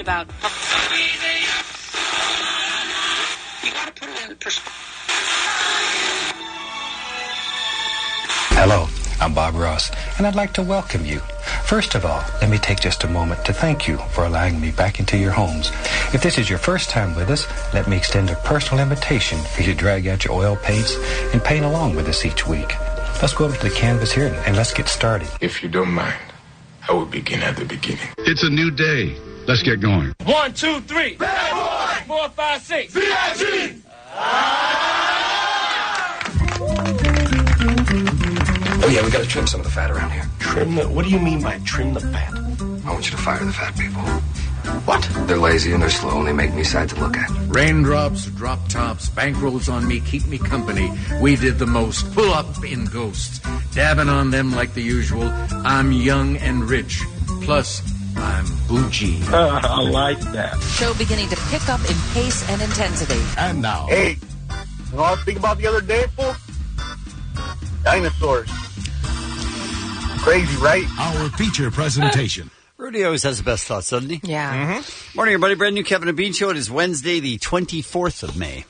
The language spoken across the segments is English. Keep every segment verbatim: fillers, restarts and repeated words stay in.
about. You gotta put it in perspective. Hello, I'm Bob Ross, and I'd like to welcome you. First of all, let me take just a moment to thank you for allowing me back into your homes. If this is your first time with us, let me extend a personal invitation for you to drag out your oil paints and paint along with us each week. Let's go over to the canvas here and let's get started. If you don't mind, I will begin at the beginning. It's a new day. Let's get going. One, two, three. Bad boy. Four, five, six. V I G. Oh yeah, we gotta trim some of the fat around here. Trim the... What do you mean by trim the fat? I want you to fire the fat people. What? They're lazy and they're slow and they make me sad to look at. Raindrops, drop tops, bankrolls on me, keep me company. We did the most. Pull up in ghosts. Dabbing on them like the usual. I'm young and rich. Plus, I'm bougie. Uh, I like that. Show beginning to pick up in pace and intensity. And now. Hey, you know what I was thinking about the other day, folks? Dinosaurs. Crazy, right? Our feature presentation. Rudy always has the best thoughts, doesn't he? Yeah. Mm-hmm. Morning, everybody. Brand new Kevin and Bean Show. It is Wednesday, the twenty-fourth of May.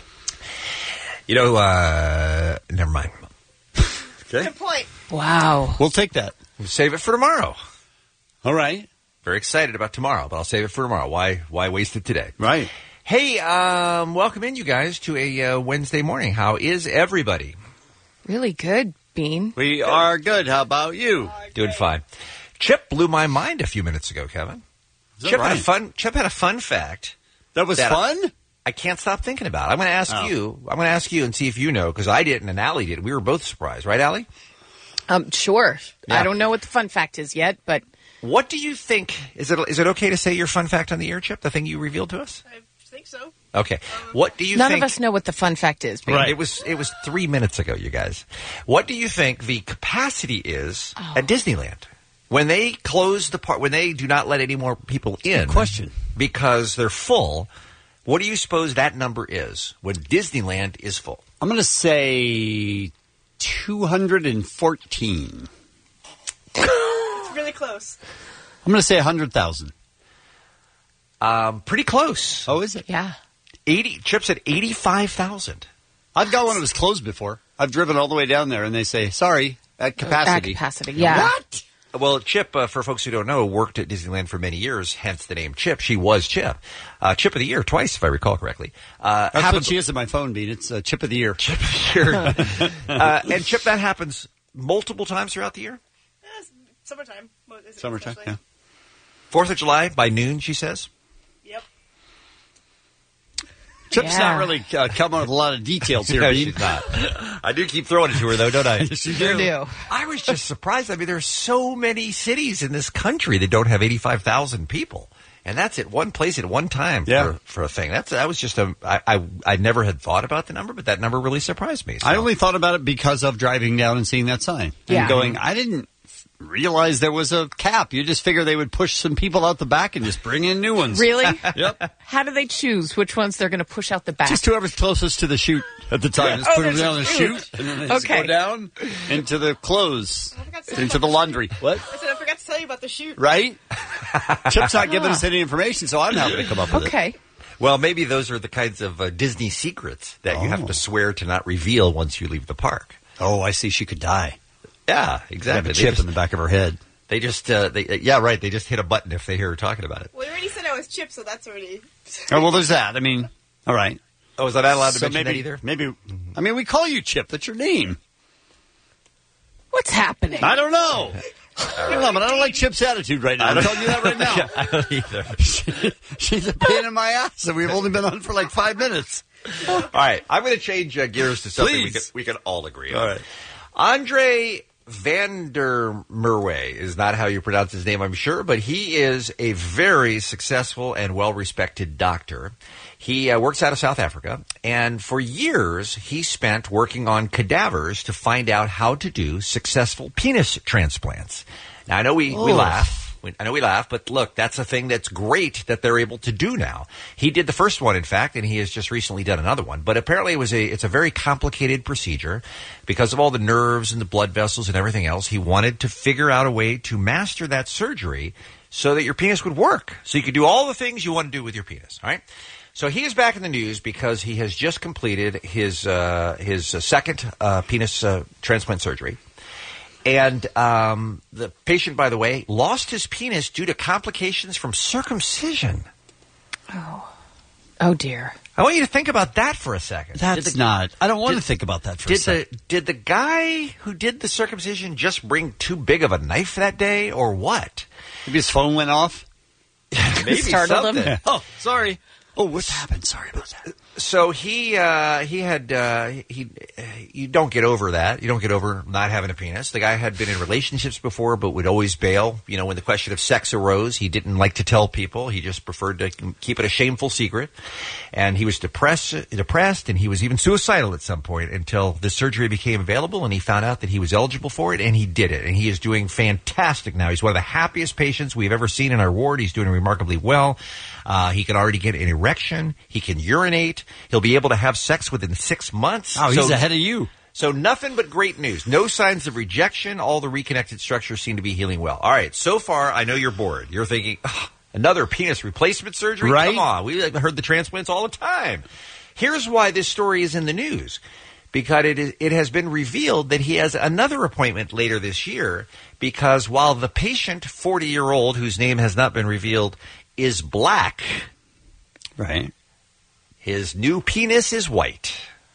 You know, uh, never mind. Okay. Good point. Wow. We'll take that. We'll save it for tomorrow. All right. Very excited about tomorrow, but I'll save it for tomorrow. Why Why waste it today? Right. Hey, um, welcome in, you guys, to a uh, Wednesday morning. How is everybody? Really good, Bean. We are good. How about you? Doing fine. Chip blew my mind a few minutes ago, Kevin. Chip right? had a fun. Chip had a fun fact. That was that fun? I, I can't stop thinking about it. I'm going to ask Oh. you. I'm going to ask you and see if you know, because I didn't and Allie did. We were both surprised, right, Allie? Um, sure. Yeah. I don't know what the fun fact is yet, but What do you think? Is it is it okay to say your fun fact on the air, Chip? The thing you revealed to us? I think so. Okay. What do you None think? of us know what the fun fact is. Bean. Right. It was it was three minutes ago, you guys. What do you think the capacity is Oh. at Disneyland when they close the park? When they do not let any more people in? Good question. Because they're full. What do you suppose that number is when Disneyland is full? I'm going to say two hundred fourteen. It's really close. I'm going to say one hundred thousand. Um, pretty close. Oh, is it? Yeah. Eighty. Chip said eighty-five thousand. I've got one that was closed before. I've driven all the way down there, and they say, sorry, at capacity. At capacity, yeah. What? Well, Chip, uh, for folks who don't know, worked at Disneyland for many years, hence the name Chip. She was Chip. Uh, Chip of the Year twice, if I recall correctly. Uh, That's happened- what she is in my phone, Bean. It's uh, Chip of the Year. Chip of the Year. uh, and Chip, that happens multiple times throughout the year? Yeah, summertime. Well, is it Summertime, especially? yeah. Fourth of July by noon, she says. Yep. Chip's Yeah. not really uh, coming with a lot of details here, No, Bean. she's not. I do keep throwing it to her, though, don't I? Yes, you Sure do. do. I was just surprised. I mean, there's so many cities in this country that don't have eighty-five thousand people. And that's at one place at one time Yeah. for, for a thing. That's that was just a I, I I never had thought about the number, but that number really surprised me. So. I only thought about it because of driving down and seeing that sign. Yeah. And going, I didn't realize there was a cap. You just figure they would push some people out the back and just bring in new ones. Really? Yep. How do they choose which ones they're going to push out the back? Just whoever's closest to the chute at the time. Just Oh, put them there's down a the chute. chute, and then they just Okay. go down into the clothes, into the laundry. What? I said I forgot to tell you about the chute. Right? Chip's not giving us any information, so I'm having to come up with it. Okay. Well, maybe those are the kinds of uh, Disney secrets that you have Oh. to swear to not reveal once you leave the park. Oh, I see. She could die. Yeah, They exactly. have a They chip just, in the back of her head. they just uh, they, yeah, right. They just hit a button if they hear her talking about it. Well, you already said I was Chip, so that's already... Oh, well, there's that. I mean, all right. Oh, is I not allowed to So mention maybe, that either? Maybe, I mean, we call you Chip. That's your name. What's happening? I don't know. I don't know, but I don't like Chip's attitude right now. I'm telling you that right now. I don't either. She's a pain in my ass, and we've only been on for like five minutes. All right, I'm going to change uh, gears to something we can, Please. we can all agree on. All right. Andre Vander Merwe is not how you pronounce his name, I'm sure, but he is a very successful and well-respected doctor. He uh, works out of South Africa, and for years he spent working on cadavers to find out how to do successful penis transplants. Now, I know we, we Oh. laugh. We- I know we laugh, but look, that's a thing that's great that they're able to do now. He did the first one, in fact, and he has just recently done another one. But apparently it was a it's a very complicated procedure because of all the nerves and the blood vessels and everything else. He wanted to figure out a way to master that surgery so that your penis would work, so you could do all the things you want to do with your penis. All right. So he is back in the news because he has just completed his uh, his uh, second uh, penis uh, transplant surgery. And um, the patient, by the way, lost his penis due to complications from circumcision. Oh. Oh, dear. I want you to think about that for a second. That's the, not. I don't want did, to think about that for did a second. The, did the guy who did the circumcision just bring too big of a knife that day, or what? Maybe his phone went off? Maybe startled something. him. Oh, sorry. Oh, what's happened? Sorry about that. So he uh, he had uh, he you don't get over that. You don't get over not having a penis. The guy had been in relationships before, but would always bail. You know, when the question of sex arose, he didn't like to tell people. He just preferred to keep it a shameful secret. And he was depressed, depressed, and he was even suicidal at some point until the surgery became available, and he found out that he was eligible for it, and he did it. And he is doing fantastic now. He's one of the happiest patients we've ever seen in our ward. He's doing remarkably well. Uh, he can already get an erection. He can urinate. He'll be able to have sex within six months. Oh, he's so, ahead of you. So nothing but great news. No signs of rejection. All the reconnected structures seem to be healing well. All right. So far, I know you're bored. You're thinking, oh, another penis replacement surgery? Right? Come on. We heard the transplants all the time. Here's why this story is in the news. Because it, is, it has been revealed that he has another appointment later this year because while the patient, forty-year-old, whose name has not been revealed, is black, right? His new penis is white.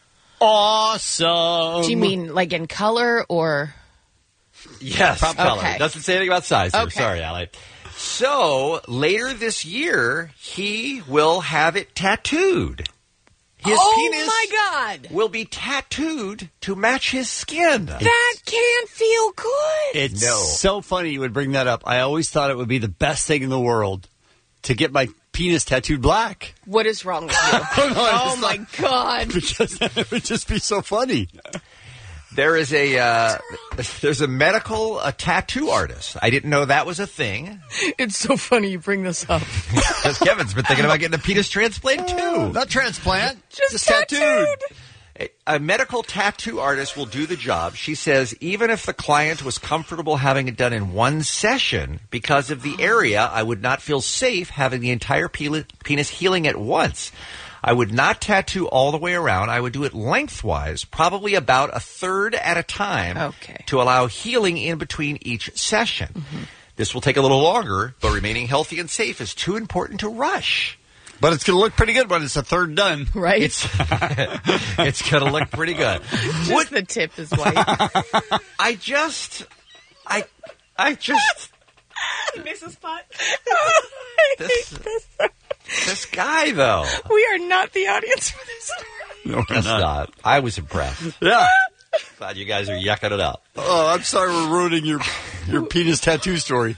Awesome. Do you mean like in color or? Yes, Prop color. okay. Doesn't say anything about size. Here. Okay. Sorry, Allie. So later this year, he will have it tattooed. His oh penis my God! will be tattooed to match his skin. That can't feel good. It's No. so funny you would bring that up. I always thought it would be the best thing in the world to get my penis tattooed black. What is wrong with you? Oh, no, I oh just my thought- God! Because it would just be so funny. There is a uh, there's a medical a tattoo artist. I didn't know that was a thing. It's so funny you bring this up. Because Kevin's been thinking about getting a penis transplant too. Not transplant. Just, tattooed. A, a medical tattoo artist will do the job. She says even if the client was comfortable having it done in one session, because of the area, I would not feel safe having the entire pe- penis healing at once. I would not tattoo all the way around. I would do it lengthwise, probably about a third at a time Okay. to allow healing in between each session. Mm-hmm. This will take a little longer, but remaining healthy and safe is too important to rush. But it's going to look pretty good when it's a third done. Right? It's it's going to look pretty good. Just What- the tip is white. I just, I, I just, Missus Pot. this, this guy though. We are not the audience for this story. No, we're That's not. not. I was impressed. Yeah. Glad you guys are yucking it up. Oh, I'm sorry we're ruining your your penis tattoo story.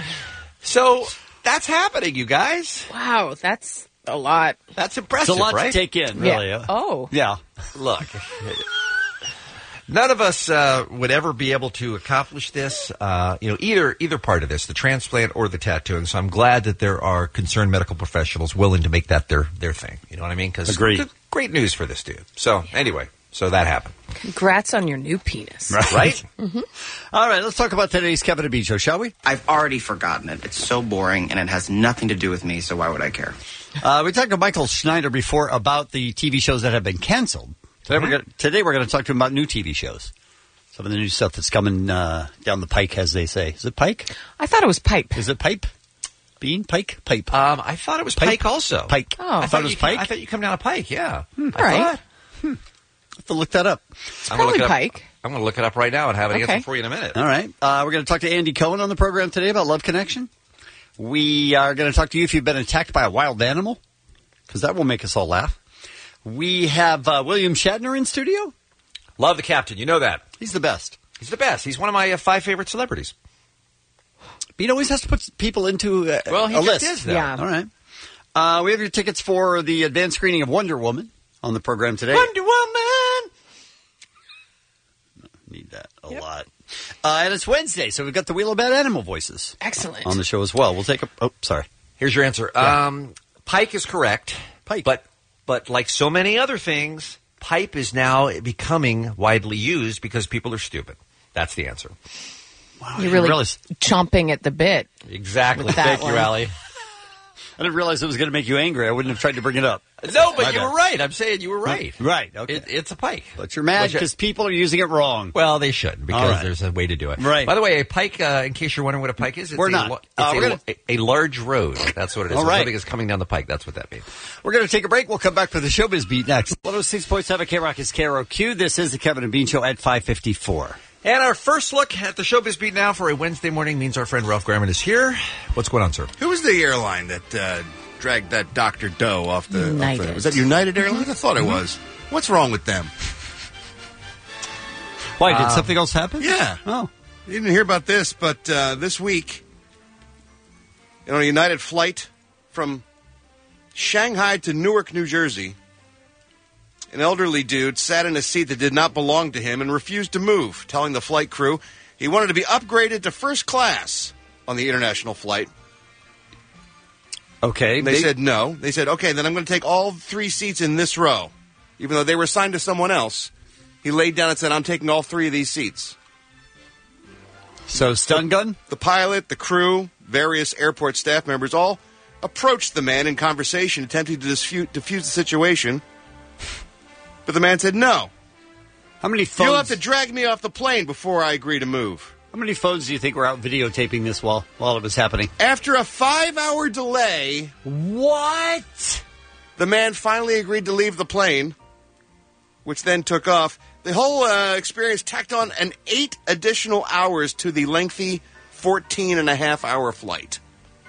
So that's happening, you guys. Wow, that's a lot. That's impressive, It's a lot right? to take in, really. Yeah. Oh. Yeah. Look, none of us uh, would ever be able to accomplish this. Uh, you know, either either part of this, the transplant or the tattooing. So I'm glad that there are concerned medical professionals willing to make that their their thing. You know what I mean? Because Agreed. great news for this dude. So anyway, so that happened, Congrats on your new penis. right? Mm-hmm. All right, let's talk about today's Kevin and Bean show, shall we? I've already forgotten it. It's so boring, and it has nothing to do with me, so why would I care? Uh, we talked to Michael Schneider before about the T V shows that have been canceled. Today, we're gonna, today we're going to talk to him about new T V shows. Some of the new stuff that's coming uh, down the pike, as they say. Is it pike? I thought it was pipe. Is it pipe? Bean? Pike? Pipe? Um, I thought it was Pike, also. Pike. Oh. I thought it was you, Pike. I thought you come down a Pike. Yeah. Hmm. I All right. thought. I have to look that up. It's I'm gonna probably look it up. Pike. I'm going to look it up right now and have an Okay. answer for you in a minute. All right. Uh, we're going to talk to Andy Cohen on the program today about Love Connection. We are going to talk to you if you've been attacked by a wild animal, because that will make us all laugh. We have uh, William Shatner in studio. Love the captain. You know that. He's the best. He's the best. He's one of my uh, five favorite celebrities. Bean always has to put people into uh, Well, he a just list. is, though. Yeah. All right. Uh, we have your tickets for the advanced screening of Wonder Woman on the program today. Wonder Woman. Need that a lot. Uh, and it's Wednesday, so we've got the Wheel of Bad Animal Voices Excellent. on the show as well. We'll take a... Oh, sorry. Here's your answer. Yeah. Um, Pike is correct. Pike. But, but like so many other things, pipe is now becoming widely used because people are stupid. That's the answer. Wow, You're really realize- chomping at the bit. Exactly. with that Thank one. you, Allie. I didn't realize it was going to make you angry. I wouldn't have tried to bring it up. No, but My you bad. were right. I'm saying you were right. Right. Okay. It, it's a pike. But you're mad Which- because people are using it wrong. Well, they shouldn't because All right. there's a way to do it. Right. By the way, a pike, uh, in case you're wondering what a pike is, it's, We're a, not. lo- it's Uh, a, we're gonna- a, a large road. That's what it is. All When right. something is coming down the pike. That's what that means. We're going to take a break. We'll come back for the Showbiz Beat next. one oh six point seven K-Rock is K R O Q. This is the Kevin and Bean Show at five fifty-four. And our first look at the Showbiz Beat now for a Wednesday morning means our friend Ralph Garman is here. What's going on, sir? Who was the airline that uh, dragged that Doctor Doe off the, off United. the... Was that United Airlines? I thought it was. What's wrong with them? Why, did Um, something else happen? Yeah. Oh. You didn't hear about this, but uh, this week, on a United flight from Shanghai to Newark, New Jersey, an elderly dude sat in a seat that did not belong to him and refused to move, telling the flight crew he wanted to be upgraded to first class on the international flight. Okay. And they, said no. They said, okay, then I'm going to take all three seats in this row. Even though they were assigned to someone else, he laid down and said, I'm taking all three of these seats. So, stun gun? The pilot, the crew, various airport staff members all approached the man in conversation, attempting to dispute, diffuse the situation. But the man said, no. How many phones? You'll have to drag me off the plane before I agree to move. How many phones do you think were out videotaping this while while it was happening? After a five-hour delay, what? The man finally agreed to leave the plane, which then took off. The whole uh, experience tacked on an eight additional hours to the lengthy fourteen and a half hour flight.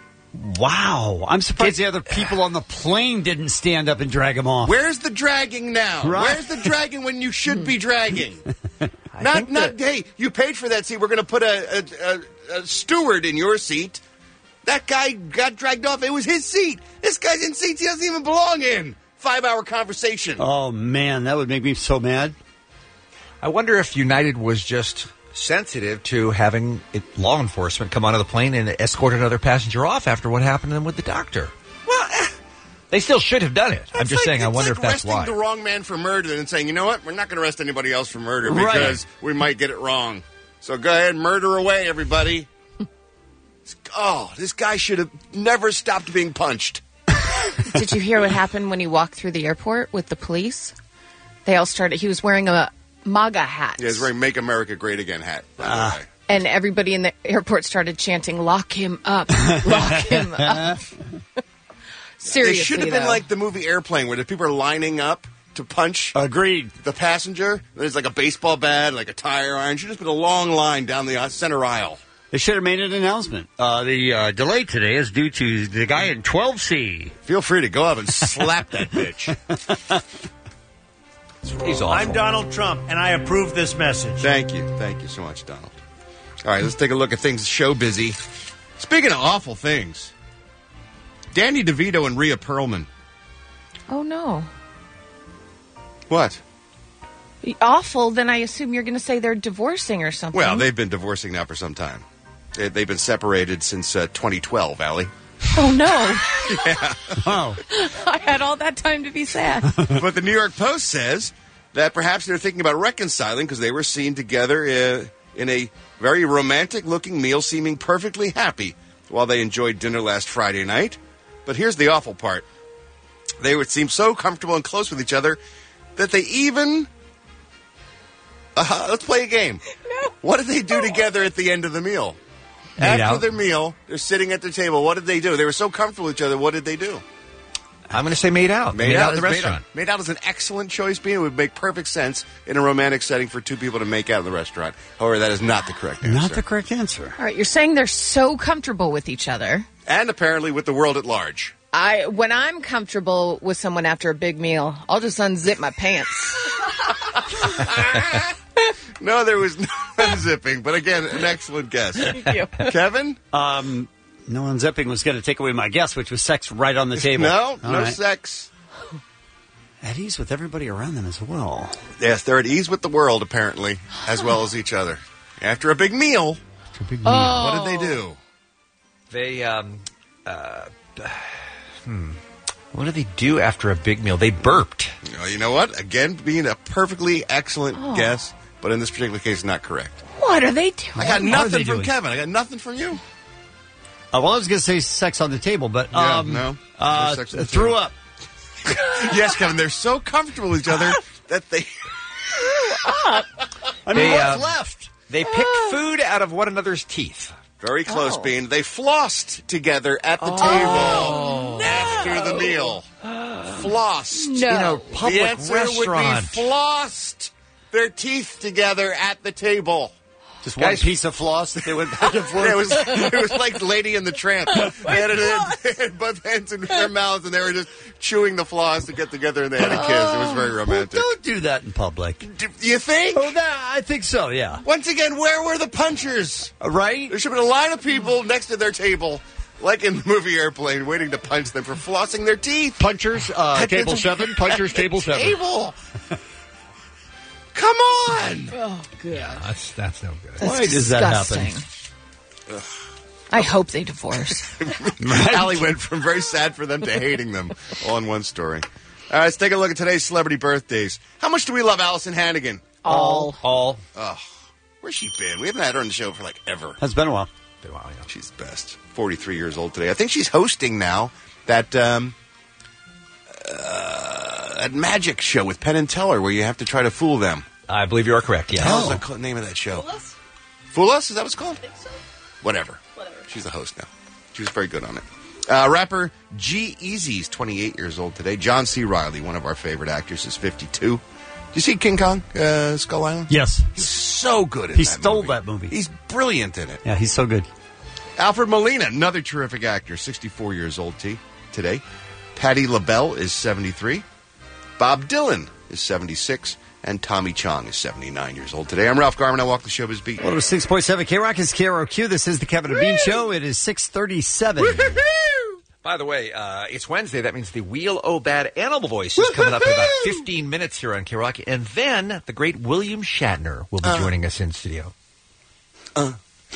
Wow. I'm surprised the other people on the plane didn't stand up and drag him off. Where's the dragging now? Right. Where's the dragging when you should be dragging? not, not. that- Hey, you paid for that seat. We're going to put a, a, a, a steward in your seat. That guy got dragged off. It was his seat. This guy's in seats he doesn't even belong in. Five-hour conversation. Oh, man, that would make me so mad. I wonder if United was just sensitive to having it, law enforcement come onto the plane and escort another passenger off after what happened to them with the doctor. Well, eh, They still should have done it. I'm it's just like- saying, I it's wonder like if that's arresting why. the wrong man for murder and saying, you know what, we're not going to arrest anybody else for murder Right. because we might get it wrong. So go ahead, murder away, everybody. Oh, this guy should have never stopped being punched. Did you hear what happened when he walked through the airport with the police? They all started. He was wearing a MAGA hat. Yeah, he's wearing Make America Great Again hat, by Ah. the way. And everybody in the airport started chanting, "Lock him up! Lock him up!" Seriously, It should have been though. like the movie Airplane, where the people are lining up to punch Agreed. the passenger. There's like a baseball bat, like a tire iron. Should just put a long line down the uh, center aisle. They should have made an announcement. Uh, the uh, delay today is due to the guy in twelve C. Feel free to go up and slap that bitch. He's awful. I'm Donald Trump, and I approve this message. Thank you. Thank you so much, Donald. All right, let's take a look at things show busy. Speaking of awful things, Danny DeVito and Rhea Perlman. "Oh no, What? awful!" Then I assume you're going to say they're divorcing or something. Well, they've been divorcing now for some time. They, they've been separated since uh, twenty twelve, Allie. oh no, Yeah. Oh. I had all that time to be sad. But the New York Post says that perhaps they're thinking about reconciling because they were seen together uh, in a very romantic-looking meal, seeming perfectly happy while they enjoyed dinner last Friday night. But here's the awful part. They would seem so comfortable and close with each other that they even... Uh, let's play a game. No. What did they do together at the end of the meal? Made After out. their meal, they're sitting at their table. What did they do? They were so comfortable with each other. What did they do? I'm going to say made out. Made, out at the is- restaurant. Made out, made out is an excellent choice, Bean. It would make perfect sense in a romantic setting for two people to make out in the restaurant. However, that is not the correct answer. Not the correct answer. All right, you're saying they're so comfortable with each other. And apparently with the world at large. I when I'm comfortable with someone after a big meal, I'll just unzip my pants. No, there was no unzipping, but again, an excellent guess. Thank you. Kevin? Um, no unzipping was going to take away my guess, which was sex right on the table. No, All no right. sex. At ease with everybody around them as well. Yes, they're at ease with the world, apparently, as well as each other. After a big meal, After a big Oh. meal. what did they do? They, um, uh, hmm. What do they do after a big meal? They burped. Well, you know what? Again, being a perfectly excellent Oh. guess, but in this particular case, not correct. What? What are they doing? I got What are nothing they from doing? Kevin. I got nothing from you. Uh, well, I was going to say sex on the table, but Yeah, um, no. uh, No sex on the threw table. up. Yes, Kevin. They're so comfortable with each other that they. I mean, They, what's uh, left? They picked food out of one another's teeth. Very close, Oh. Bean. They flossed together at the Oh. table after the meal. Flossed. No. You know, public the answer restaurant. would be flossed their teeth together at the table. Just Guys- one piece of floss that they went back and forth. It was it was like Lady and the Tramp. They had, it in, they had both hands in their mouths and they were just chewing the floss to get together and they had a kiss. It was very Well, romantic. don't do that in public. Do you think? Oh, that, I think so, yeah. Once again, where were the punchers? Uh, Right? There should have been a line of people next to their table, like in the movie Airplane, waiting to punch them for flossing their teeth. Punchers, uh, At the table t- seven. Punchers, at the table seven. Table. Come on! Oh, good. That's that's no good. That's Why does that happen? disgusting. I hope they divorce. Allie went from very sad for them to hating them all in one story. All right, let's take a look at today's celebrity birthdays. How much do we love Allison Hannigan? All. All. Oh, where's she been? We haven't had her on the show for like ever. That's been a while. She's the best. forty-three years old today. I think she's hosting now that um, uh, that magic show with Penn and Teller where you have to try to fool them. I believe you are correct, yes. What was the cl- name of that show? Fool Us? Fool Us? Is that what it's called? I think so. Whatever. Whatever. She's the host now. She was very good on it. Uh, rapper G-Eazy's twenty-eight years old today. John C. Reilly, one of our favorite actors, is fifty-two. Did you see King Kong, uh, Skull Island? Yes. He's so good in He that stole movie. that movie. He's brilliant in it. Yeah, he's so good. Alfred Molina, another terrific actor, sixty-four years old t- today. Patti LaBelle is seventy-three. Bob Dylan is seventy-six. And Tommy Chong is seventy-nine years old today. I'm Ralph Garman. I walk the showbiz beat. one oh six point seven K-Rock is K R O Q. This is the Kevin and Bean Show. It is six thirty-seven. By the way, uh, it's Wednesday. That means the Wheel O Bad Animal Voice is coming up in about fifteen minutes here on K-Rock. And then the great William Shatner will be Uh. joining us in studio. Uh.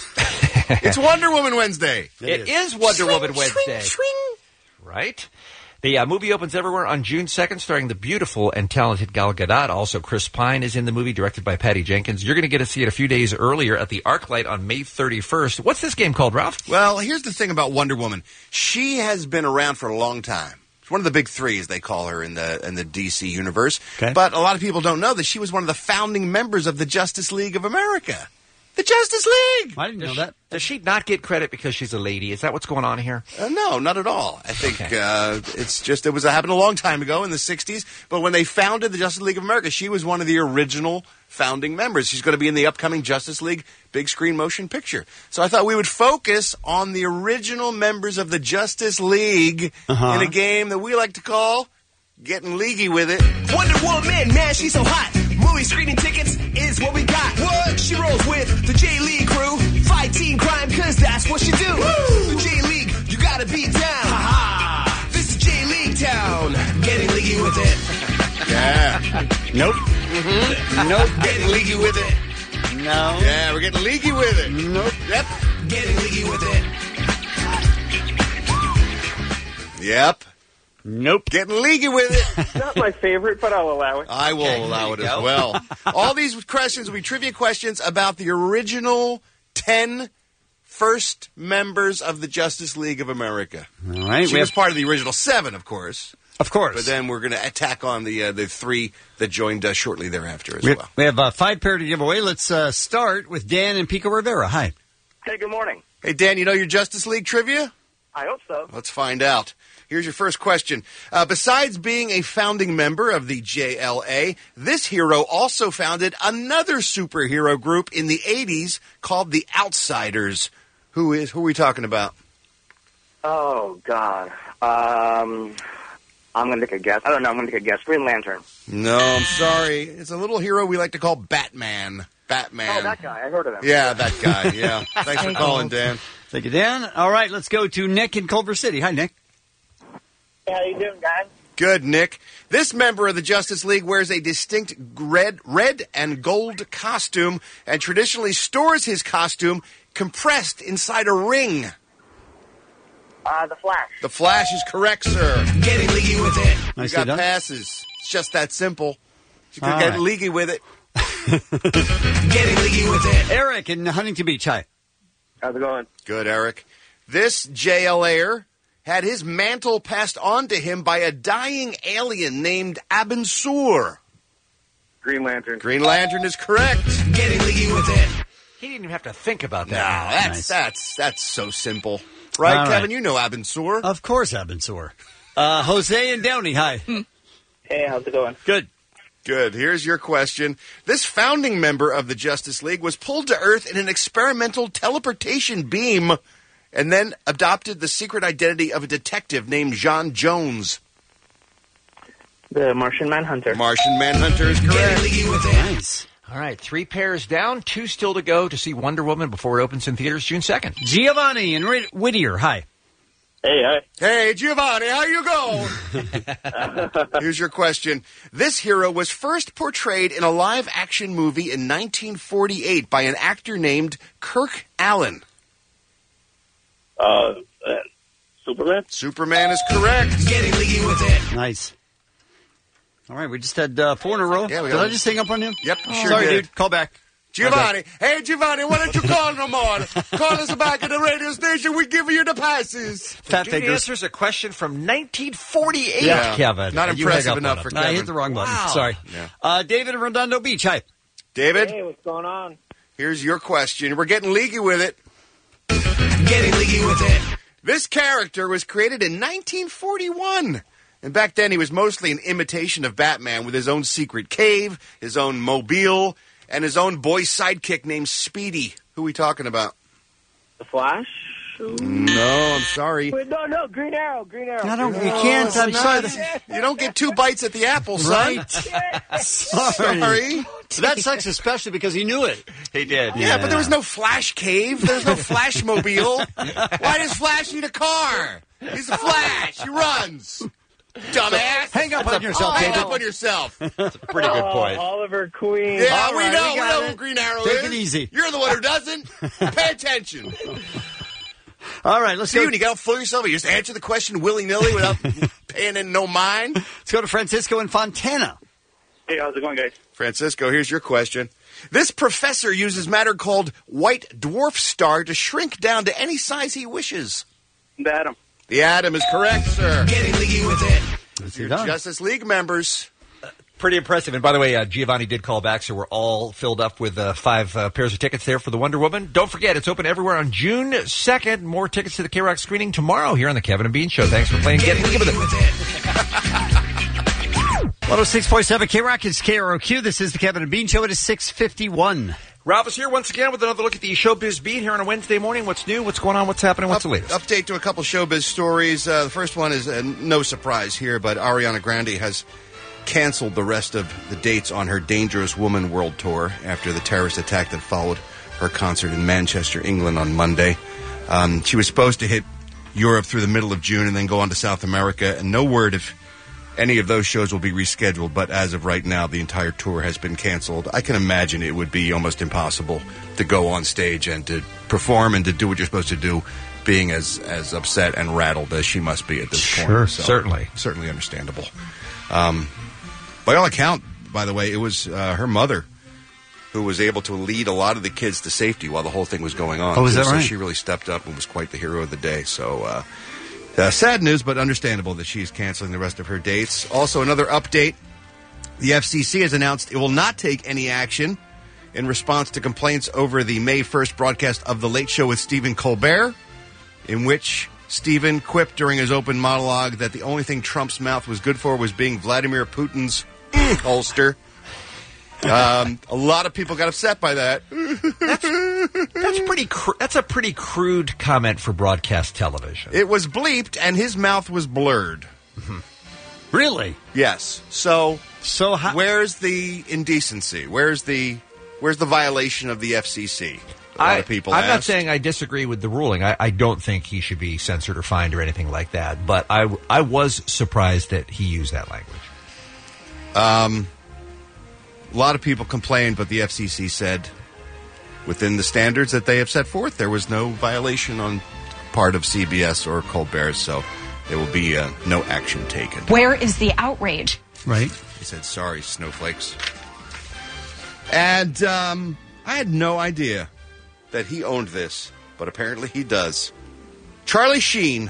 It's Wonder Woman Wednesday. It is Wonder Swing, Woman swing, Wednesday. swing. Right? The uh, movie opens everywhere on June second, starring the beautiful and talented Gal Gadot. Also, Chris Pine is in the movie, directed by Patty Jenkins. You're going to get to see it a few days earlier at the ArcLight on May thirty-first. What's this game called, Ralph? Well, here's the thing about Wonder Woman. She has been around for a long time. She's one of the big three, as they call her in the in the D C universe. Okay. But a lot of people don't know that she was one of the founding members of the Justice League of America. The Justice League! I didn't know Does that. Does she not get credit because she's a lady? Is that what's going on here? Uh, no, not at all. I think Okay. uh, it's just, it was it happened a long time ago in the sixties. But when they founded the Justice League of America, she was one of the original founding members. She's going to be in the upcoming Justice League big screen motion picture. So I thought we would focus on the original members of the Justice League Uh-huh. in a game that we like to call Getting Leaguey with It. Wonder Woman, man, she's so hot. Movie screening tickets is what we got. What? She rolls with the J-League crew. Fighting crime, cause that's what she do. Woo! The J-League, you gotta beat down. Ha ha! This is J-League town. Getting leaguey with it. Yeah. Nope. Mm-hmm. Nope. Getting leaguey with it. No. Yeah, we're getting leaguey with it. Nope. Yep. Getting leaguey with it. Yep. Nope. Getting leaguey with it. Not my favorite, but I'll allow it. I will Okay, allow it there you as go. well. All these questions will be trivia questions about the original ten first members of the Justice League of America. All right. She We was have, part of the original seven, of course. of course. But then we're going to attack on the uh, the three that joined us shortly thereafter as we well. have, we have uh, five pair to give away. Let's uh, start with Dan and Pico Rivera. Hi. Hey, good morning. Hey, Dan, you know your Justice League trivia? I hope so. Let's find out. Here's your first question. Uh, besides being a founding member of the J L A, this hero also founded another superhero group in the eighties called the Outsiders. Who is? Who are we talking about? Oh, God. Um, I'm going to take a guess. I don't know. I'm going to take a guess. Green Lantern. No, I'm sorry. It's a little hero we like to call Batman. Batman. Oh, that guy. I heard of him. Yeah, that guy. Yeah. Thanks for calling, Dan. Thank you, Dan. All right, let's go to Nick in Culver City. Hi, Nick. How you doing, guys? Good, Nick. This member of the Justice League wears a distinct red, red and gold costume and traditionally stores his costume compressed inside a ring. Uh, the Flash. The Flash is correct, sir. Getting leaguey with it. You Nicely got done. passes. It's just that simple. You could All get right. leaguey with it. Getting leaky with it. Eric in Huntington Beach. Hi. How's it going? Good, Eric. This J L A'er had his mantle passed on to him by a dying alien named Abin Sur. Green Lantern. Green Lantern is correct. Getting leaky with it. He didn't even have to think about No, that. that's Nice. that's that's so simple. Right, All Kevin? right. You know Abin Sur. Of course, I've been sore. Uh, Jose and Downey. Hi. Hey, how's it going? Good. Good. Here's your question. This founding member of the Justice League was pulled to Earth in an experimental teleportation beam and then adopted the secret identity of a detective named John Jones. The Martian Manhunter. Martian Manhunter is correct. Getting leaky with it. Nice. All right, three pairs down, two still to go to see Wonder Woman before it opens in theaters June second. Giovanni and Rid- Whittier. Hi. Hey, hi. Hey, Giovanni, how you going? Here's your question. This hero was first portrayed in a live-action movie in nineteen forty-eight by an actor named Kirk Allen. Uh, uh, Superman? Superman is correct. Getting leaky with it. Nice. All right, we just had uh, four in a row. Yeah, we Did got- I just hang up on him? Yep, Oh, sure Sorry, did. dude. Call back. Giovanni, hey, Giovanni, why don't you call no more? Call us back at the radio station. We give you the passes. Fat Dude fingers. answers a question from nineteen forty-eight, Yeah. Kevin. Not And you hang impressive up enough on for him. No, I Kevin. hit the wrong button. Wow. Sorry. Yeah. Uh, David in Redondo Beach. Hi. David, Hey, what's going on? here's your question. We're getting leaky with it. Getting leaky with it. This character was created in nineteen forty-one. And back then, he was mostly an imitation of Batman with his own secret cave, his own mobile, and his own boy sidekick named Speedy. Who are we talking about? The Flash? No, I'm sorry. Wait, no, no, Green Arrow, Green Arrow. I don't. Green We Arrow. can't. I'm Not- sorry. You don't get two bites at the apple, son. Right. Sorry. Sorry. That sucks, especially because he knew it. He did. Yeah, but there was no Flash cave. There was no Flash mobile. Why does Flash need a car? He's a Flash. He runs. Dumbass. Hang up on yourself, Hang David. up on yourself. That's a pretty good point. Oh, Oliver Queen. Yeah, All we right, know. we We, got know it. who Green Arrow Take is. it easy. You're the one who doesn't. Pay attention. All right, let's See, go. when you got to fool yourself, you just answer the question willy-nilly without paying in no mind. Let's go to Francisco in Fontana. Hey, how's it going, guys? Francisco, here's your question. This professor uses matter called white dwarf star to shrink down to any size he wishes. The Atom. The atom is correct, sir. Getting leaky with it. Let's Your done. Justice League members. Pretty impressive. And by the way, uh, Giovanni did call back, so we're all filled up with uh, five uh, pairs of tickets there for the Wonder Woman. Don't forget, it's open everywhere on June second. More tickets to the K-Rock screening tomorrow here on the Kevin and Bean Show. Thanks for playing Get Leaky with It. one oh six point seven K-Rock is K R O Q. This is the Kevin and Bean Show. It is six fifty-one. Ralph is here once again with another look at the Showbiz Beat here on a Wednesday morning. What's new? What's going on? What's happening? What's the latest? Update to a couple showbiz stories. Uh, the first one is uh, no surprise here, but Ariana Grande has canceled the rest of the dates on her Dangerous Woman World Tour after the terrorist attack that followed her concert in Manchester, England on Monday. Um, she was supposed to hit Europe through the middle of June and then go on to South America, and no word if any of those shows will be rescheduled, but as of right now, the entire tour has been canceled. I can imagine it would be almost impossible to go on stage and to perform and to do what you're supposed to do, being as, as upset and rattled as she must be at this Sure, point. So, certainly. Certainly understandable. Um, by all account, by the way, it was uh, her mother who was able to lead a lot of the kids to safety while the whole thing was going on. Oh, is that so right? she really stepped up and was quite the hero of the day. So, uh, Uh, sad news, but understandable that she's canceling the rest of her dates. Also, another update. The F C C has announced it will not take any action in response to complaints over the May first broadcast of The Late Show with Stephen Colbert, in which Stephen quipped during his open monologue that the only thing Trump's mouth was good for was being Vladimir Putin's holster. Um, a lot of people got upset by that. That's pretty. Cr- that's a pretty crude comment for broadcast television. It was bleeped, and his mouth was blurred. Really? Yes. So, so how- where's the indecency? Where's the where's the violation of the F C C? A lot I, of people I'm not asked. saying I disagree with the ruling. I, I don't think he should be censored or fined or anything like that. But I, I was surprised that he used that language. Um, a lot of people complained, but the F C C said within the standards that they have set forth, there was no violation on part of C B S or Colbert, so there will be uh, no action taken. Where is the outrage? Right. He said, sorry, snowflakes. And um, I had no idea that he owned this, but apparently he does. Charlie Sheen.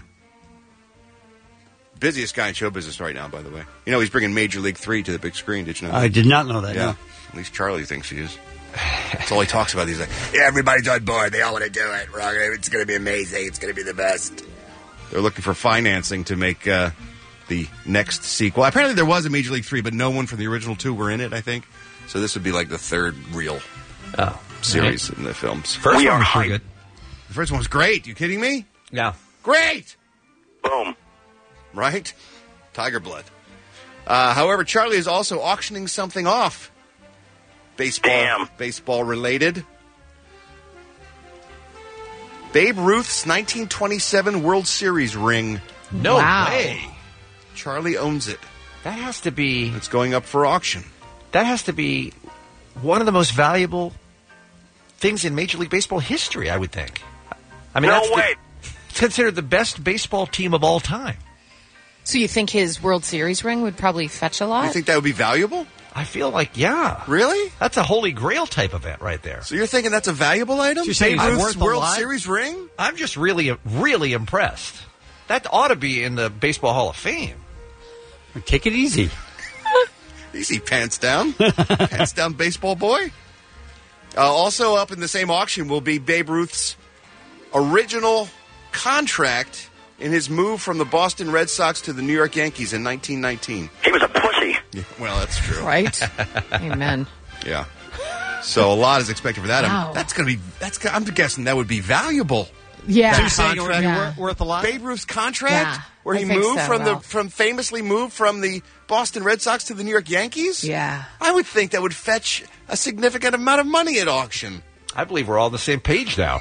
Busiest guy in show business right now, by the way. You know, he's bringing Major League three to the big screen. Did you know that? I did not know that, Yeah. no. At least Charlie thinks he is. That's all he talks about. He's like, yeah, everybody's on board. They all want to do it. It's going to be amazing. It's going to be the best. They're looking for financing to make uh, the next sequel. Apparently there was a Major League three, but no one from the original two were in it, I think. So this would be like the third real oh, series in the films. First we one was pretty good. The first one was great. You kidding me? Yeah. Great! Boom. Right? Tiger blood. Uh, however, Charlie is also auctioning something off. Baseball, Damn. baseball related. Babe Ruth's nineteen twenty-seven World Series ring. No Wow. way. Charlie owns it. That has to be. It's going up for auction. That has to be one of the most valuable things in Major League Baseball history, I would think. I mean, No that's the- way. it's considered the best baseball team of all time. So you think his World Series ring would probably fetch a lot? You think that would be valuable? I feel like, yeah. Really? That's a holy grail type event right there. So you're thinking that's a valuable item? You're saying Babe it's Ruth's worth a World lot? Series ring? I'm just really, really impressed. That ought to be in the Baseball Hall of Fame. Take it easy. Easy, pants down. Pants down, baseball boy. Uh, also up in the same auction will be Babe Ruth's original contract in his move from the Boston Red Sox to the New York Yankees in nineteen nineteen. He was a pussy. Yeah, well, that's true. Right? Amen. Yeah. So a lot is expected for that. Wow. I'm, that's going to be. That's. I'm guessing that would be valuable. Yeah. That So you're saying it would be Yeah. worth, worth a lot? Babe Ruth's contract, Yeah, where I he think moved so, from the Ralph. from famously moved from the Boston Red Sox to the New York Yankees. Yeah. I would think that would fetch a significant amount of money at auction. I believe we're all on the same page now.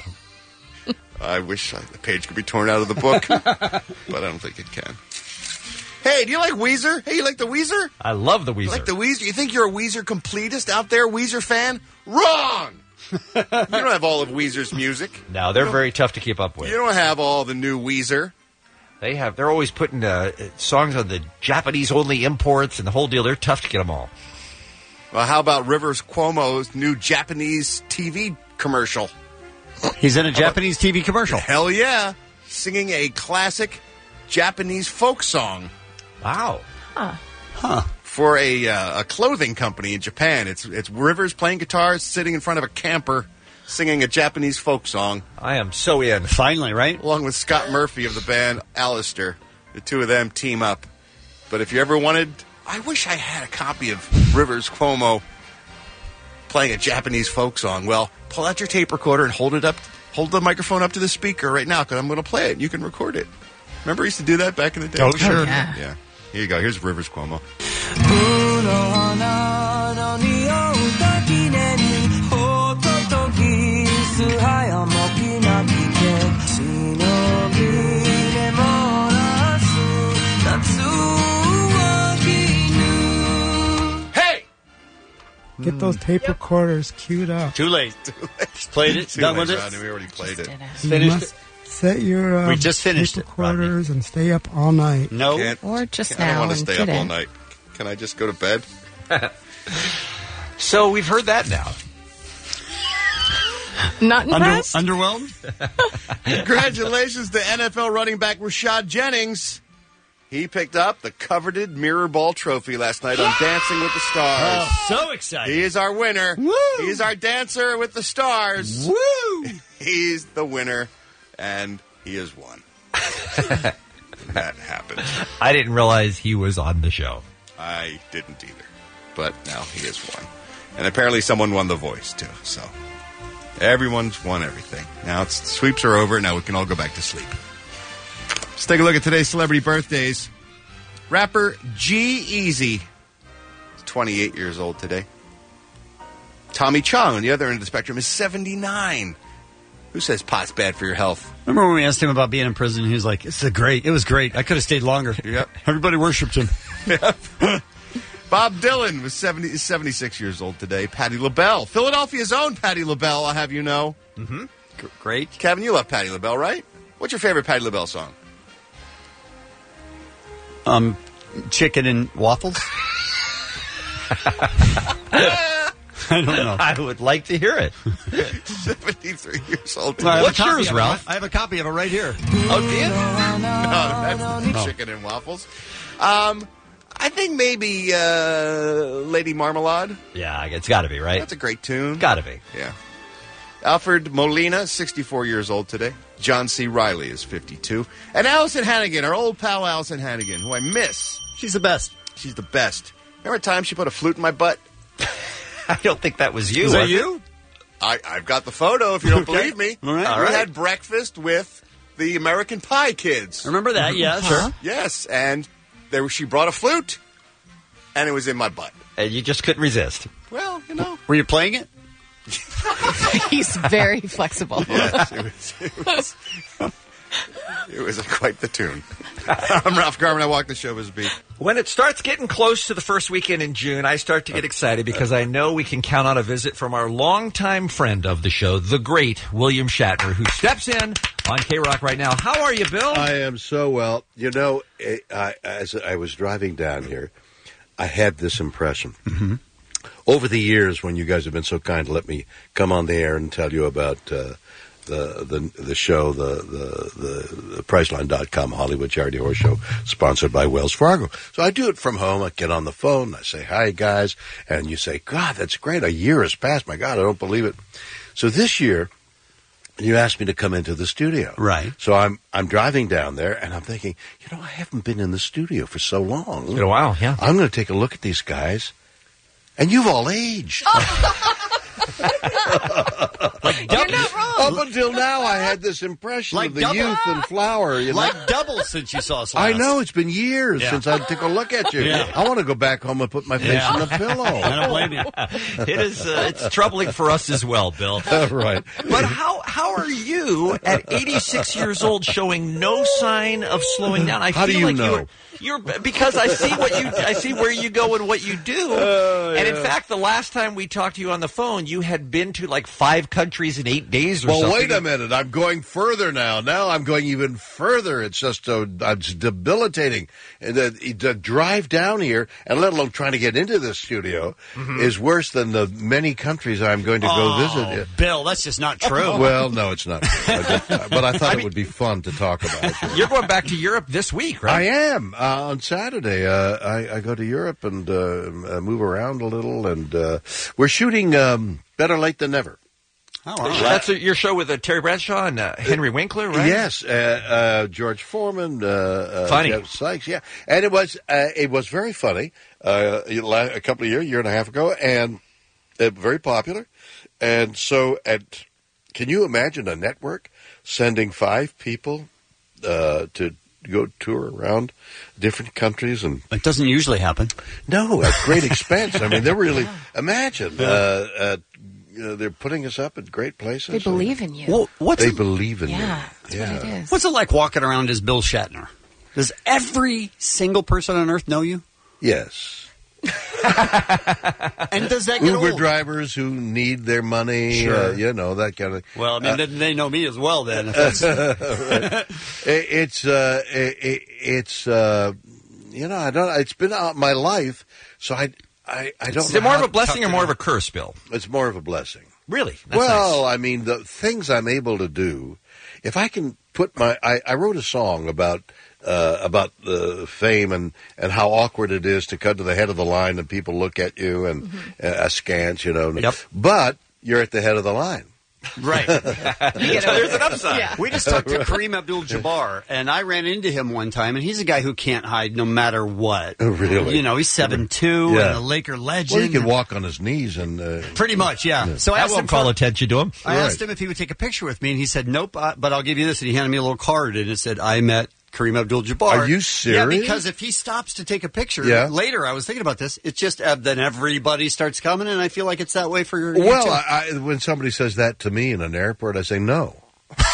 I wish I, the page could be torn out of the book, but I don't think it can. Hey, do you like Weezer? Hey, you like the Weezer? I love the Weezer. You like the Weezer? You think you're a Weezer completist out there, Weezer fan? Wrong! You don't have all of Weezer's music. No, they're very tough to keep up with. You don't have all the new Weezer. They have. They're always putting uh, songs on the Japanese-only imports and the whole deal. They're tough to get them all. Well, how about Rivers Cuomo's new Japanese T V commercial? He's in a Japanese T V commercial. Hell yeah. Singing a classic Japanese folk song. Wow. Huh. Huh. For a uh, a clothing company in Japan. It's it's Rivers playing guitar, sitting in front of a camper, singing a Japanese folk song. I am so in. Finally, right? Along with Scott Murphy of the band Alistair. The two of them team up. But if you ever wanted... I wish I had a copy of Rivers Cuomo playing a Japanese folk song. Well, pull out your tape recorder and hold it up, hold the microphone up to the speaker right now, because I'm going to play it. You can record it. Remember, I used to do that back in the day. Oh, sure. Oh, yeah. Yeah. Here you go. Here's Rivers Cuomo. Hey! Get those tape recorders queued up. Too late. Just played it. Too Done late, with it. Rodney. We already played it. You Finished must it. set your uh, We just finished tape it, Rodney. recorders and stay up all night. No. Can't- Or just I don't now want to and stay get up all in. night. Can I just go to bed? So we've heard that now. Not Under, impressed? underwhelmed? Congratulations to N F L running back Rashad Jennings. He picked up the coveted Mirror Ball trophy last night on Dancing with the Stars. Oh, so excited. He is our winner. Woo! He's our dancer with the stars. Woo! He's the winner, and he has won. That happened. I didn't realize he was on the show. I didn't either, but now he has won. And apparently someone won The Voice, too, so everyone's won everything. Now it's sweeps are over. Now we can all go back to sleep. Let's take a look at today's celebrity birthdays. Rapper G-Eazy is twenty-eight years old today. Tommy Chong, on the other end of the spectrum, is seventy-nine. Who says pot's bad for your health? Remember when we asked him about being in prison? He was like, "It's a great. It was great. I could have stayed longer." Yep. Everybody worshipped him. Yep. Bob Dylan was seventy, is seventy-six years old today. Patti LaBelle, Philadelphia's own Patti LaBelle, I'll have you know. Mm-hmm. Great. Kevin, you love Patti LaBelle, right? What's your favorite Patti LaBelle song? Um, chicken and waffles. I don't know. I would like to hear it. seventy-three years old. Well, I have What's a copy yours, of it. Ralph? I have a copy of it right here. Oh, do you? No, that's Oh. chicken and waffles. Um, I think maybe uh, Lady Marmalade. Yeah, it's got to be, right? That's a great tune. Got to be. Yeah. Alfred Molina, sixty-four years old today. John C. Riley is fifty-two. And Allison Hannigan, our old pal Allison Hannigan, who I miss. She's the best. She's the best. Remember a time she put a flute in my butt? I don't think that was you. Is that was it? you? I, I've got the photo if you don't Okay. believe me. All right. We All right. had breakfast with the American Pie kids. Remember that? Yes. Sure. Yes, and there she brought a flute, and it was in my butt. And you just couldn't resist. Well, you know. Were you playing it? He's very flexible. Yes, it was, it was, it was quite the tune. I'm Ralph Garman. I walk the showbiz beat. When it starts getting close to the first weekend in June, I start to get excited because I know we can count on a visit from our longtime friend of the show, the great William Shatner, who steps in on K-Rock right now. How are you, Bill? I am so well. You know, I, I, as I was driving down here, I had this impression. Mm-hmm. Over the years, when you guys have been so kind to let me come on the air and tell you about uh, the the the show, the the the, the Priceline dot com Hollywood Charity Horse Show, sponsored by Wells Fargo. So I do it from home. I get on the phone. I say, "Hi, guys," and you say, "God, that's great. A year has passed. My God, I don't believe it." So this year, you asked me to come into the studio. Right. So I'm I'm driving down there, and I'm thinking, you know, I haven't been in the studio for so long. It's been a while, yeah. I'm going to take a look at these guys. And you've all aged. Like You're not wrong. Up until now, I had this impression Like of the double. youth and flower. You know? Like double since you saw us I last. know, it's been years Yeah. since I took a look at you. Yeah. I want to go back home and put my face Yeah. in the pillow. I don't blame you. It is uh, it's troubling for us as well, Bill. Right. But how how are you at eighty-six years old showing no sign of slowing down? I How do feel you like know? you're you're because I see what you I see where you go and what you do. Uh, and in yeah. fact, the last time we talked to you on the phone, you had been to like five countries in eight days or Well, something. wait a minute. I'm going further now. Now I'm going even further. It's just so it's debilitating. And the, the drive down here, and let alone trying to get into this studio, is worse than the many countries I'm going to go Oh, visit. Bill, that's just not true. Well, no, it's not true. I just- but I thought it would be fun to talk about. You're going back to Europe this week, right? I am. Uh, on Saturday, uh, I, I go to Europe and uh, uh, move around a little, and uh, we're shooting um, Better Late Than Never. Oh, all right. That's a, your show with uh, Terry Bradshaw and uh, Henry Winkler, right? Yes, uh, uh, George Foreman, uh, uh, Funny. Jeff Sykes, yeah, and it was uh, it was very funny. Uh, a couple of years, year and a half ago, and uh, very popular. And so, at can you imagine a network sending five people uh, to go tour around different countries? And It doesn't usually happen. no, at great expense. I mean, they're really imagine. Uh, uh, you know, they're putting us up at great places. They believe in you. Well, what's They it, believe in yeah, you. that's Yeah. what it is. what's it like walking around as Bill Shatner? Does every single person on earth know you? Yes. And does that get Uber old? drivers who need their money, Sure. uh, you know, that kind of. Well, I mean, uh, they, they know me as well. Then, if that's, Right. It- it's uh, it, it's uh, you know, I don't. It's been out my life, so I I, I don't. Is know it more how of a to blessing talk or more to of a curse, Bill? It's more of a blessing. Really? That's well, nice. I mean, the things I'm able to do, if I can put my, I, I wrote a song about uh, about the fame and, and how awkward it is to cut to the head of the line and people look at you and Mm-hmm. uh, askance, you know. Yep. But you're at the head of the line. right. There's an upside. Yeah. We just talked to Kareem Abdul-Jabbar, and I ran into him one time, and he's a guy who can't hide no matter what. Oh, really? You know, he's seven two Yeah. and a Laker legend. Well, he can walk on his knees and. Uh, Pretty much, yeah. So I That asked him won't call for- attention to him. I asked him if he would take a picture with me, and he said, nope, uh, but I'll give you this. And he handed me a little card, and it said, I met Kareem Abdul-Jabbar. Are you Yeah, serious? because if he stops to take a picture Yeah. later, I was thinking about this, it's just uh, then everybody starts coming, and I feel like it's that way for your Well, you too. I, I, when somebody says that to me in an airport, I say no.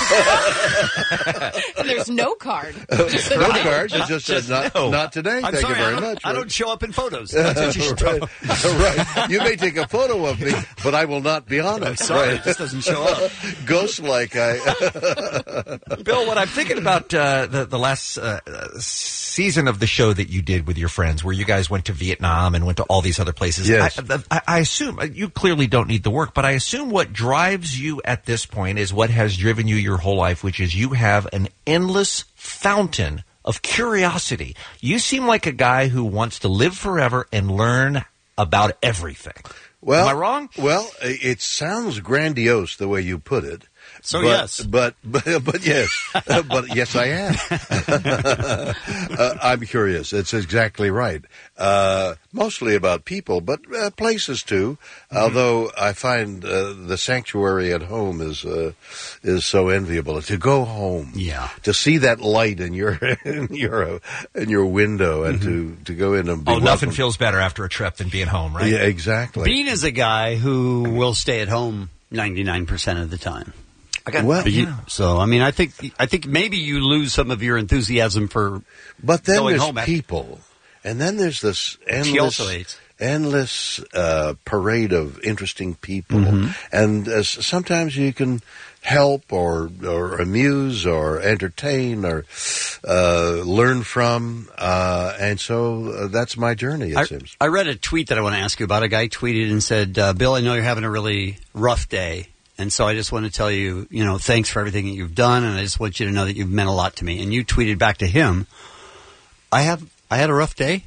And there's no card. Just no a- cards. It just said not, no. not today. I'm Thank sorry, you very I don't, much. I don't show up in photos. That's what you should right. know. right. You may take a photo of me, but I will not be on it. I'm sorry, Right. it just doesn't show up. Ghost-like. I. Bill, what I'm thinking about uh, the the last uh, season of the show that you did with your friends, where you guys went to Vietnam and went to all these other places. Yes. I, I, I assume you clearly don't need the work, but I assume what drives you at this point is what has driven you your whole life, which is you have an endless fountain of curiosity. You seem like a guy who wants to live forever and learn about everything. Well, Am I wrong? Well, it sounds grandiose the way you put it. So but, yes. but but but yes, but yes, I am. uh, I'm curious. It's exactly right. Uh, mostly about people, but uh, places too. Mm-hmm. Although I find uh, the sanctuary at home is uh, is so enviable. To go home, yeah, to see that light in your in your in your window, and mm-hmm. to to go in and be oh, welcomed. Nothing feels better after a trip than being home, right? Yeah, exactly. Bean is a guy who will stay at home ninety-nine percent of the time. I got well, you, yeah. so I mean, I think I think maybe you lose some of your enthusiasm for. But then going there's home after- people, and then there's this endless, She also hates. endless uh, parade of interesting people, Mhm. and uh, s- sometimes you can help or or amuse or entertain or uh, learn from, uh, and so uh, that's my journey. It I, seems. I read a tweet that I want to ask you about. A guy tweeted and said, uh, "Bill, I know you're having a really rough day." And so I just want to tell you, you know, thanks for everything that you've done, and I just want you to know that you've meant a lot to me. And you tweeted back to him, I have, I had a rough day.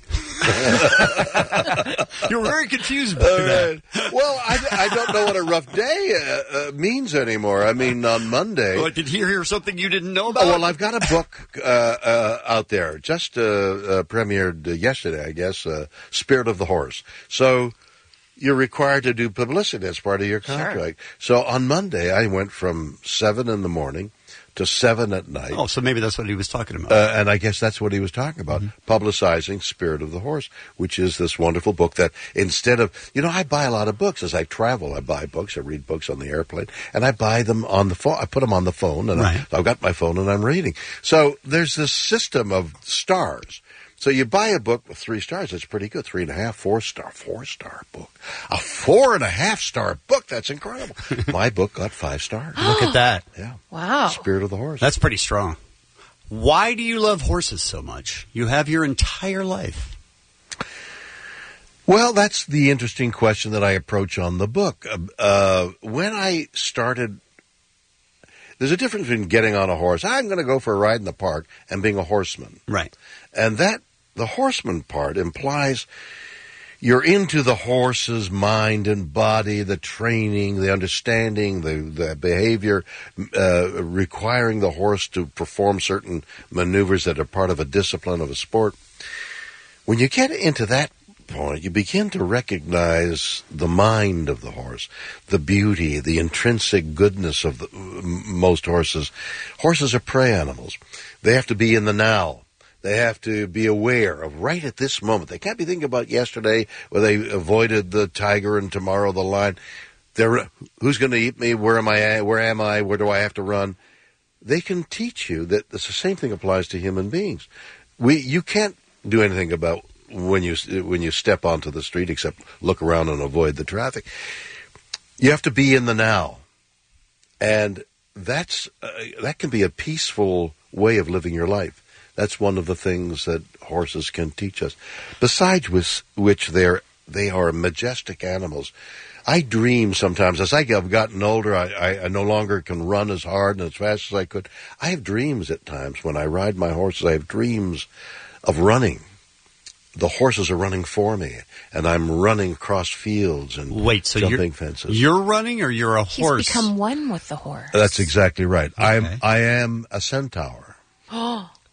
You're very confused by that. Well, I, I don't know what a rough day uh, uh, means anymore. I mean, on Monday. What, did he hear something you didn't know about? Oh, well, I've got a book uh, uh, out there, just uh, uh, premiered uh, yesterday, I guess, uh, Spirit of the Horse. So you're required to do publicity as part of your contract. Sure. So on Monday, I went from seven in the morning to seven at night. Oh, so maybe that's what he was talking about. Uh, and I guess that's what he was talking about, Mm-hmm. publicizing Spirit of the Horse, which is this wonderful book that instead of, you know, I buy a lot of books as I travel. I buy books, I read books on the airplane, and I buy them on the phone. I put them on the phone, and Right. I, I've got my phone and I'm reading. So there's this system of stars. So you buy a book with three stars, it's pretty good. Three and a half, four star, four star book. A four and a half star book, that's incredible. My book got five stars. Look at that. Yeah. Wow. Spirit of the Horse. That's pretty strong. Why do you love horses so much? You have your entire life. Well, that's the interesting question that I approach on the book. Uh, uh, when I started, there's a difference between getting on a horse. I'm going to go for a ride in the park and being a horseman. Right. And that, the horseman part implies you're into the horse's mind and body, the training, the understanding, the, the behavior, uh, requiring the horse to perform certain maneuvers that are part of a discipline of a sport. When you get into that point, you begin to recognize the mind of the horse, the beauty, the intrinsic goodness of the, most horses. Horses are prey animals. They have to be in the now. They have to be aware of right at this moment. They can't be thinking about yesterday where they avoided the tiger and tomorrow the lion. They're, who's going to eat me? Where am I? Where am I? Where do I have to run? They can teach you that the same thing applies to human beings. We, you can't do anything about when you when you step onto the street except look around and avoid the traffic. You have to be in the now, and that's uh, that can be a peaceful way of living your life. That's one of the things that horses can teach us. Besides which, which they're, they are majestic animals. I dream sometimes, as I have gotten older, I, I, I no longer can run as hard and as fast as I could. I have dreams at times. When I ride my horses, I have dreams of running. The horses are running for me, and I'm running across fields and Wait, so jumping you're, fences. You're running or you're a He's horse? become one with the horse. That's exactly right. Okay. I'm, I am a centaur. Oh.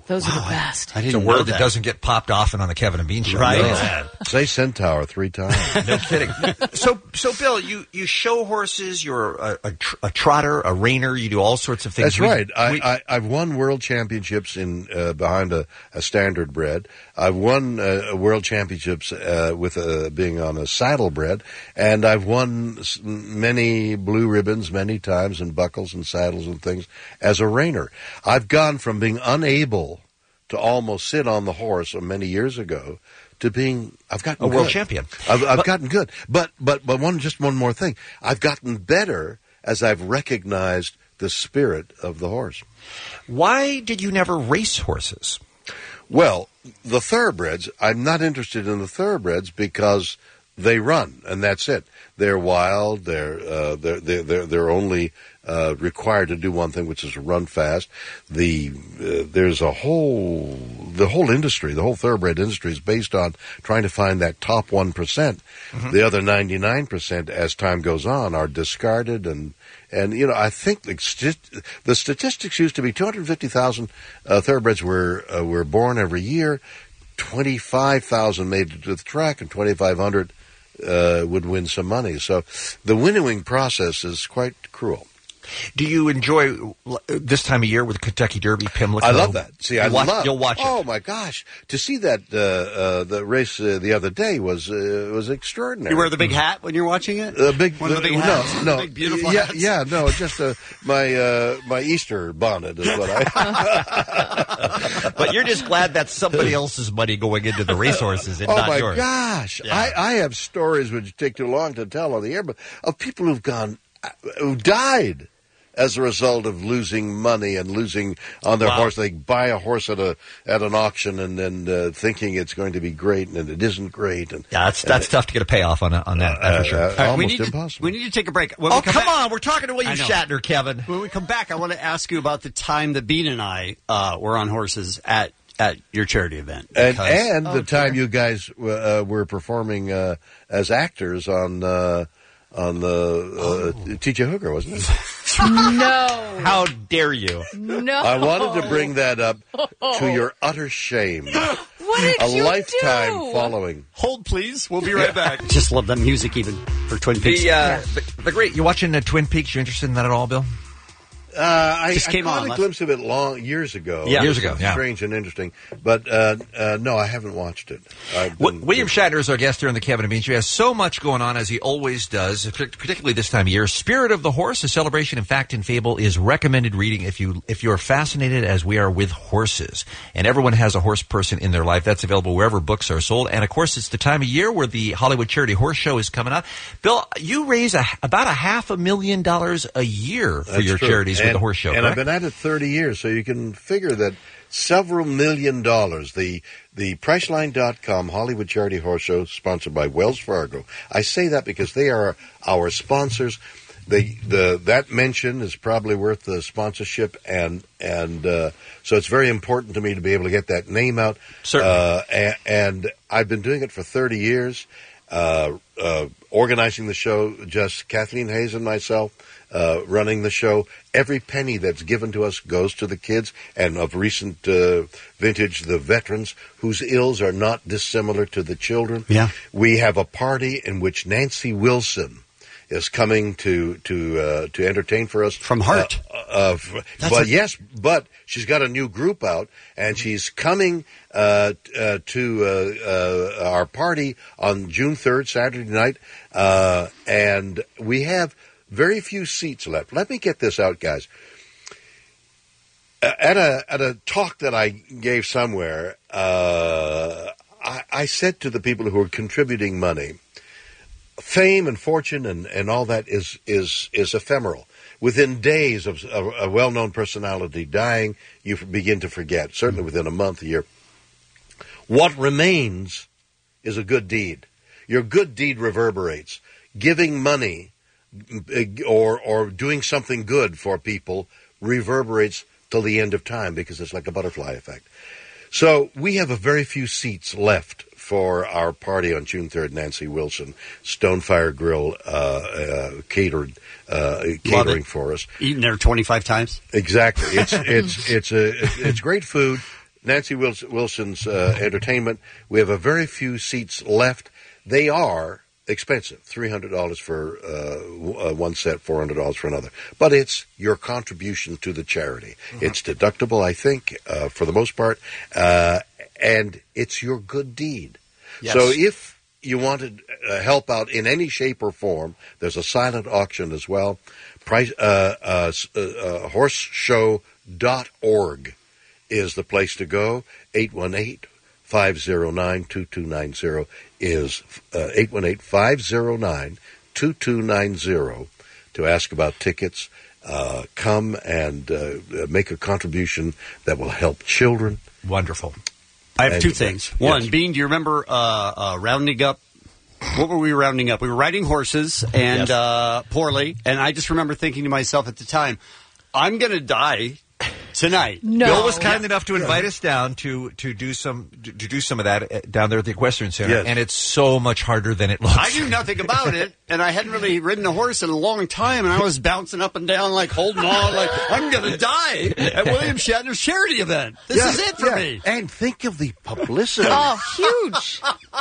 Those are the best. I It's didn't a know word that. that. doesn't get popped often on the Kevin and Bean Show. Right. No. Say centaur three times. No kidding. So, so Bill, you, you show horses. You're a, a, tr- a trotter, a reiner. You do all sorts of things. That's We- right. I, we- I, I've won world championships in uh, behind a, a standard bred. I've won uh, world championships uh, with uh, being on a saddle bred, and I've won s- many blue ribbons many times and buckles and saddles and things as a reiner. I've gone from being unable to almost sit on the horse many years ago to being I've gotten A world good. champion. I've, I've But- gotten good, but but but one just one more thing. I've gotten better as I've recognized the spirit of the horse. Why did you never race horses? Well, the thoroughbreds, I'm not interested in the thoroughbreds because they run, and that's it. They're wild. They're uh, they're they're they're, they're only uh, required to do one thing, which is run fast. The uh, there's a whole the whole industry, the whole thoroughbred industry is based on trying to find that top one percent. Mm-hmm. The other ninety-nine percent, as time goes on, are discarded and. And, you know, I think the, sti- the statistics used to be two hundred fifty thousand uh, thoroughbreds were uh, were born every year. twenty-five thousand made it to the track, and twenty-five hundred uh, would win some money. So the winnowing process is quite cruel. Do you enjoy uh, this time of year with the Kentucky Derby, Pimlico? I love that. See, I You'll watch, love. You'll watch it. Oh my gosh, to see that uh, uh, the race uh, the other day was uh, was extraordinary. You wear the big hat when you're watching it? A big, One of the big no, hats? no, The big, beautiful yeah, hats? yeah, no, just uh, my uh, my Easter bonnet is what I. But you're just glad that's somebody else's money going into the racehorses and Oh not my yours. gosh, Yeah. I, I have stories which take too long to tell on the air, but of people who've gone, who died as a result of losing money and losing on their Wow. horse. They buy a horse at a at an auction and then uh, thinking it's going to be great, and it isn't great. And Yeah, that's that's and, tough to get a payoff on a, on that, that's for sure. uh, All right, we almost need to- impossible. we need to take a break. When Oh, we come come back- on. We're talking to William I know. Shatner, Kevin. When we come back, I want to ask you about the time that Bean and I uh, were on horses at, at your charity event. And, because- and the time you guys uh, were performing uh, as actors on uh, on the uh, T J Hooker, wasn't it? No. How dare you? No. I wanted to bring that up to your utter shame. What did A you lifetime do? following. Hold, please. We'll be right back. Just love that music even for Twin Peaks. The, uh, the, the great, you watching uh, Twin Peaks? You interested in that at all, Bill? Uh, I, Just I came caught on a last- glimpse of it long years ago. Yeah. Years It was ago, yeah. strange and interesting, but uh, uh, no, I haven't watched it. I've W- been- William Shatner is our guest here on the Kevin and Bean Show. He has so much going on, as he always does, partic- particularly this time of year. Spirit of the Horse, a celebration in fact and fable, is recommended reading if you if you're fascinated as we are with horses. And everyone has a horse person in their life. That's available wherever books are sold. And of course, it's the time of year where the Hollywood Charity Horse Show is coming up. Bill, you raise a, about a half a million dollars a year for That's your true. charities with And- the horse show. And correct? I've been at it thirty years, so you can figure that several million dollars. The the Priceline dot com Hollywood Charity Horse Show, sponsored by Wells Fargo. I say that because they are our sponsors. They, the that mention is probably worth the sponsorship, and and uh, so it's very important to me to be able to get that name out. Certainly. Uh, and, and I've been doing it for thirty years, uh, uh, organizing the show. Just Kathleen Hayes and myself. Uh, running the show. Every penny that's given to us goes to the kids, and of recent uh, vintage, the veterans whose ills are not dissimilar to the children. Yeah. We have a party in which Nancy Wilson is coming to to uh, to entertain for us From Heart. Uh, uh, f- That's but a- yes, but she's got a new group out, and she's coming uh, uh, to uh, uh, our party on June third, Saturday night, uh, and we have very few seats left. Let me get this out, guys. Uh, At a at a talk that I gave somewhere, uh, I, I said to the people who are contributing money, fame and fortune and, and all that is is is ephemeral. Within days of a, a well-known personality dying, you begin to forget. Certainly within a month, a year. What remains is a good deed. Your good deed reverberates. Giving money or or doing something good for people reverberates till the end of time because it's like a butterfly effect. So we have a very few seats left for our party on June third. Nancy Wilson, Stonefire Grill, uh, uh, catered uh, catering for us. Eaten there twenty-five times. Exactly. It's it's it's a it's great food. Nancy Wilson, Wilson's uh, Entertainment. We have a very few seats left. They are expensive, three hundred dollars for uh, one set, four hundred dollars for another. But it's your contribution to the charity. Mm-hmm. It's deductible, I think, uh, for the most part, uh, and it's your good deed. Yes. So if you want to uh, help out in any shape or form, there's a silent auction as well. Price, uh, uh, uh, horse show dot org is the place to go. eight one eight, five oh nine, two two nine zero is uh, eight one eight, five oh nine, two two nine zero to ask about tickets. Uh, come and uh, make a contribution that will help children. Wonderful. I have and, two things. One, yes. Bean, do you remember uh, uh, rounding up? What were we rounding up? We were riding horses and Yes. uh, poorly, and I just remember thinking to myself at the time, I'm going to die tonight. No. Bill was kind enough to invite us down to to do some to do some of that uh, down there at the Equestrian Center, Yes. and it's so much harder than it looks. I knew nothing about it, and I hadn't really ridden a horse in a long time, and I was bouncing up and down, like holding on, like I'm going to die at William Shatner's charity event. This Yeah, is it for yeah. me. And think of the publicity. Oh, huge.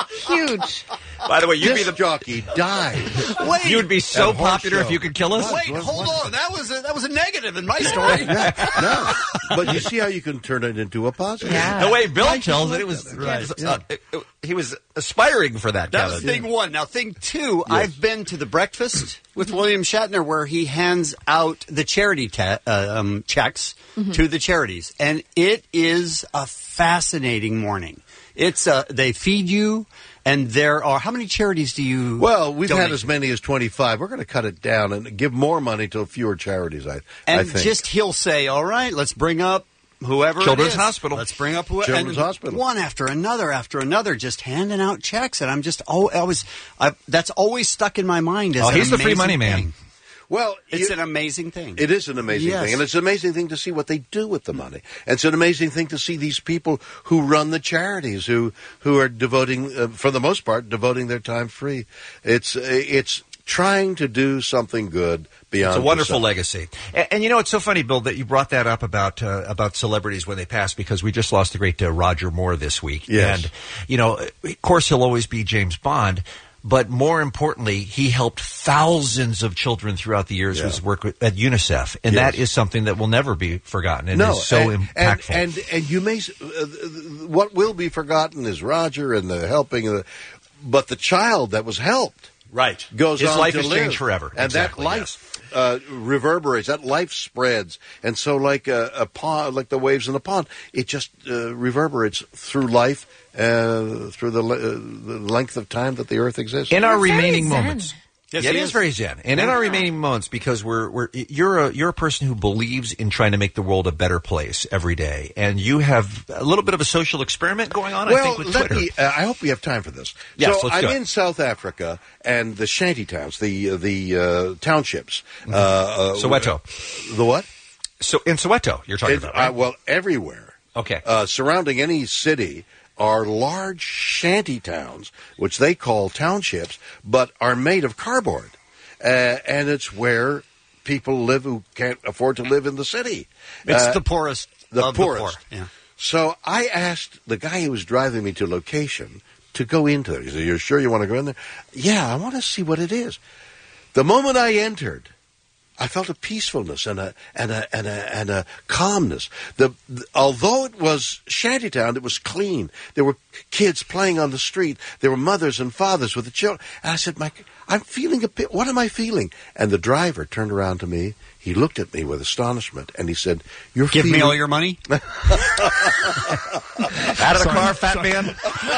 Huge. By the way, you'd this be the jockey died. Wait, you would be so At a horse popular show. if you could kill us. wait, hold on. That was a, that was a negative in my story. No, but you see how you can turn it into a positive. Yeah. The way Bill I tells just it, it like was that. right. Yeah. uh, it- it- he was aspiring for that. That was Kevin. thing one. Now, thing two, I've been to the breakfast with William Shatner where he hands out the charity ta- uh, um, checks to the charities. And it is a fascinating morning. It's uh, they feed you, and there are, how many charities do you Well, we've donate had as many as twenty-five. We're going to cut it down and give more money to fewer charities, I, And I think. just he'll say, all right, let's bring up whoever it Children's is. Hospital. Let's bring up whoever. Children's and Hospital. One after another after another, just handing out checks. And I'm just, oh, I was, I, that's always stuck in my mind. As Oh, an he's the free amazing money man. thing. Well, It's you- an amazing thing. It is an amazing Yes. thing, and it's an amazing thing to see what they do with the money. And it's an amazing thing to see these people who run the charities, who who are devoting, uh, for the most part, devoting their time free. It's uh, it's trying to do something good beyond. It's a wonderful yourself. legacy. And, and you know, it's so funny, Bill, that you brought that up about uh, about celebrities when they pass, because we just lost the great uh, Roger Moore this week. Yes. And, you know, of course, he'll always be James Bond. But more importantly, he helped thousands of children throughout the years Yeah. with his work with, at UNICEF. And Yes. that is something that will never be forgotten and No, is so and, impactful. And, and and you may s- uh, what will be forgotten is Roger and the helping, of the, but the child that was helped right. goes His on life to has live. changed forever. And Exactly, that life uh, reverberates, that life spreads, and so like a, a pond, like the waves in a pond, it just uh, reverberates through life, uh, through the, le- uh, the length of time that the earth exists. In our You're very remaining zen. moments. Yes, Yeah, it he is is. very zen. And in our remaining moments, because we're we're you're a you're a person who believes in trying to make the world a better place every day, and you have a little bit of a social experiment going on. I Well, think with let Twitter. me. Uh, I hope we have time for this. Yes, so let's I'm do it. in South Africa, and the shanty towns, the uh, the uh, townships, uh, uh, Soweto. The what? So in Soweto, you're talking It- about, right? uh, well, everywhere. Okay. Uh, surrounding any city are large shanty towns, which they call townships, but are made of cardboard. Uh, and it's where people live who can't afford to live in the city. It's Uh, the poorest the of poorest. the poor. Yeah. So I asked the guy who was driving me to location to go into it. He said, "You're sure you want to go in there?" Yeah, I want to see what it is. The moment I entered, I felt a peacefulness and a and a and a and a calmness. The, the although it was shantytown, it was clean. There were kids playing on the street. There were mothers and fathers with the children. And I said, "Mike, I'm feeling a bit. What am I feeling?" And the driver turned around to me. He looked at me with astonishment, and he said, "You're Give feeling me all your money." Out of the car, fat man.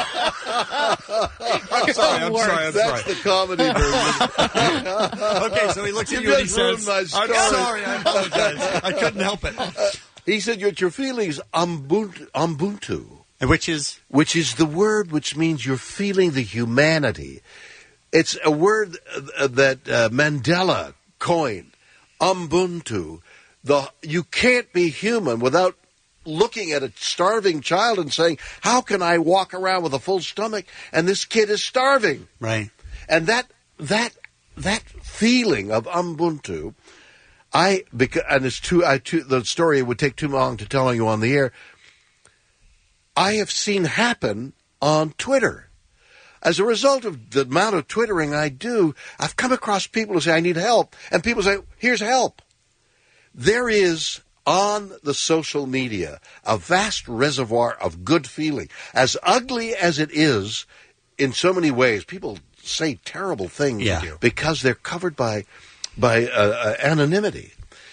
I'm sorry, I'm sorry, I'm That's the comedy version. Okay, so he looks at You you and he just ruined says, my "I'm story." sorry, I apologize. I couldn't help it." He said, "What you're feeling is Ubuntu, Ubuntu, Which is which is the word which means you're feeling the humanity. It's a word uh, that uh, Mandela coined, Ubuntu. The you can't be human without looking at a starving child and saying, how can I walk around with a full stomach and this kid is starving?" right. And that that that feeling of Ubuntu, I because and it's too I too the story would take too long to tell you on the air. I have seen happen on Twitter. As a result of the amount of Twittering I do, I've come across people who say, I need help. And people say, here's help. There is, on the social media, a vast reservoir of good feeling. As ugly as it is, in so many ways, people say terrible things Yeah. because they're covered by, by uh, uh, anonymity.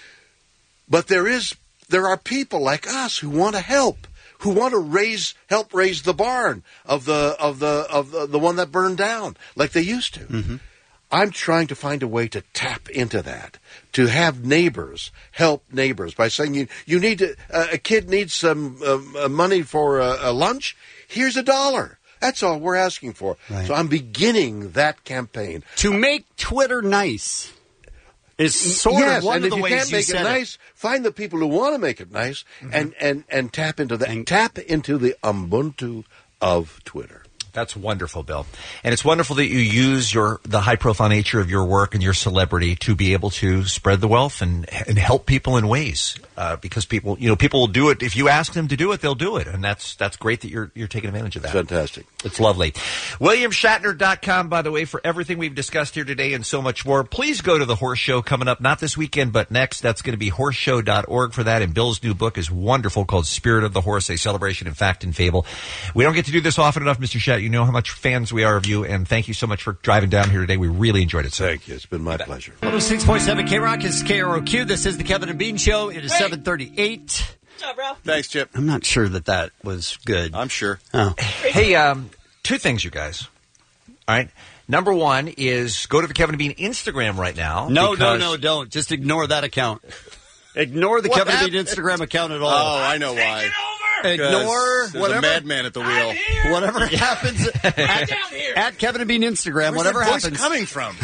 But there is, there are people like us who want to help. Who want to raise, help raise the barn of the of the of the, the one that burned down, like they used to. Mm-hmm. I'm trying to find a way to tap into that, to have neighbors help neighbors by saying you you need to, uh, a kid needs some uh, money for uh, a lunch. Here's a dollar. That's all we're asking for. Right. So I'm beginning that campaign To make Twitter nice is sort yes, of one and of if the you ways can't you make it said nice, find the people who want to make it nice, and, and, and tap into that. And tap into the Ubuntu of Twitter. That's wonderful, Bill. And it's wonderful that you use your the high-profile nature of your work and your celebrity to be able to spread the wealth and and help people in ways. Uh, because people, you know, people will do it. If you ask them to do it, they'll do it. And that's that's great that you're you're taking advantage of that. Fantastic. It's lovely. William Shatner dot com, by the way, for everything we've discussed here today and so much more. Please go to the Horse Show coming up, not this weekend, but next. That's going to be horse show dot org for that. And Bill's new book is wonderful, called Spirit of the Horse, a celebration in fact and fable. We don't get to do this often enough, Mister Shat. You know how much fans we are of you, and thank you so much for driving down here today. We really enjoyed it. So. Thank you. It's been my pleasure. one oh six point seven K-Rock is K R O Q. This is the Kevin and Bean Show. It is Hey. seven thirty-eight. Good job, Ralph. Thanks, Chip. I'm not sure that that was good. I'm sure. Oh. Hey, um, two things, you guys. All right. Number one is go to the Kevin and Bean Instagram right now. No, because- no, no, don't. Just ignore that account. Ignore the What Kevin and Bean happened? Instagram account at all. Oh, I know why. Ignore There's whatever a madman at the wheel. whatever happens at, at Kevin and Bean Instagram. Where's whatever that voice happens. coming from?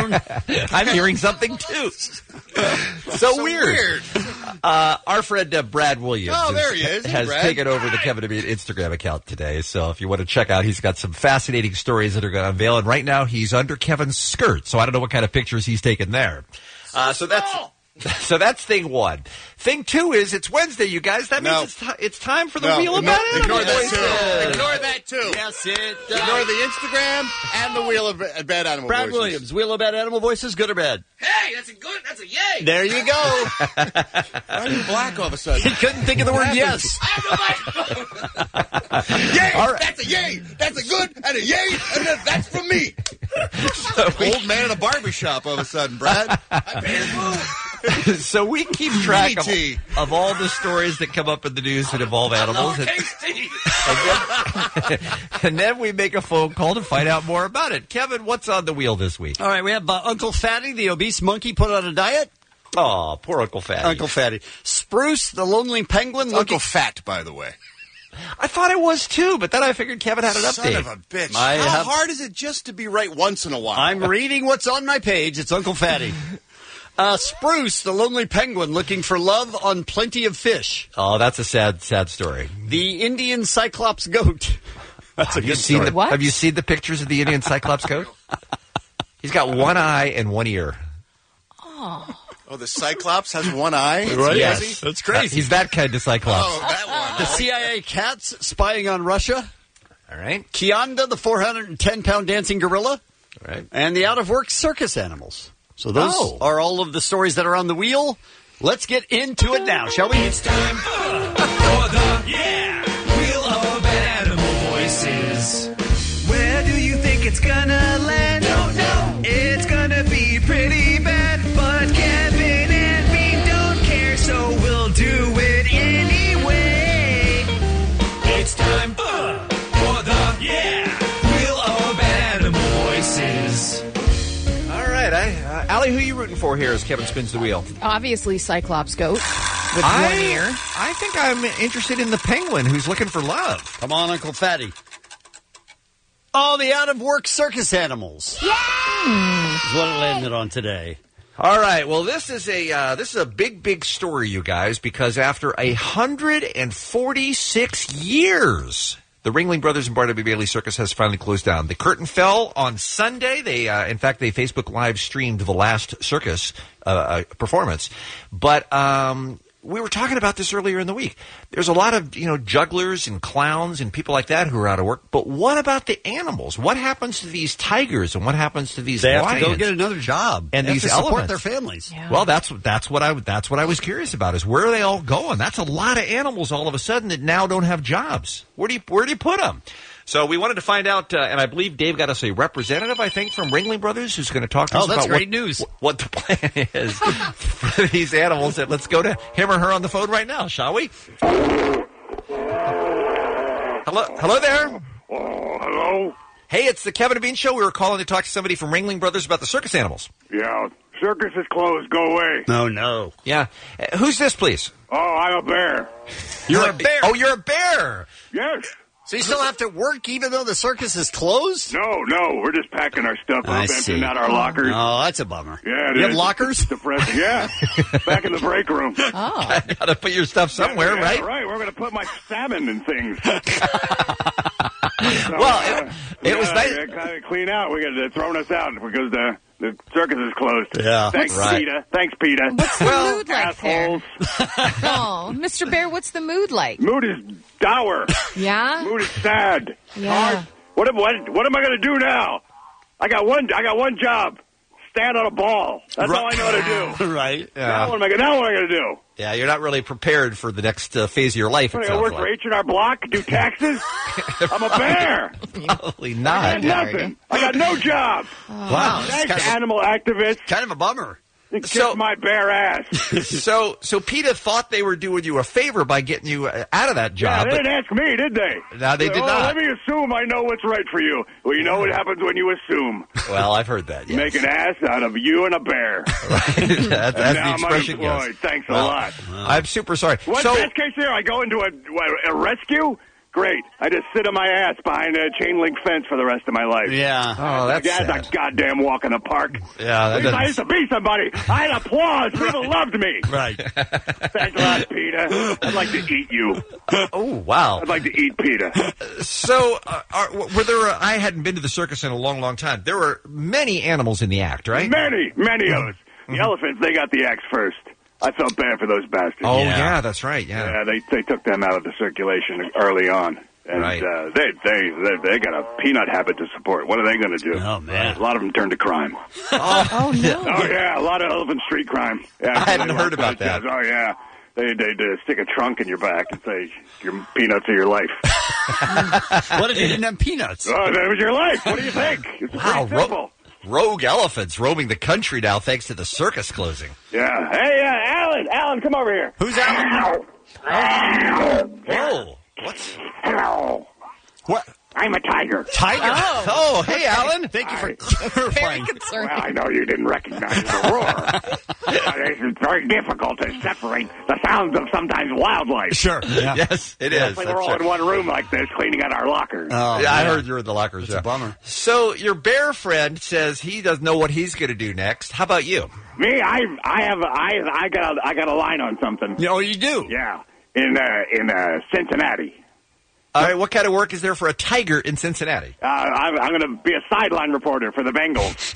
I'm hearing something too. So, So weird. weird. Uh, our friend uh, Brad Williams Oh, there he is. Hey, has Brad. taken over the Kevin and Bean Instagram account today. So if you want to check out, he's got some fascinating stories that are going to unveil. And right now, he's under Kevin's skirt. So I don't know what kind of pictures he's taken there. Uh, so that's so that's thing one. Thing two is it's Wednesday, you guys. That means No. it's, ti it's time for the No, Wheel of ignore, Bad ignore Animal that too. Voices. Ignore that too. Yes, it does. Ignore the Instagram and the Wheel of Ba- Bad Animal Brad Voices. Williams, Wheel of Bad Animal Voices, good or bad? Hey, that's a good, that's a yay. There you go. Why are you black all of a sudden? He couldn't think of the word What yes. Yay! All right. That's a yay! That's a good and a yay, and then that's from me. So we, Old man in a barbershop all of a sudden, Brad. I paid a move. so we keep track of, Mini-T. of all the stories that come up in the news that involve animals. And, and, then, and then we make a phone call to find out more about it. Kevin, what's on the wheel this week? All right, we have uh, Uncle Fatty, the obese monkey, put on a diet. Oh, poor Uncle Fatty. Uncle Fatty. Spruce, the lonely penguin. Uncle looking- Fat, by the way. I thought it was too, but then I figured Kevin had an Son update. of a bitch. I How have- hard is it just to be right once in a while? I'm reading what's on my page. It's Uncle Fatty. Uh, Spruce, the lonely penguin, looking for love on plenty of fish. Oh, that's a sad, sad story. The Indian cyclops goat. That's a Have you good seen story. the What? Have you seen the pictures of the Indian Cyclops goat? He's got one eye and one ear. Oh. Oh, the Cyclops has one eye? Right? Yes. Does he? That's crazy. He's that kind of Cyclops. Oh, that one. The C I A cats spying on Russia. All right. Kianda, the four hundred ten pound dancing gorilla. All right. And the out-of-work circus animals. So those Oh. are all of the stories that are on the wheel. Let's get into it now, shall we? It's time for the yeah Wheel of Bad Animal Voices. Where do you think it's gonna land? Don't know. It's gonna be pretty bad, but Kevin and me don't care, so we'll do it anyway. It's time uh, for the yeah Wheel of Bad Animal Voices. All right. I, uh, Allie, who are you rooting for here as Kevin spins the wheel? Obviously, Cyclops goat with I, one ear. I think I'm interested in the penguin who's looking for love. Come on, Uncle Fatty. Oh, the out-of-work circus animals. Yeah! Is what it landed on today. All right. Well, this is a uh, this is a big, big story, you guys, because after a hundred and forty-six years, the Ringling Brothers and Barnaby Bailey Circus has finally closed down. The curtain fell on Sunday. They, uh, in fact, they Facebook live streamed the last circus uh, uh, performance, but um, we were talking about this earlier in the week. There's a lot of, you know, jugglers and clowns and people like that who are out of work. But what about the animals? What happens to these tigers and what happens to these They lions? have to go get another job. And They these have to support elephants. their families. Yeah. Well, that's that's what I that's what I was curious about is where are they all going? That's a lot of animals all of a sudden that now don't have jobs. Where do you where do you put them? So we wanted to find out, uh, and I believe Dave got us a representative, I think, from Ringling Brothers, who's going to talk to Oh, us that's about great what, news. what the plan is for these animals. And let's go to him or her on the phone right now, shall we? Hello, hello there. Oh, hello? Hey, it's the Kevin and Bean Show. We were calling to talk to somebody from Ringling Brothers about the circus animals. Yeah, circus is closed. Go away. No, no. Yeah. Uh, who's this, please? Oh, I'm a bear. You're a bear. Oh, you're a bear. Yes. So you still have to work even though the circus is closed? No, no, we're just packing our stuff I up, emptying see. out our lockers. Oh, that's a bummer. Yeah, it You is. have lockers? It's depressing. Yeah, back in the break room. Oh. Got to put your stuff somewhere, Yeah, right? Right, we're going to put my salmon and things. So, Well, uh, it, it was yeah, nice. yeah, kind of clean out. We got they're throwing us out because the the circus is closed. Yeah. Thanks, Right. PETA. Thanks, PETA. What's the well, mood like there? assholes. Oh, Mister Bear, what's the mood like? Mood is dour. Yeah? Mood is sad. Yeah. Hard. What am what what am I going to do now? I got one I got one job. Stand on a ball. That's all I know how to do. Right. Now what am I gonna now what am I going to do? Yeah, you're not really prepared for the next uh, phase of your life. What, It I gotta sounds work for like. H and R Block, do taxes? I'm a bear. Probably I not. got nothing. I got no job. Wow. Thanks, Kind of, animal activists. a, kind of a bummer. Kiss So- my bare ass. so, so PETA thought they were doing you a favor by getting you uh, out of that Yeah, job. they but didn't ask me, did they? No, they did oh, not. Let me assume I know what's right for you. Well, you know what happens when you assume. well, I've heard that. You Yes. make an ass out of you and a bear. That- that's now the expression I'm unemployed. goes. Thanks a Well, lot. I'm super sorry. What's so, best case scenario? I go into a, what, a rescue? Great. I just sit on my ass behind a chain link fence for the rest of my life. Yeah. oh, that's That's sad. a goddamn walk in the park. Yeah, that At least I doesn't- used to be somebody. I had applause. People loved me. Right. Thanks a lot, PETA. I'd like to eat you. Oh, wow. I'd like to eat PETA. So, uh, are, were there? Uh, I hadn't been to the circus in a long, long time. There were many animals in the act, right? Many, many of us. The elephants, they got the axe first. I felt bad for those bastards. Oh, Yeah. yeah. that's right. Yeah. Yeah, they they took them out of the circulation early on. And Right. uh, they, they they they got a peanut habit to support. What are they going to do? Oh, man. A lot of them turned to crime. Oh, no. Oh yeah, a lot of elephant street crime. Yeah, I hadn't they heard lock about those that. guys. Oh yeah, they they they stick a trunk in your back and say your peanuts are your life. What if you didn't have peanuts? Oh, that was your life. What do you think? It's Wow, pretty ro- simple. rogue elephants roaming the country now thanks to the circus closing. Yeah. Hey, uh, Alan, Alan, come over here. Who's Alan? Whoa. What's... Hello. What? I'm a tiger. Tiger? Oh. Oh, hey, Alan. Thank you for Very clarifying. Well, concerned. I know you didn't recognize the roar. Uh, it's very difficult to separate the sounds of sometimes wildlife. Sure. Yeah. Yes, it is. Like That's we're all right. in one room like this, cleaning out our lockers. Oh, yeah, I man. heard you were in the lockers. It's yeah. a bummer. So your bear friend says he doesn't know what he's going to do next. How about you? Me, I, I have, I, I got, a, I got a line on something. Oh, you do? Yeah, in, uh, in uh, Cincinnati. All right, what kind of work is there for a tiger in Cincinnati? Uh, I'm, I'm going to be a sideline reporter for the Bengals.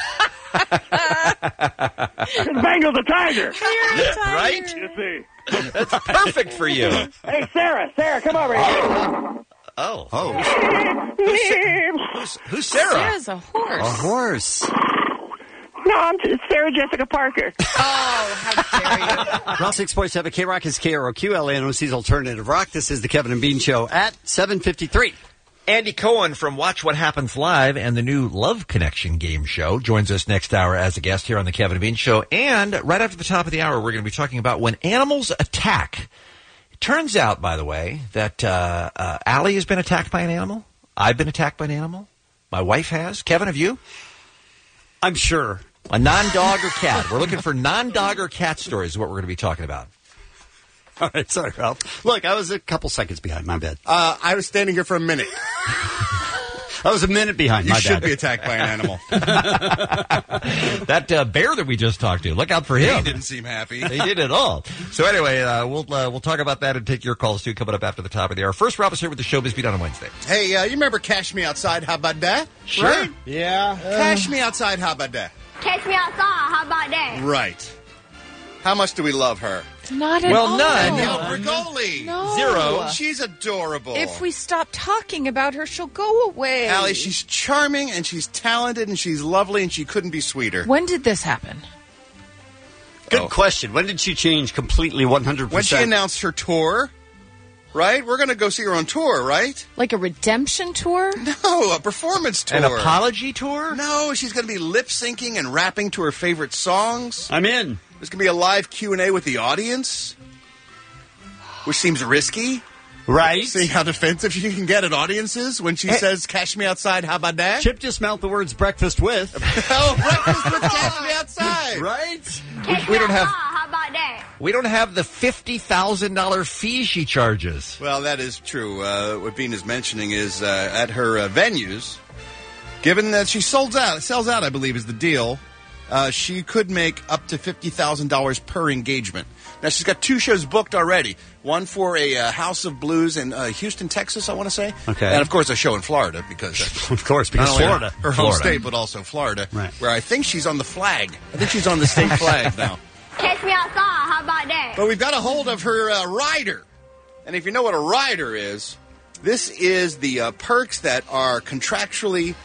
The Bengals a tiger. Right? You see. That's perfect for you. Hey, Sarah, Sarah, come over here. Oh. Oh. Who's, who's Sarah? Sarah's a horse. A horse. No, I'm t- Sarah Jessica Parker. Oh, how dare you. Ross six point seven K Rock is K R O Q, L A N O C's Alternative Rock. This is the Kevin and Bean Show at seven fifty-three. Andy Cohen from Watch What Happens Live and the new Love Connection game show joins us next hour as a guest here on the Kevin and Bean Show. And right after the top of the hour, we're going to be talking about when animals attack. It turns out, by the way, that uh, uh, Allie has been attacked by an animal. I've been attacked by an animal. My wife has. Kevin, have you? I'm sure. A non-dog or cat. We're looking for non-dog or cat stories is what we're going to be talking about. All right, sorry, Ralph. Look, I was a couple seconds behind. My bad. Uh, I was standing here for a minute. I was a minute behind. You My should bad. be attacked by an animal. That uh, bear that we just talked to, look out for him. He didn't seem happy. He did it all. So anyway, uh, we'll uh, we'll talk about that and take your calls too coming up after the top of the hour. First, Rob is here with the Showbiz Beat on Wednesday. Hey, uh, you remember Cash Me Outside, how about that? Sure. Right? Yeah. Cash Me Outside, how about that? Catch me outside. How about that? Right. How much do we love her? Not at Well, all. none. Danielle Bregoli. No. Zero. She's adorable. If we stop talking about her, she'll go away. Allie, she's charming and she's talented and she's lovely and she couldn't be sweeter. When did this happen? Good Oh. question. When did she change completely one hundred percent? When she announced her tour, right? We're going to go see her on tour, right? Like a redemption tour? No, a performance tour. An apology tour? No, she's going to be lip syncing and rapping to her favorite songs. I'm in. There's going to be a live Q and A with the audience, which seems risky. Right. Seeing how defensive she can get at audiences when she Hey. says, "Cash me outside, how about that?" Chip just mouthed the words breakfast with. Oh, breakfast with Cash me outside. Right? We, we don't have How about that? we don't have the fifty thousand dollar fee she charges. Well, that is true. Uh, what Bean is mentioning is uh, at her uh, venues, given that she sells out, sells out, I believe, is the deal. Uh, she could make up to fifty thousand dollars per engagement. Now, she's got two shows booked already. One for a uh, House of Blues in uh, Houston, Texas, I want to say. Okay. And, of course, a show in Florida because... Uh, Of course, because not only Florida. Her, her home Florida. state, but also Florida. Right. Where I think she's on the flag. I think she's on the state flag now. Catch me outside. How about that? But we've got a hold of her uh, rider. And if you know what a rider is, this is the uh, perks that are contractually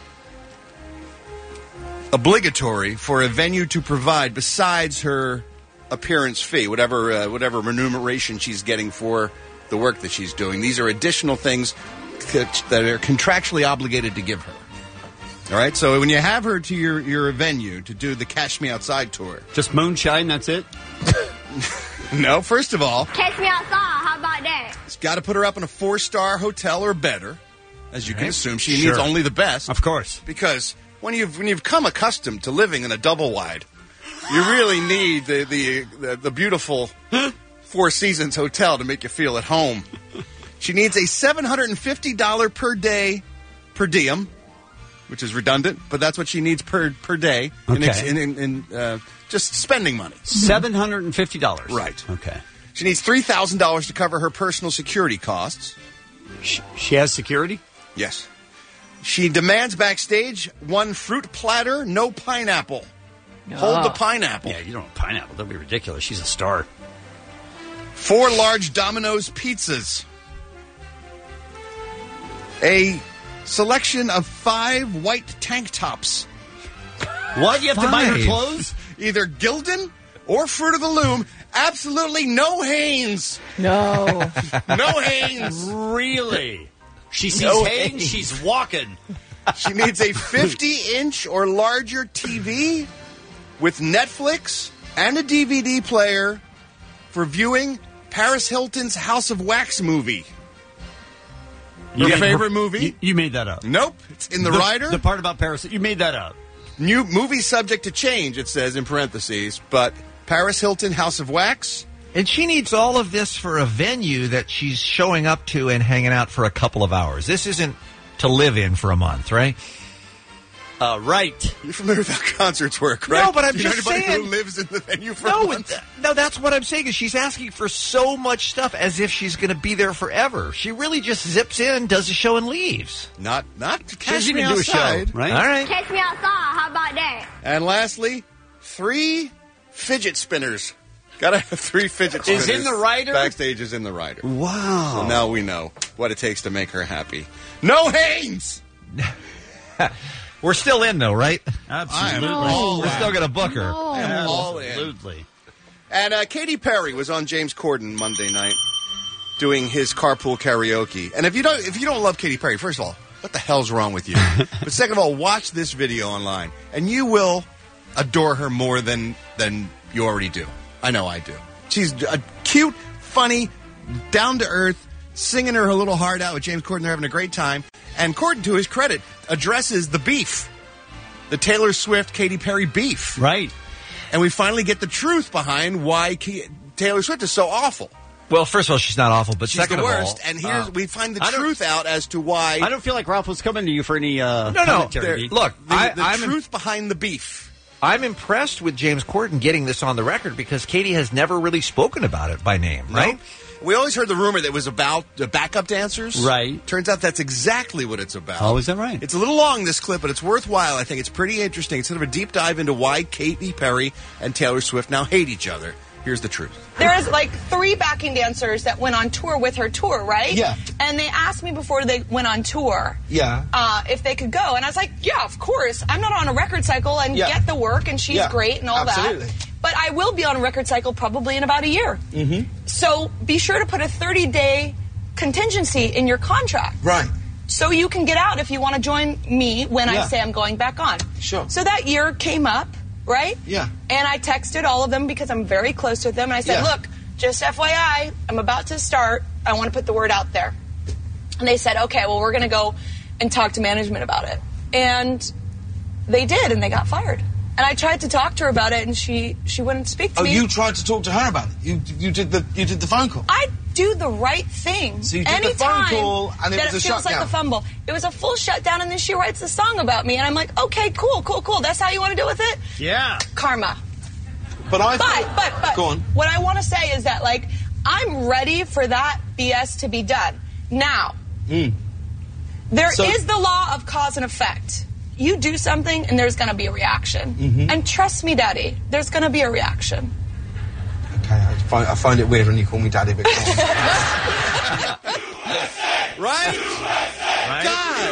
obligatory for a venue to provide besides her appearance fee, whatever uh, whatever remuneration she's getting for the work that she's doing. These are additional things that, that are contractually obligated to give her. All right, so when you have her to your, your venue to do the Cash Me Outside tour. Just moonshine, that's it? No, first of all, Catch me outside. How about that? it's got to put her up in a four-star hotel or better. As you can Right. assume, she Sure. needs only the best. Of course. Because when you've when you've come accustomed to living in a double wide, you really need the the the, the beautiful Four Seasons hotel to make you feel at home. She needs a seven hundred and fifty dollar per day per diem, which is redundant, but that's what she needs per per day in, ex- Okay. in, in, in uh, just spending money. seven hundred fifty dollars. Right. Okay. She needs three thousand dollars to cover her personal security costs. She, she has security? Yes. She demands backstage one fruit platter, no pineapple. Hold the pineapple. Yeah, you don't want pineapple. That'd be ridiculous. She's a star. Four large Domino's pizzas. A selection of five white tank tops. What? You have to buy her Five? clothes? Either Gildan or Fruit of the Loom. Absolutely no Hanes. No. No Hanes. Really? She sees No Hanes, Hanes. she's walking. She needs a fifty inch or larger T V with Netflix and a D V D player for viewing Paris Hilton's House of Wax movie. Your You- favorite movie? You, you made that up. Nope. It's in the, rider. The part about Paris. You made that up. New movie subject to change, it says in parentheses, but Paris Hilton House of Wax. And she needs all of this for a venue that she's showing up to and hanging out for a couple of hours. This isn't to live in for a month, right? Uh, right. You're familiar with how concerts work, right? No, but I'm Do you know just anybody saying- who lives in the venue for a No, month? it- no, that's what I'm saying. Is she's asking for so much stuff as if she's going to be there forever. She really just zips in, does a show, and leaves. Not, not to She Cash doesn't Me even do a show, Outside. right? All right. Catch me outside. How about that? And lastly, three fidget spinners. Gotta have three fidget spinners. Is in the rider? Backstage is in the rider. Wow. So now we know what it takes to make her happy. No Hanes! We're still in, though, right? Absolutely. I am all We're in. still going to book her. I am all in. Absolutely. And uh, Katy Perry was on James Corden Monday night doing his carpool karaoke. And if you don't, if you don't love Katy Perry, first of all, what the hell's wrong with you? But second of all, watch this video online, and you will adore her more than than you already do. I know I do. She's a cute, funny, down to earth, singing her little heart out with James Corden. They're having a great time. And Corden, to his credit, addresses the beef, the Taylor Swift Katy Perry beef. Right. And we finally get the truth behind why Ke- Taylor Swift is so awful. Well, first of all, she's not awful, but She's second the of worst. all, and here's uh, we find the I don't- truth out as to why. I don't feel like Ralph was coming to you for any uh, No, no, commentary. there- look, the, I, the I'm truth behind the beef. I'm impressed with James Corden getting this on the record because Katie has never really spoken about it by name, right? No? We always heard the rumor that it was about the backup dancers. Right. Turns out that's exactly what it's about. Oh, is that right? It's a little long, this clip, but it's worthwhile. I think it's pretty interesting. It's sort of a deep dive into why Katy Perry and Taylor Swift now hate each other. Here's the truth. There's like three backing dancers that went on tour with her tour, right? Yeah. And they asked me before they went on tour Yeah. uh, if they could go. And I was like, yeah, of course. I'm not on a record cycle and Yeah. get the work, and she's Yeah, great and all absolutely. that. But I will be on a record cycle probably in about a year. Mm-hmm. So be sure to put a thirty-day contingency in your contract. Right. So you can get out if you want to join me when Yeah. I say I'm going back on. Sure. So that year came up, right? Yeah. And I texted all of them because I'm very close with them. And I said, Yeah. look, just F Y I, I'm about to start. I want to put the word out there. And they said, okay, well, we're going to go and talk to management about it. And they did, and they got fired. And I tried to talk to her about it, and she, she wouldn't speak to Oh, me. you tried to talk to her about it. You you did the you did the phone call. I do the right thing. So you did the Anytime phone call, and it that was it a feels like shutdown. a fumble. It was a full shutdown, and then she writes a song about me, and I'm like, okay, cool, cool, cool. That's how you want to deal with it? Yeah. Karma. But I. But but but Go on. what I want to say is that like I'm ready for that B S to be done. Now Mm. there is So- the law of cause and effect. You do something, and there's going to be a reaction. Mhm. And trust me, Daddy, there's going to be a reaction. Okay, I find, I find it weird when you call me daddy, but go on. Right? God.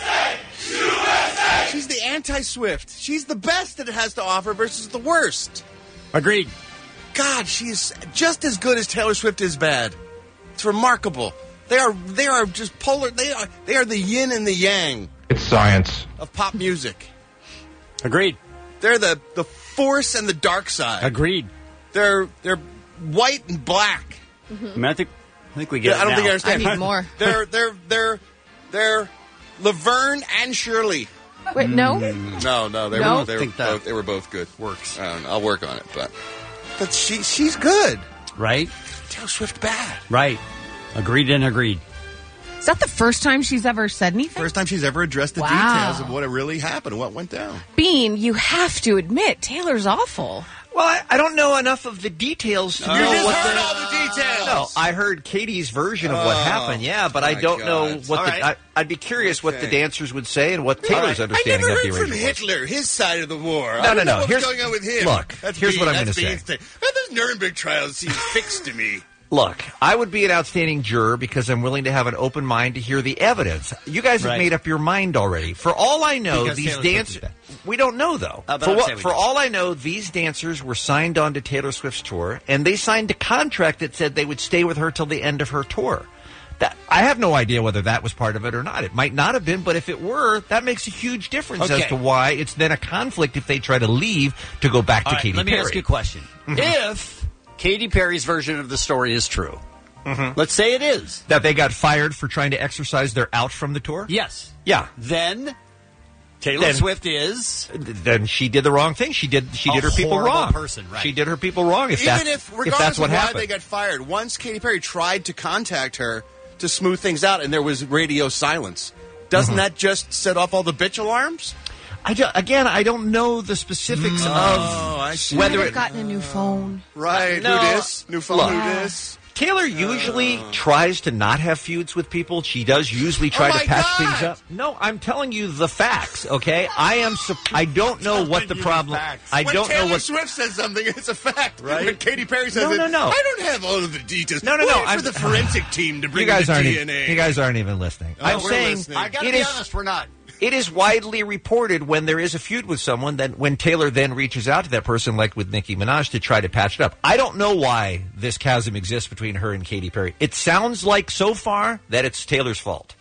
She's the anti-Swift. She's the best that it has to offer versus the worst. Agreed. God, she's just as good as Taylor Swift is bad. It's remarkable. They are they are just polar. They are they are the yin and the yang It's science. of pop music. Agreed. They're the the force and the dark side. Agreed. They're they're white and black. I, mean, I think I think we get I it don't now. think you understand. I need more. They're they're they're they're Laverne and Shirley. Wait, no? No, no, they No? were they were Think that both they were both good. works. Um, I'll work on it, but but she she's good. Right? Taylor Swift bad. Right. Agreed and agreed. Is that the first time she's ever said anything? First time she's ever addressed the Wow. details of what really happened, what went down. Bean, you have to admit, Taylor's awful. Well, I, I don't know enough of the details to You know just what heard the, all the details. No, I heard Katie's version of what Oh, happened. Yeah, but I my don't God. know what All the. right. I, I'd be curious what the Okay. dancers would say and what Taylor's I understanding never of the heard from arrangement was. Hitler, his side of the war. No, I no, don't know no. What's Here's- going on with him? look, That's here's Bean, what I'm that's gonna Bean's say. thing. Well, those Nuremberg trials seem fixed to me. Look, I would be an outstanding juror because I'm willing to have an open mind to hear the evidence. You guys have Right. made up your mind already. For all I know, Because these Taylor Swift dancers. is bad. We don't know though. Uh, but for I'm what, saying we for do. all I know, these dancers were signed on to Taylor Swift's tour, and they signed a contract that said they would stay with her till the end of her tour. That I have no idea whether that was part of it or not. It might not have been, but if it were, that makes a huge difference Okay. as to why it's then a conflict if they try to leave to go back to All right, Katy let me Perry. ask you a question. If Katy Perry's version of the story is true, Mhm. let's say it is. That they got fired for trying to exercise their out from the tour? Yes. Yeah. Then Taylor Then- Swift is Then she did the wrong thing. She did she A did her people horrible wrong. person, right. She did her people wrong. If Even that's, if, if regardless that's what of why happened. they got fired, once Katy Perry tried to contact her to smooth things out, and there was radio silence, doesn't Mhm. that just set off all the bitch alarms? I ju- again, I don't know the specifics Oh, of I see. whether Might have it. gotten a new phone. Right, No. who dis? New phone, Look. who dis? Taylor usually tries to not have feuds with people. She does usually try Oh my to patch God. things up. No, I'm telling you the facts. Okay, I am. Su- I don't know what the problem. I when don't Taylor know what. Swift says something, it's a fact. Right? When Katy Perry says No, it, no, no. I don't have all of the details. No, no, no, Wait I'm- for the forensic team to bring You guys the aren't. D N A. Even, you guys aren't even listening. Oh, I'm we're saying listening. I gotta it be is- honest, we're not. It is widely reported when there is a feud with someone that when Taylor then reaches out to that person, like with Nicki Minaj, to try to patch it up. I don't know why this chasm exists between her and Katy Perry. It sounds like so far that it's Taylor's fault.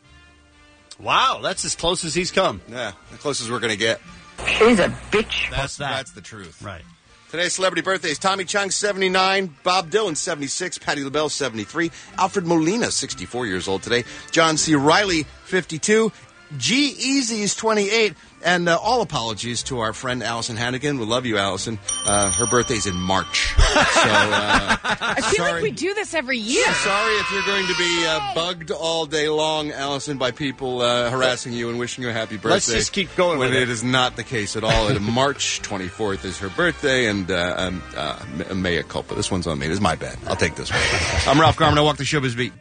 Wow, that's as close as he's come. Yeah, the closest we're going to get. She's a bitch. That's, that? that's the truth. Right. Today's celebrity birthdays: Tommy Chung, seventy-nine, Bob Dylan, seventy-six, Patti LaBelle, seventy-three, Alfred Molina, sixty-four years old today, John C. Reilly, fifty-two, G-Eazy's twenty-eight, and uh, all apologies to our friend Allison Hannigan. We love you, Allison. Uh, her birthday's in March. So, uh, I feel sorry. like we do this every year. Sorry if you're going to be uh, bugged all day long, Allison, by people uh, harassing you and wishing you a happy birthday. Let's just keep going when with it it. is not the case at all. And March twenty-fourth is her birthday, and uh, um, uh, mea culpa. This one's on me. This is my bad. I'll take this one. I'm Ralph Garman. I walk the showbiz beat.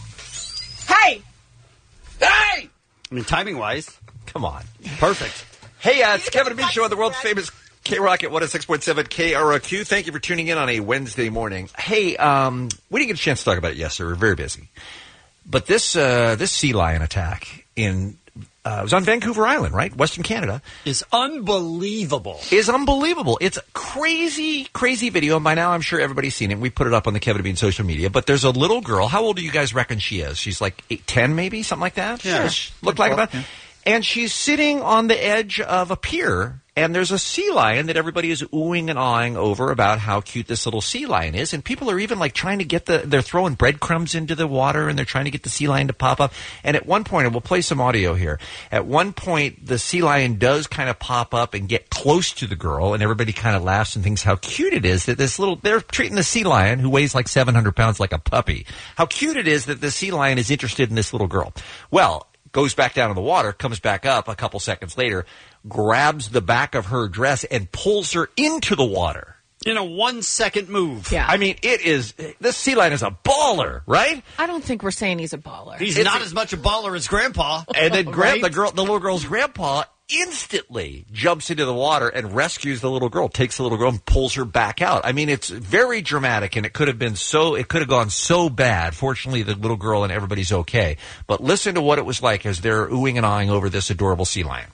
Hey! Hey! I mean, timing wise, Come on. perfect. Hey, uh, it's Kevin and Bean Show on the world famous K-Rock at one oh six point seven K R O Q. Thank you for tuning in on a Wednesday morning. Hey, um, we didn't get a chance to talk about it yesterday. We were very busy. But this uh, this sea lion attack in uh, it was on Vancouver Island, right? Western Canada. Is unbelievable. Is unbelievable. It's a crazy, crazy video. And by now, I'm sure everybody's seen it. We put it up on the Kevin and Bean social media. But there's a little girl. How old do you guys reckon she is? She's like eight, ten, maybe? Something like that? Yeah. Sure. Looked like about. Yeah. And she's sitting on the edge of a pier, and there's a sea lion that everybody is oohing and awing over about how cute this little sea lion is. And people are even like trying to get the, they're throwing breadcrumbs into the water, and they're trying to get the sea lion to pop up. And at one point, and we'll play some audio here, at one point, the sea lion does kind of pop up and get close to the girl, and everybody kind of laughs and thinks how cute it is that this little, they're treating the sea lion, who weighs like seven hundred pounds, like a puppy. How cute it is that the sea lion is interested in this little girl. Well, goes back down in the water, comes back up a couple seconds later, grabs the back of her dress and pulls her into the water. In a one-second move. Yeah. I mean, it is, this sea lion is a baller, right? I don't think we're saying he's a baller. He's It's not a- as much a baller as Grandpa. And then grab Right? the girl, the little girl's grandpa instantly jumps into the water and rescues the little girl, takes the little girl and pulls her back out. I mean, it's very dramatic, and it could have been so, it could have gone so bad. Fortunately, the little girl and everybody's okay. But listen to what it was like as they're oohing and awing over this adorable sea lion.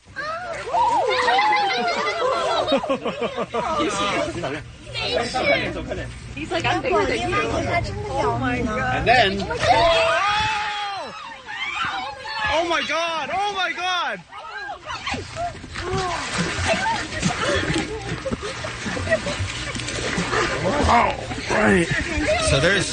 He's like, I'm bigger than you. Oh my god. And then... Oh my god! Oh my god! Oh, right. So there's,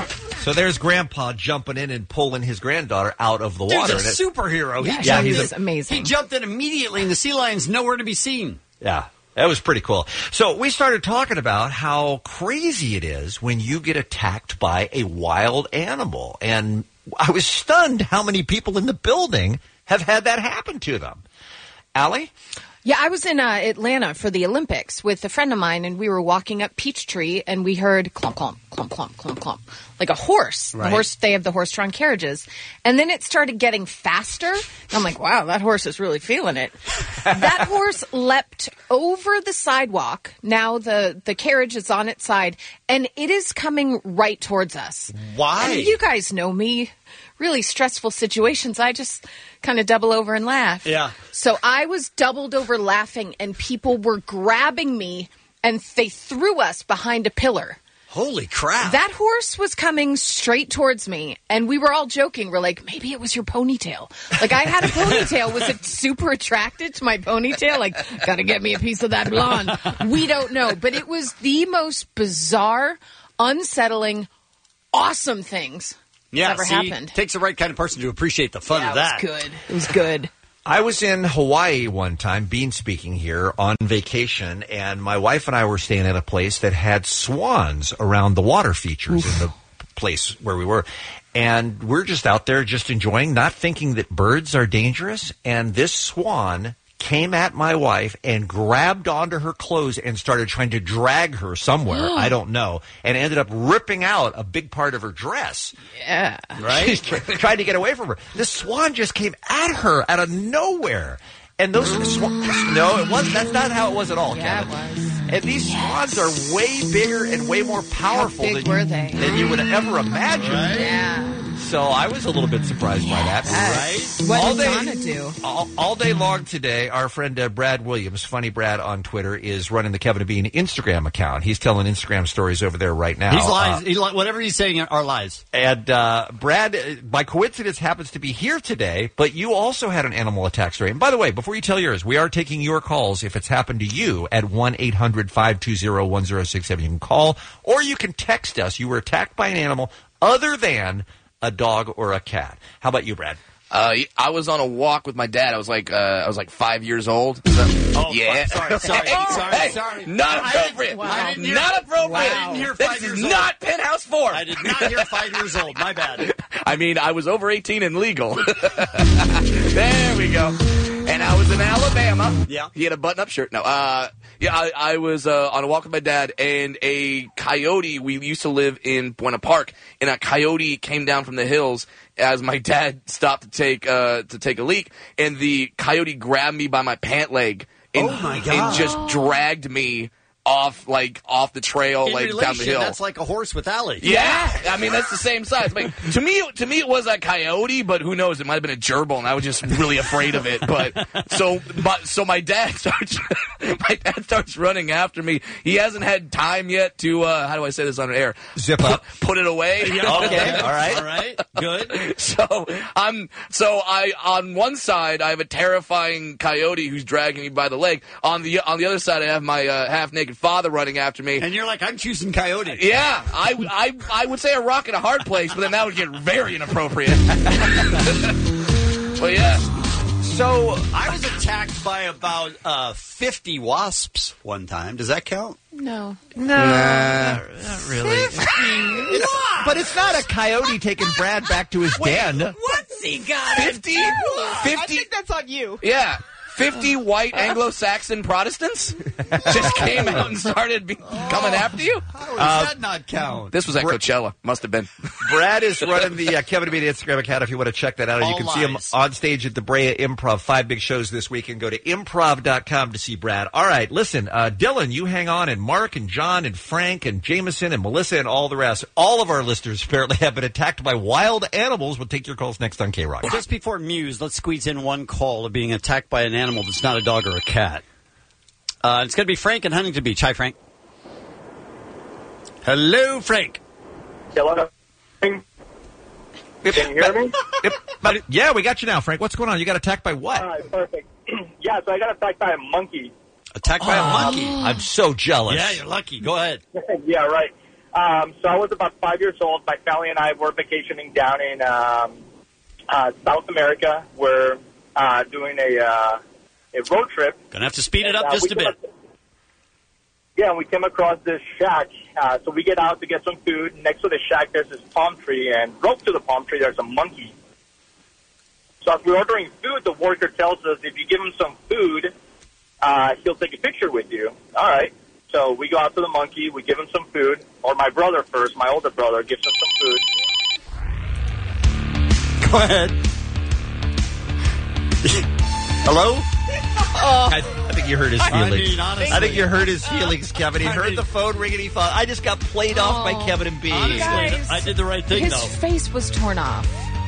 so there's Grandpa jumping in and pulling his granddaughter out of the water. Dude's a superhero. Yeah, he yeah, jumped he's in- a- amazing. He jumped in immediately, and the sea lion's nowhere to be seen. Yeah, that was pretty cool. So we started talking about how crazy it is when you get attacked by a wild animal. And I was stunned how many people in the building have had that happen to them. Allie? Yeah, I was in uh, Atlanta for the Olympics with a friend of mine, and we were walking up Peachtree, and we heard clomp, clomp, clomp, clomp, clomp, clomp, like a horse. Right. The horse, they have the horse-drawn carriages. And then it started getting faster. And I'm like, wow, that horse is really feeling it. That horse leapt over the sidewalk. Now the, the carriage is on its side, and it is coming right towards us. Why? And you guys know me. Really stressful situations, I just kind of double over and laugh. Yeah. So I was doubled over laughing, and people were grabbing me, and they threw us behind a pillar. Holy crap. That horse was coming straight towards me, and we were all joking. We're like, maybe it was your ponytail. Like, I had a ponytail. Was it super attracted to my ponytail? Like, gotta get me a piece of that blonde. We don't know. But it was the most bizarre, unsettling, awesome things. yeah, Never see, happened. Takes the right kind of person to appreciate the fun Yeah, of that. it was good. It was good. I was in Hawaii one time, Bean speaking here, on vacation, and my wife and I were staying at a place that had swans around the water features in the place where we were. And we're just out there just enjoying, not thinking that birds are dangerous. And this swan came at my wife and grabbed onto her clothes and started trying to drag her somewhere, I don't know, and ended up ripping out a big part of her dress. Yeah. Right? She's tr- trying to get away from her. This swan just came at her out of nowhere. And those swans, no, it wasn't. That's not how it was at all, Yeah, Kevin. it was. And these swans are way bigger and way more powerful How big than, were you, they? than you would ever imagine. Yeah. So I was a little bit surprised by that. Right? What all did day, Donna do? All, all day long today, our friend uh, Brad Williams, Funny Brad on Twitter, is running the Kevin and Bean Instagram account. He's telling Instagram stories over there right now. He's lies. Uh, he li- whatever he's saying are lies. and uh, Brad, uh, by coincidence, happens to be here today, but you also had an animal attack story. And by the way, before you tell yours, we are taking your calls if it's happened to you at one eight hundred five two zero one zero six seven. You can call, or you can text us. You were attacked by an animal other than a dog or a cat. How about you, Brad? Uh, I was on a walk with my dad. I was like, uh, I was like five years old. So, Oh, yeah. sorry, sorry, sorry, Hey, sorry. Not I didn't- appropriate. wow. I didn't hear- Not appropriate. Wow. I didn't hear five This is years old. not Penthouse Four. I did not hear five years old. My bad. I mean, I was over eighteen and legal. There we go. And I was in Alabama. Yeah. He had a button-up shirt. No, uh, yeah, I, I was uh, on a walk with my dad, and a coyote, we used to live in Buena Park, and a coyote came down from the hills as my dad stopped to take uh, to take a leak, and the coyote grabbed me by my pant leg and, Oh, my God. and just dragged me off like off the trail, In like relation, down the hill. that's like a horse with Allie. Yeah, I mean that's the same size. Like, to me, to me it was a coyote, but who knows? It might have been a gerbil, and I was just really afraid of it. But so, but so my dad starts, my dad starts running after me. He hasn't had time yet to uh, how do I say this on air? Zip up, put, put it away. Okay, all right, all right, good. So I'm so I on one side I have a terrifying coyote who's dragging me by the leg. On the on the other side I have my uh, half naked father running after me. And you're like, I'm choosing coyote. Yeah, I, I, I would say a rock in a hard place, but then that would get very inappropriate. Well, yeah. So I was attacked by about uh, fifty wasps one time. Does that count? No. No, not, not really. It's- but it's not a coyote taking Brad back to his den. What's he got? fifty? I think that's on you. Yeah. fifty white Anglo-Saxon Protestants just came out and started be- coming after you? How does Uh, that not count? This was at Coachella. Must have been. Brad is running the uh, Kevin and Bean Instagram account if you want to check that out. And you All can see him lies. on stage at the Brea Improv. Five big shows this week. And go to improv dot com to see Brad. All right, listen, uh, Dylan, you hang on. And Mark and John and Frank and Jameson and Melissa and all the rest. All of our listeners apparently have been attacked by wild animals. We'll take your calls next on K-Rock. Just before Muse, let's squeeze in one call of being attacked by an animal that's not a dog or a cat. Uh, it's going to be Frank in Huntington Beach. Hi, Frank. Hello, Frank. Hello. Can you hear me? Yep. But, yeah, we got you now, Frank. What's going on? You got attacked by what? All right, perfect. Yeah, so I got attacked by a monkey. Attacked by a monkey. I'm so jealous. Yeah, you're lucky. Go ahead. Yeah, right. Um, so I was about five years old. My family and I were vacationing down in um, uh, South America. We're uh, doing a uh, a road trip. Gonna have to speed it And, up uh, just we a bit. came ac- Yeah, and we came across this shack. Uh, so we get out to get some food. Next to the shack, there's this palm tree, and roped to the palm tree, there's a monkey. So as we're ordering food, the worker tells us if you give him some food, uh, he'll take a picture with you. All right. So we go out to the monkey, we give him some food, or my brother first, my older brother, gives him some food. Go ahead. Hello? Oh. I, I think you hurt his I feelings. mean, honestly. I think you hurt his feelings, Kevin. He I heard mean- the phone ring and he thought, I just got played off by Oh. Kevin and Bean. Honestly, Guys, I did the right thing, His though. face was torn off.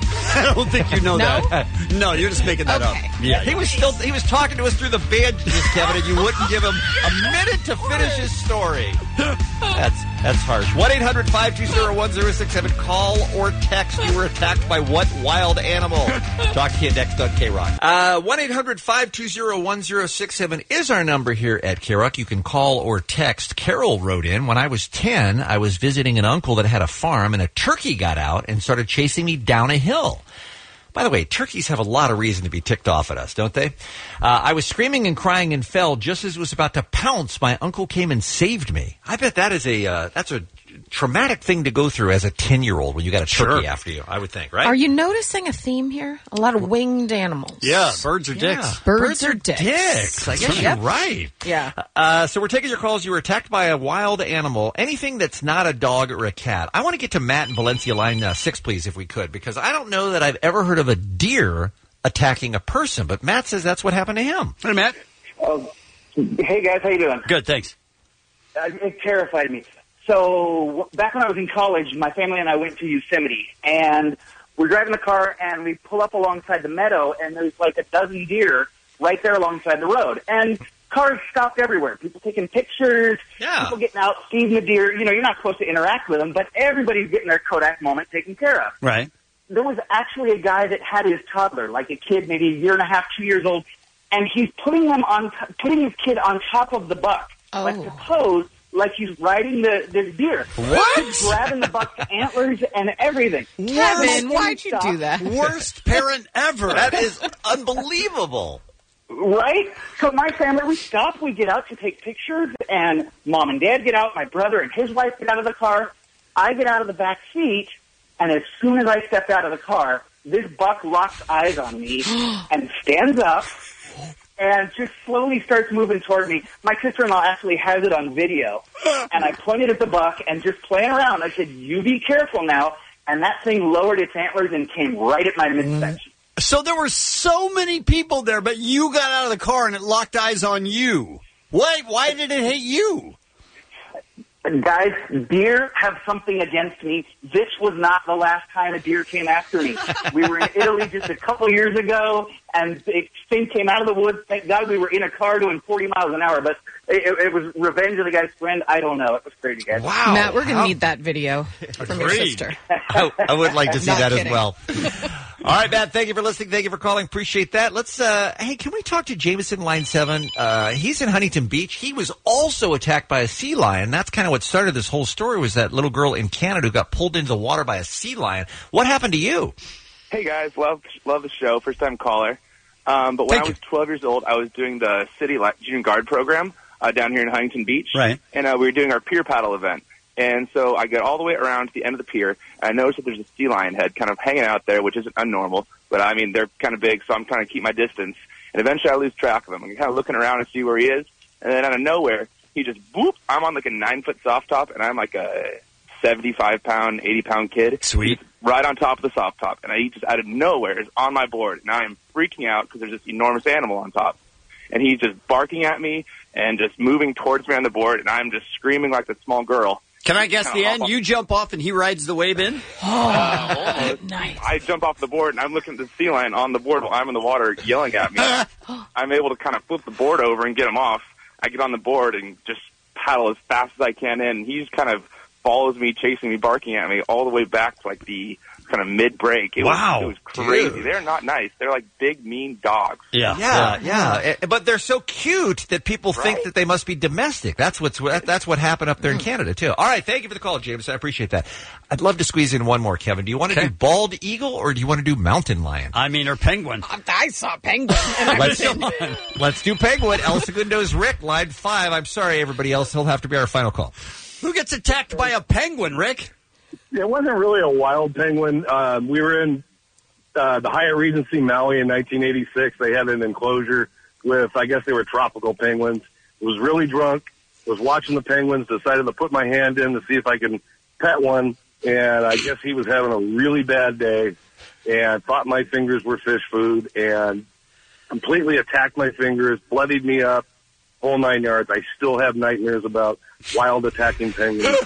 I don't think you know No? that. No, you're just making that Okay. up. Yeah, He was still he was talking to us through the bandages, Kevin, and you wouldn't give him a minute to finish his story. That's that's harsh. one eight hundred five two zero one zero six seven. Call or text. You were attacked by what wild animal? Talk to you next on K-Rock. Uh, one eight hundred five two zero one zero six seven is our number here at K-Rock. You can call or text. Carol wrote in, when I was ten, I was visiting an uncle that had a farm, and a turkey got out and started chasing me down a hill. By the way, turkeys have a lot of reason to be ticked off at us, don't they? Uh, I was screaming and crying and fell. Just as it was about to pounce, my uncle came and saved me. I bet that is a uh, that's a traumatic thing to go through as a ten-year-old when you got a turkey Sure. after you, I would think, right? Are you noticing a theme here? A lot of winged animals. Yeah, birds are Yeah. dicks. Birds, are dicks. Dicks. I guess Yep. you're right. Yeah. Uh, so we're taking your calls. You were attacked by a wild animal. Anything that's not a dog or a cat. I want to get to Matt in Valencia, line uh, six, please, if we could, because I don't know that I've ever heard of a deer attacking a person, but Matt says that's what happened to him. Hey, Matt. Oh, hey, guys, how you doing? Good, thanks. Uh, it terrified me. So w- back when I was in college, my family and I went to Yosemite, and we're driving the car, and we pull up alongside the meadow, and there's like a dozen deer right there alongside the road. And cars stopped everywhere. People taking pictures, Yeah. people getting out, seeing the deer. You know, you're not supposed to interact with them, but everybody's getting their Kodak moment taken care of. Right. There was actually a guy that had his toddler, like a kid, maybe a year and a half, two years old, and he's putting them on, t- putting his kid on top of the buck, Oh. like to pose, like he's riding the this deer. What? He's grabbing the buck's antlers and everything. Kevin, why'd you do that? Worst parent ever. That is unbelievable. Right? So my family, we stop, we get out to take pictures, and mom and dad get out, my brother and his wife get out of the car. I get out of the back seat, and as soon as I stepped out of the car, this buck locks eyes on me and stands up and just slowly starts moving toward me. My sister-in-law actually has it on video, and I pointed at the buck and just playing around. I said, "You be careful now," and that thing lowered its antlers and came right at my midsection. So there were so many people there, but you got out of the car and it locked eyes on you. Why? Why did it hit you? Guys, deer have something against me. This was not the last time a deer came after me. We were in Italy just a couple years ago, and the thing came out of the woods. Thank God we were in a car doing forty miles an hour, but it, it was revenge of the guy's friend. I don't know. It was crazy, guys. Wow. Matt, we're going to need that video from your sister. I, I would like to see Not that kidding. as well. All right, Matt, thank you for listening. Thank you for calling. Appreciate that. Let's, uh, hey, can we talk to Jameson, line seven? Uh, he's in Huntington Beach. He was also attacked by a sea lion. That's kind of what started this whole story, was that little girl in Canada who got pulled into the water by a sea lion. What happened to you? Hey, guys. Love love the show. First-time caller. Um, but when Thank I was twelve years old, I was doing the City Li- Junior Guard program uh, down here in Huntington Beach. Right. And uh, we were doing our pier paddle event. And so I get all the way around to the end of the pier, and I notice that there's a sea lion head kind of hanging out there, which isn't unnormal. But, I mean, they're kind of big, so I'm trying to keep my distance. And eventually I lose track of him. I'm kind of looking around to see where he is. And then out of nowhere, he just, whoop, I'm on like a nine-foot soft top, and I'm like a seventy-five pound, eighty pound kid. Sweet. Right on top of the soft top. And he just out of nowhere is on my board. Now I'm freaking out because there's this enormous animal on top. And he's just barking at me and just moving towards me on the board, and I'm just screaming like a small girl. Can I guess Kinda the hop end? off- You jump off and he rides the wave in? Uh, nice. I jump off the board, and I'm looking at the sea lion on the board while I'm in the water yelling at me. I'm able to kind of flip the board over and get him off. I get on the board and just paddle as fast as I can in. He just kind of follows me, chasing me, barking at me all the way back to like the kind of mid-break. It Wow, was, it was crazy. dude. They're not nice. They're like big, mean dogs. Yeah, yeah, yeah. Eh, But they're so cute that people think that they must be domestic. That's what's that's what happened up there in Canada too. All right, thank you for the call, James. I appreciate that. I'd love to squeeze in one more, Kevin. Do you want to Okay. do bald eagle or do you want to do mountain lion? I mean, or penguin. I saw penguin. And I Let's, was in. let's do penguin. El Segundo's Rick, line five. I'm sorry, everybody else. He'll have to be our final call. Who gets attacked by a penguin, Rick? It wasn't really a wild penguin. Uh, we were in uh, the Hyatt Regency Maui in nineteen eighty-six. They had an enclosure with, I guess they were tropical penguins. Was really drunk, was watching the penguins, decided to put my hand in to see if I can pet one, and I guess he was having a really bad day and thought my fingers were fish food and completely attacked my fingers, bloodied me up, whole nine yards. I still have nightmares about wild attacking penguins.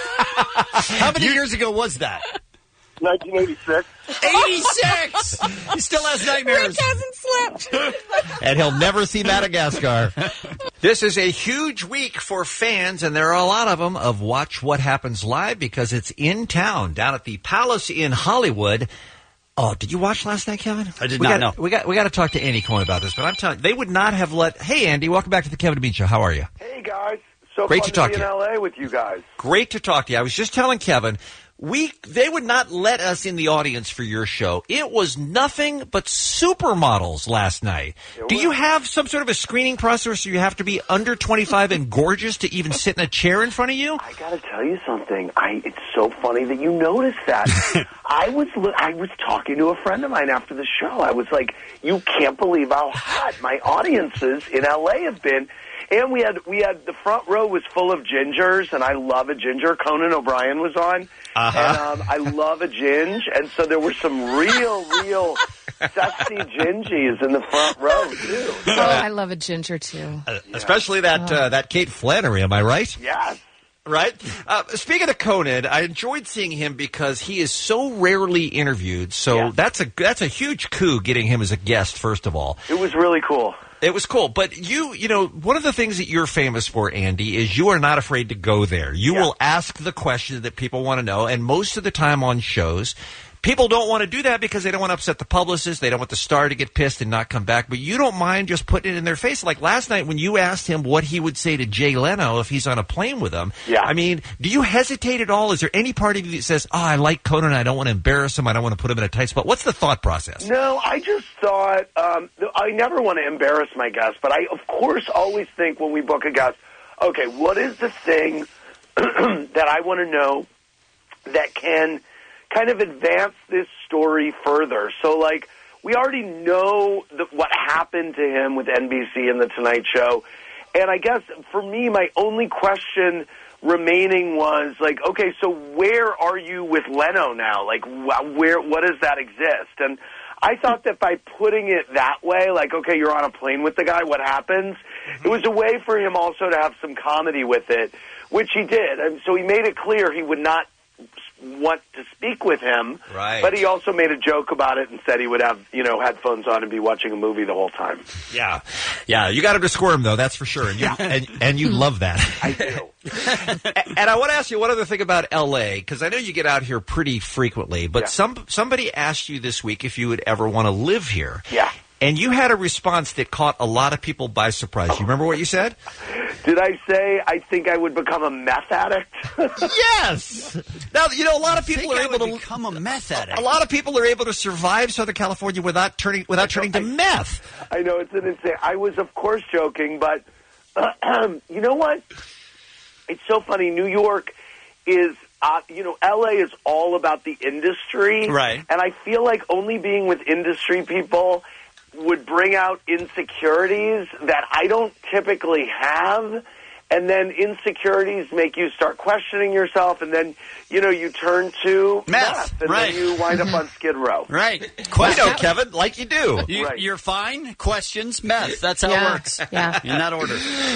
How many years ago was that? nineteen eighty-six. eighty-six! He still has nightmares. Rick hasn't slept. And he'll never see Madagascar. This is a huge week for fans, and there are a lot of them, of Watch What Happens Live, because it's in town, down at the Palace in Hollywood. Oh, did you watch last night, Kevin? I did we not got, know. We got we got to talk to Andy Cohen about this, but I'm telling you, they would not have let. Hey, Andy, welcome back to the Kevin DeBean Show. How are you? Hey, guys. So Great fun to talk be to in you. L A with you guys. Great to talk to you. I was just telling Kevin, we they would not let us in the audience for your show. It was nothing but supermodels last night. Do you have some sort of a screening process where you have to be under twenty-five and gorgeous to even sit in a chair in front of you? I got to tell you something. I it's so funny that you noticed that. I was li- I was talking to a friend of mine after the show. I was like, "You can't believe how hot my audiences in L A have been." And we had we had the front row was full of gingers, and I love a ginger. Conan O'Brien was on, Uh-huh. and um, I love a ginge, and so there were some real, real sexy gingies in the front row too. Oh, I love a ginger too. Uh, especially that uh, that Kate Flannery, am I right? Yes. Right? Uh, speaking of Conan, I enjoyed seeing him because he is so rarely interviewed. So that's a that's a huge coup getting him as a guest, first of all. It was really cool. It was cool. But you, you know, one of the things that you're famous for, Andy, is you are not afraid to go there. You will ask the question that people want to know. And most of the time on shows, people don't want to do that because they don't want to upset the publicist. They don't want the star to get pissed and not come back. But you don't mind just putting it in their face. Like last night when you asked him what he would say to Jay Leno if he's on a plane with him. Yeah. I mean, do you hesitate at all? Is there any part of you that says, oh, I like Conan. I don't want to embarrass him. I don't want to put him in a tight spot. What's the thought process? No, I just thought, um, I never want to embarrass my guest, but I, of course, always think when we book a guest, okay, what is the thing that I want to know that can kind of advance this story further? So, like, we already know the, what happened to him with N B C and The Tonight Show. And I guess for me, my only question remaining was like, okay, so where are you with Leno now? Like, wh- where, what does that exist? And I thought that by putting it that way, like, okay, you're on a plane with the guy, what happens? Mm-hmm. It was a way for him also to have some comedy with it, which he did. And so he made it clear he would not want to speak with him, right. But he also made a joke about it and said he would have, you know, headphones on and be watching a movie the whole time. Yeah. Yeah, you got him to squirm, though, that's for sure. And you, and, and you love that. I do. And I want to ask you one other thing about L A, because I know you get out here pretty frequently, but yeah. some somebody asked you this week if you would ever want to live here. Yeah. And you had a response that caught a lot of people by surprise. You remember what you said? Did I say I think I would become a meth addict? Yes. Now, you know, a lot of people I are think I able would to become a meth addict. A lot of people are able to survive Southern California without turning without turning to meth. I know it's an insane. I was, of course, joking, but uh, you know what? It's so funny. New York is. Uh, you know, L A is all about the industry. Right. And I feel like only being with industry people would bring out insecurities that I don't typically have. And then insecurities make you start questioning yourself, and then, you know, you turn to meth, meth and right. then you wind up on Skid Row. Right. You know, Kevin, like you do. You, Right. You're fine. Questions, meth. That's how Yeah. it works. Yeah. In that order.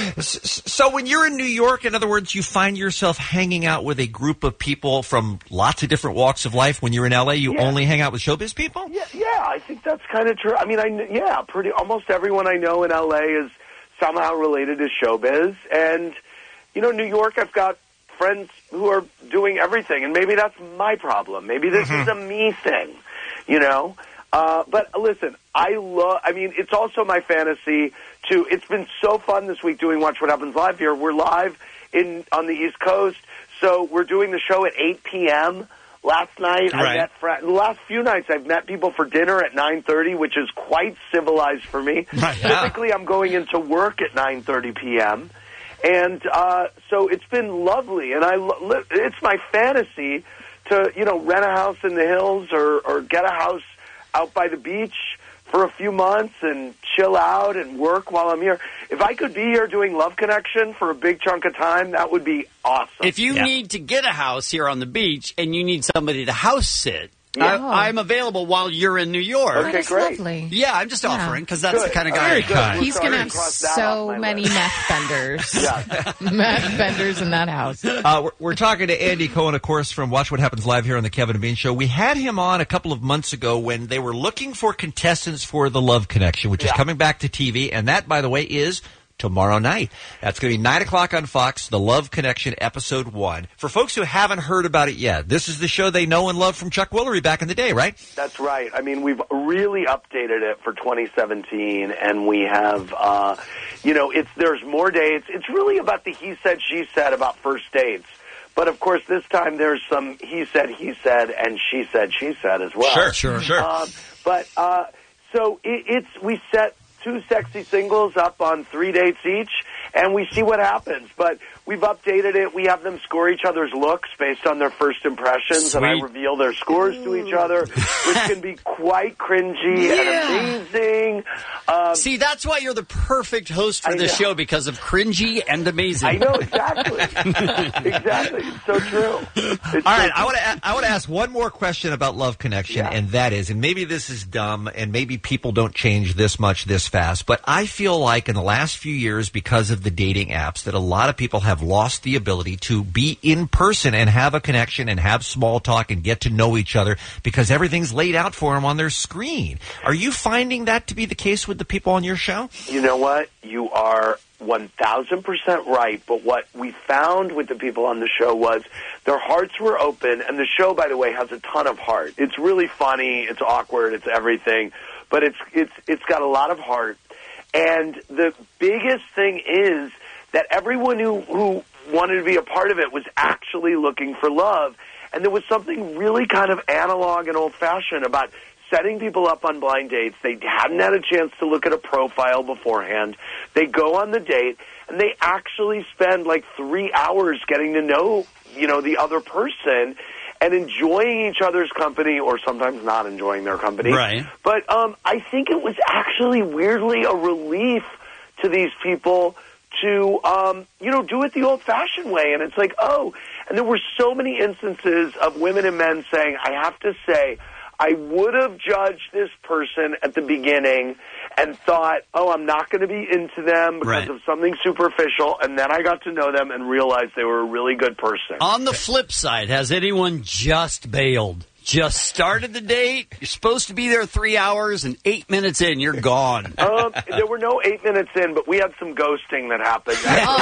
S- So when you're in New York, in other words, you find yourself hanging out with a group of people from lots of different walks of life. When you're in L A, you Yeah. only hang out with showbiz people? Yeah, yeah, I think that's kind of true. I mean, I kn- yeah, pretty almost everyone I know in L A is somehow related to showbiz, and you know, New York, I've got friends who are doing everything, and maybe that's my problem. Maybe this Mm-hmm. is a me thing, you know. Uh, but listen, I love. I mean, it's also my fantasy to. It's been so fun this week doing Watch What Happens Live here. We're live in on the East Coast, so we're doing the show at eight p.m. Last night, I Right. met fr- the last few nights I've met people for dinner at nine thirty, which is quite civilized for me. Right, yeah. Typically, I'm going into work at nine thirty p.m. And uh, so it's been lovely, and I lo- li- it's my fantasy to, you know, rent a house in the hills or, or get a house out by the beach for a few months and chill out and work while I'm here. If I could be here doing Love Connection for a big chunk of time, that would be awesome. If you Yeah. need to get a house here on the beach and you need somebody to house sit, Yeah. I, I'm available while you're in New York. Okay, That's great. lovely. Yeah, I'm just Yeah. offering because that's Good. the kind of guy Very I good. am. We're He's sorry going to to have cross that so off my many list. meth benders. Yeah. Meth benders in that house. Uh, we're, we're talking to Andy Cohen, of course, from Watch What Happens Live here on the Kevin and Bean Show. We had him on a couple of months ago when they were looking for contestants for The Love Connection, which is Yeah. coming back to T V, and that, by the way, is tomorrow night. That's going to be nine o'clock on Fox, The Love Connection, Episode one. For folks who haven't heard about it yet, this is the show they know and love from Chuck Woolery back in the day, right? That's right. I mean, we've really updated it for twenty seventeen, and we have, uh, you know, it's there's more dates. It's really about the he said, she said about first dates. But, of course, this time there's some he said, he said, and she said, she said as well. Sure, sure, sure. Um, but, uh, so it, it's, we set two sexy singles up on three dates each, and we see what happens. But we've updated it. We have them score each other's looks based on their first impressions, and I Sweet. reveal their scores to each other, which can be quite cringy Yeah. and amazing. Um, See, that's why you're the perfect host for I this know. show, because of cringy and amazing. I know, exactly. Exactly. It's so true. It's All so right, I true. want to I want to ask one more question about Love Connection, Yeah. and that is, and maybe this is dumb, and maybe people don't change this much this fast, but I feel like in the last few years, because of the dating apps, that a lot of people have lost the ability to be in person and have a connection and have small talk and get to know each other because everything's laid out for them on their screen. Are you finding that to be the case with the people on your show? You know what? You are one thousand percent right, but what we found with the people on the show was their hearts were open, and the show, by the way, has a ton of heart. It's really funny, it's awkward, it's everything, but it's it's it's got a lot of heart. And the biggest thing is that everyone who, who wanted to be a part of it was actually looking for love, and there was something really kind of analog and old-fashioned about setting people up on blind dates. They hadn't had a chance to look at a profile beforehand. They go on the date, and they actually spend like three hours getting to know, you know, the other person. and enjoying each other's company, or sometimes not enjoying their company. Right. But um, I think it was actually weirdly a relief to these people to, um, you know, do it the old-fashioned way. And it's like, oh, and there were so many instances of women and men saying, I have to say, I would have judged this person at the beginning and thought, oh, I'm not going to be into them because Right. of something superficial. And then I got to know them and realized they were a really good person. On the flip side, has anyone just bailed? Just started the date. You're supposed to be there three hours, and eight minutes in, you're gone. um, there were no eight minutes in, but we had some ghosting that happened.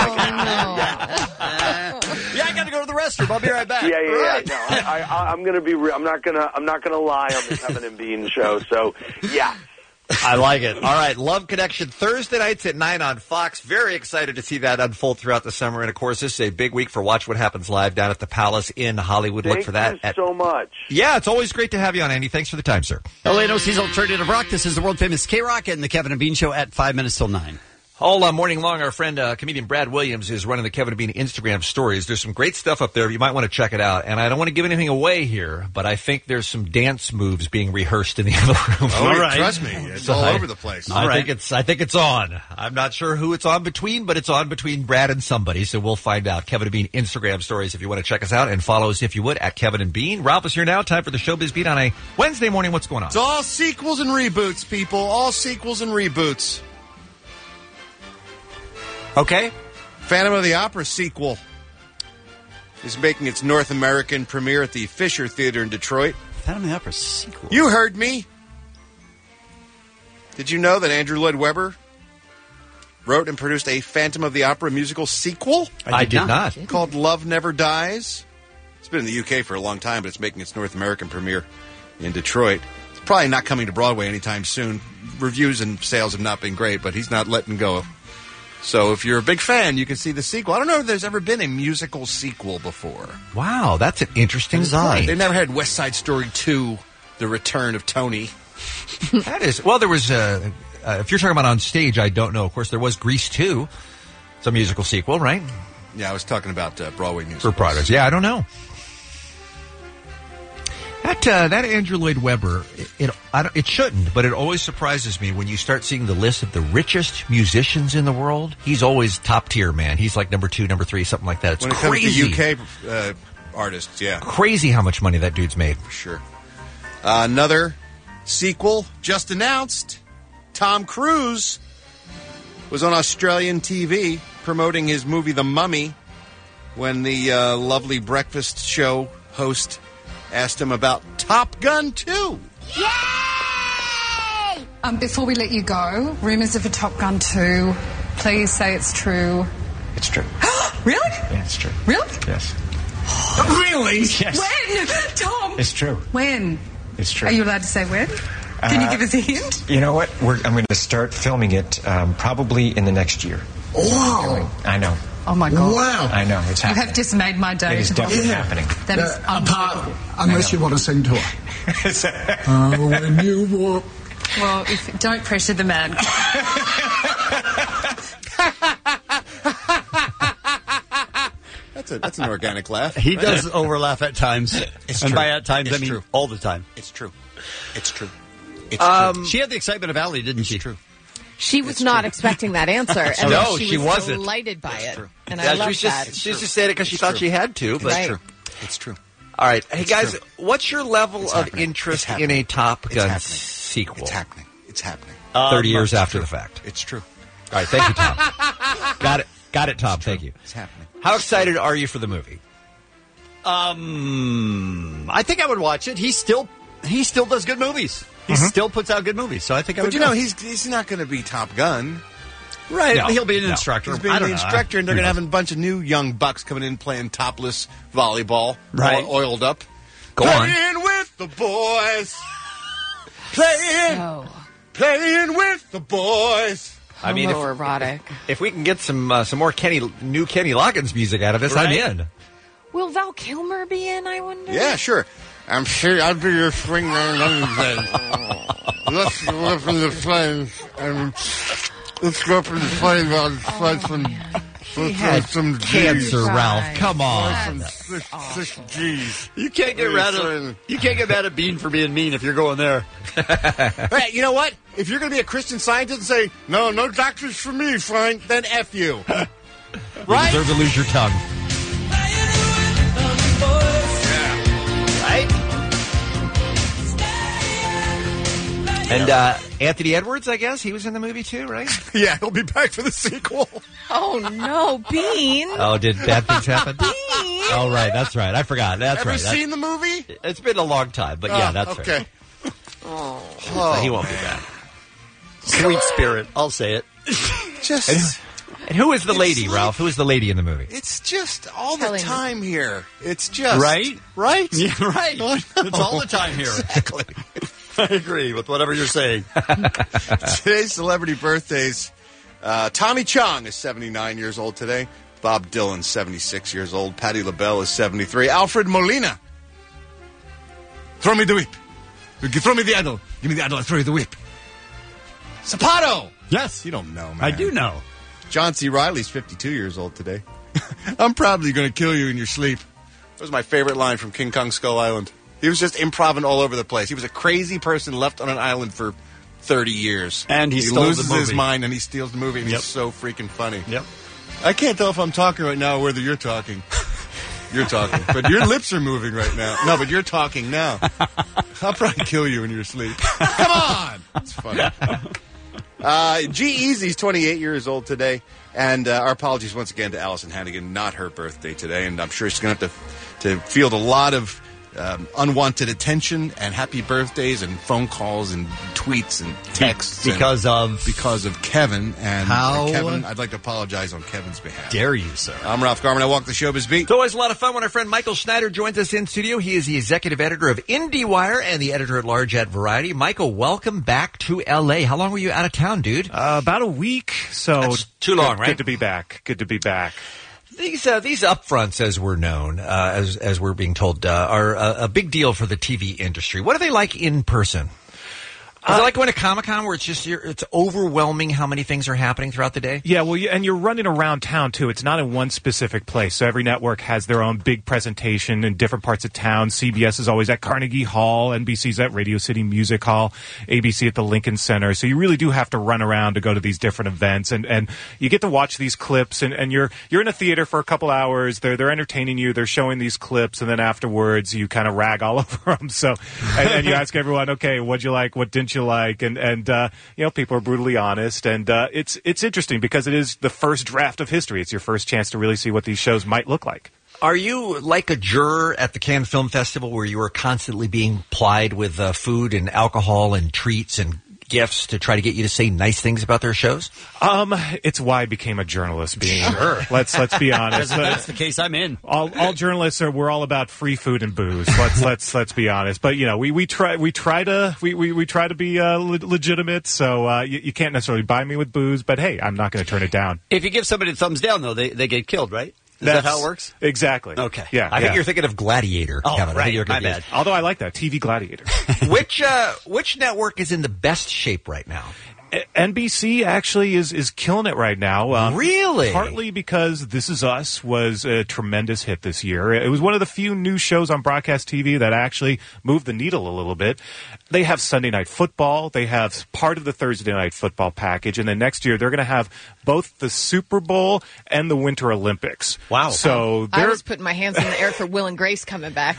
Yeah, I got to go to the restroom. I'll be right back. Yeah, yeah, Right. yeah. No, I, I, I'm going to be. Re- I'm not going to. I'm not going to lie on the Kevin and Bean show. So, yeah. I like it. All right, Love Connection Thursday nights at nine on Fox. Very excited to see that unfold throughout the summer. And, of course, this is a big week for Watch What Happens Live down at the Palace in Hollywood. Thank Look for that. you at- so much. Yeah, it's always great to have you on, Andy. Thanks for the time, sir. L A N O C's Alternative Rock. This is the world-famous K-Rock and the Kevin and Bean Show at five minutes till nine. All uh, morning long, our friend uh, comedian Brad Williams is running the Kevin and Bean Instagram stories. There's some great stuff up there. You might want to check it out. And I don't want to give anything away here, but I think there's some dance moves being rehearsed in the other room. Oh, All right. trust me, it's So all I- over the place. I All right. think it's I think it's on. I'm not sure who it's on between, but it's on between Brad and somebody. So we'll find out. Kevin and Bean Instagram stories if you want to check us out, and follow us if you would at Kevin and Bean. Ralph is here now. Time for the Showbiz Beat on a Wednesday morning. What's going on? It's all sequels and reboots, people. All sequels and reboots. Okay. Phantom of the Opera sequel is making its North American premiere at the Fisher Theater in Detroit. Phantom of the Opera sequel. You heard me. Did you know that Andrew Lloyd Webber wrote and produced a Phantom of the Opera musical sequel? I did not. Called Love Never Dies. It's been in the U K for a long time, but it's making its North American premiere in Detroit. It's probably not coming to Broadway anytime soon. Reviews and sales have not been great, but he's not letting go. So if you're a big fan, you can see the sequel. I don't know if there's ever been a musical sequel before. Wow, that's an interesting point. They never had West Side Story two, The Return of Tony. That is, well, there was, uh, uh, if you're talking about on stage, I don't know. Of course, there was Grease two. It's a musical sequel, right? Yeah, I was talking about uh, Broadway musicals. For Broadway. Yeah, I don't know. That uh, that Andrew Lloyd Webber, it it, I don't, it shouldn't, but it always surprises me when you start seeing the list of the richest musicians in the world. He's always top tier, man. He's like number two, number three, something like that. It's When it crazy. comes to U K uh, artists, yeah. Crazy how much money that dude's made. For sure. Uh, another sequel just announced. Tom Cruise was on Australian T V promoting his movie The Mummy when the uh, lovely breakfast show host asked him about Top Gun two. Um, before we let you go, rumours of a Top Gun two. Please say it's true. It's true. Really? Yeah, it's true. Really? Yes. Really? Yes. When? Tom? It's true. When? It's true. Are you allowed to say when? Can you Uh, give us a hint? You know what? We're, I'm going to start filming it um, probably in the next year. Wow. I know. Oh my God. Wow. I know. It's You happening. have just made my day. It is Tom. definitely happening. That is Uh, apart, unbelievable. unless you want to sing to her. uh, when you walk. Well, if, don't pressure the man. That's a that's an organic laugh. He does overlaugh at times. It's and true. by at times, It's I mean true. all the time. It's true. It's true. It's Um, true. She had the excitement of Allie, didn't she? True. She was not expecting that answer. And No, she, she was wasn't. delighted by it. And Yeah, I she love was that. just, she just said it because she thought she had to. But Right. It's true. All right, hey It's guys, true. what's your level It's of happening. interest It's happening. in a Top It's Gun happening. sequel? It's happening. It's happening. Thirty Um, years it's after true. the fact. It's true. All right, thank you, Tom. Got it, got it, Tom. Thank you. It's happening. How excited are you for the movie? Um, I think I would watch it. He still he still does good movies. He Mhm. still puts out good movies. So I think I But would. you go. know, he's he's not going to be Top Gun. right. No, He'll be an no. instructor. He's being I the don't know. instructor, and they're Who going to have knows? a bunch of new young bucks coming in playing topless volleyball, Right. all oiled up. Go on. Playing with the boys. Playing. So Playing with the boys. I mean, if, homoerotic. if we can get some uh, some more Kenny new Kenny Loggins music out of this, Right. I'm in. Will Val Kilmer be in, I wonder? Yeah, sure. I'm sure I'll be your swingman Wednesday. Let's go up in the flames and let's go up in the flames on fight from He had some cancer, G's. Ralph. Come on. Some six, six G's. You can't get mad at you can't get mad at Bean for being mean if you're going there. Hey, you know what? If you're going to be a Christian Scientist and say, no, no doctors for me, fine, then F you. Right? You deserve to lose your tongue. Right? And uh, Anthony Edwards, I guess, he was in the movie too, right? Yeah, he'll be back for the sequel. Oh, no, Bean. Oh, did bad things happen? Bean. Oh, right, that's right. I forgot. That's Ever right. That's- seen the movie? It's been a long time, but yeah, Oh, that's okay. right. Oh. So he won't be back. Sweet spirit. I'll say it. Just. And, and who is the lady, like- Ralph? Who is the lady in the movie? It's just all Telling the me. time here. It's just. Right? Right? Yeah, right. Oh, no. It's all the time here. Exactly. I agree with whatever you're saying. Today's celebrity birthdays. Uh, Tommy Chong is seventy-nine years old today. Bob Dylan, seventy-six years old. Patti LaBelle is seventy-three. Alfred Molina. Throw me the whip. Throw me the idol. Give me the idol. I'll throw you the whip. Zapato. Yes. You don't know, man. I do know. John C. Reilly's fifty-two years old today. I'm probably going to kill you in your sleep. That was my favorite line from King Kong Skull Island. He was just improvising all over the place. He was a crazy person left on an island for thirty years. And he, he stole loses the movie. his mind and he steals the movie, and Yep. he's so freaking funny. Yep. I can't tell if I'm talking right now or whether you're talking. You're talking. But your lips are moving right now. No, but you're talking now. I'll probably kill you in your sleep. Come on! It's funny. Uh, G-Eazy's twenty-eight years old today. And uh, our apologies once again to Allison Hannigan. Not her birthday today. And I'm sure she's going to have to, to field a lot of um, unwanted attention and happy birthdays and phone calls and tweets and texts. Because and of? Because of Kevin. And How? Kevin, I'd like to apologize on Kevin's behalf. Dare you, sir? I'm Ralph Garman. I walk the showbiz beat. It's always a lot of fun when our friend Michael Schneider joins us in studio. He is the executive editor of IndieWire and the editor-at-large at Variety. Michael, welcome back to L A. How long were you out of town, dude? Uh, about a week. So That's too long, good, right? Good to be back. Good to be back. These uh, these upfronts, as we're known, uh, as as we're being told, uh, are a, a big deal for the T V industry. What are they like in person? Is Uh, it like going to Comic-Con where it's just you're, it's overwhelming how many things are happening throughout the day? Yeah, well, you, and you're running around town, too. It's not in one specific place. So every network has their own big presentation in different parts of town. C B S is always at Carnegie Hall. N B C's at Radio City Music Hall. A B C at the Lincoln Center. So you really do have to run around to go to these different events. And, and you get to watch these clips, and, and you're you're in a theater for a couple hours. They're, they're entertaining you. They're showing these clips, and then afterwards you kind of rag all over them. So, and, and you ask everyone, okay, what'd you like? What didn't you like? And, and And, uh, you know, people are brutally honest. And uh, it's it's interesting because it is the first draft of history. It's your first chance to really see what these shows might look like. Are you like a juror at the Cannes Film Festival where you are constantly being plied with uh, food and alcohol and treats and gifts to try to get you to say nice things about their shows? Um, it's why I became a journalist. Being Sure. let's let's be honest. That's the case I'm in. All, all journalists are we're all about free food and booze. Let's let's let's be honest. But you know, we, we try we try to we, we, we try to be uh, le- legitimate. So uh, you, you can't necessarily buy me with booze, but hey, I'm not going to turn it down. If you give somebody a thumbs down, though, they, they get killed, right? Is that how it works? Exactly. Okay. Yeah. I yeah. think you're thinking of Gladiator, Oh, Kevin. I right. think you're My confused. bad. Although I like that T V Gladiator. Which uh, which network is in the best shape right now? N B C actually is, is killing it right now. Um, Really? Partly because This Is Us was a tremendous hit this year. It was one of the few new shows on broadcast T V that actually moved the needle a little bit. They have Sunday Night Football. They have part of the Thursday Night Football package. And then next year, they're going to have both the Super Bowl and the Winter Olympics. Wow. So I they're... was putting my hands in the air for Will and Grace coming back.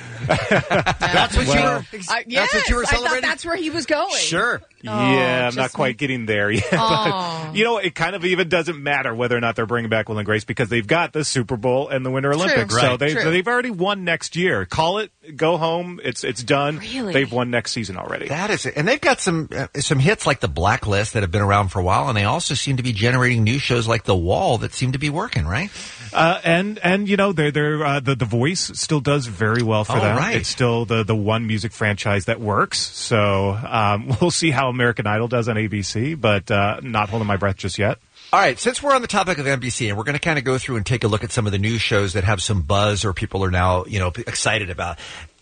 That's what Well, you were. I, That's yes, what you were I thought celebrating. that's where he was going. Sure. Yeah, I'm just not quite me. getting there yet. Oh. But, you know, it kind of even doesn't matter whether or not they're bringing back Will and Grace because they've got the Super Bowl and the Winter Olympics. So Right. they've, True. they've already won next year. Call it, go home. It's it's done. Really? They've won next season already. That is it. And they've got some uh, some hits like The Blacklist that have been around for a while, and they also seem to be generating new shows like The Wall that seem to be working, right? Uh, and and you know they're they're uh, the the Voice still does very well for Oh, them. right. It's still the the one music franchise that works. So um, we'll see how American Idol does on A B C, but uh, not holding my breath just yet. All right, since we're on the topic of N B C, and we're going to kind of go through and take a look at some of the new shows that have some buzz or people are now, you know, excited about.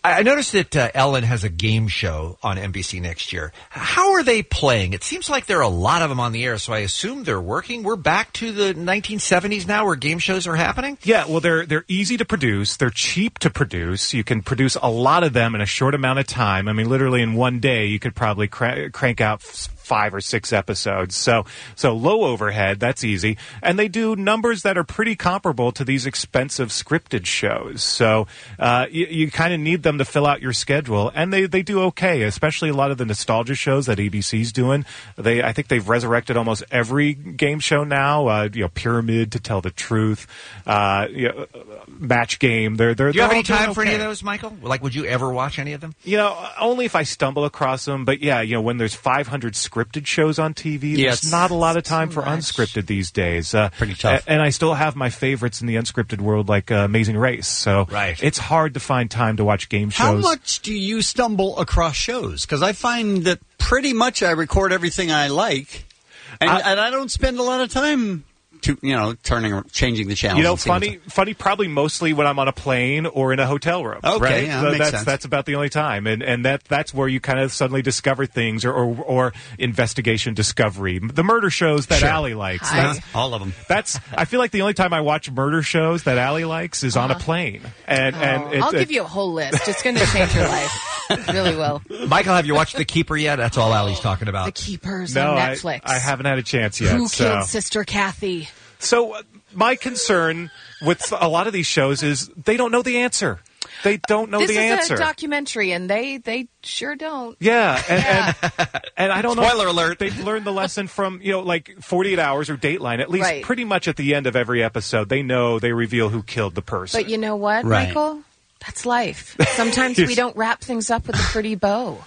I noticed that uh, Ellen has a game show on N B C next year. How are they playing? It seems like there are a lot of them on the air, so I assume they're working. We're back to the nineteen seventies now where game shows are happening? Yeah, well, they're they're easy to produce. They're cheap to produce. You can produce a lot of them in a short amount of time. I mean, literally in one day, you could probably cra- crank out f- five or six episodes. So, so low overhead, that's easy. And they do numbers that are pretty comparable to these expensive scripted shows. So, uh, you, you kind of need them to fill out your schedule. And they, they do okay, especially a lot of the nostalgia shows that A B C's doing. They, I think they've resurrected almost every game show now. Uh, you know, Pyramid, To Tell the Truth, uh, you know, Match Game. They're, they're, do you have they're any all time doing for okay. any of those, Michael? Like, would you ever watch any of them? You know, only if I stumble across them. But yeah, you know, when there's five hundred scripted shows on T V, Yes. there's not a lot of time for much. unscripted these days. Uh, Pretty tough. a- And I still have my favorites in the unscripted world, like uh, Amazing Race. So Right. it's hard to find time to watch game shows. How much do you stumble across shows? Because I find that pretty much I record everything I like, and I- and I don't spend a lot of time to you know turning changing the channels. You know, and seeing what's- funny, funny. Probably mostly when I'm on a plane or in a hotel room. Okay, right? yeah, So that makes that's sense. that's about the only time, and and that that's where you kind of suddenly discover things, or or, or investigation discovery. The murder shows that Sure. Allie likes. Hi. That's, all of them. that's. I feel like the only time I watch murder shows that Allie likes is on a plane, and and it, I'll it- give you a whole list. It's going to change your life. It really will. Michael, have you watched The Keeper yet? That's all Allie's talking about. The Keepers no, on I- Netflix. I, haven't had a chance yet. Who so. killed Sister Kathy? So uh, my concern with a lot of these shows is they don't know the answer. They don't know this the is answer. a documentary, and they they sure don't. Yeah, and, and, and I don't know. Spoiler alert. They've learned the lesson from, you know, like forty-eight hours or Dateline. At least Right. pretty much at the end of every episode, they know, they reveal who killed the person. But you know what, Right. Michael? That's life. Sometimes we don't wrap things up with a pretty bow.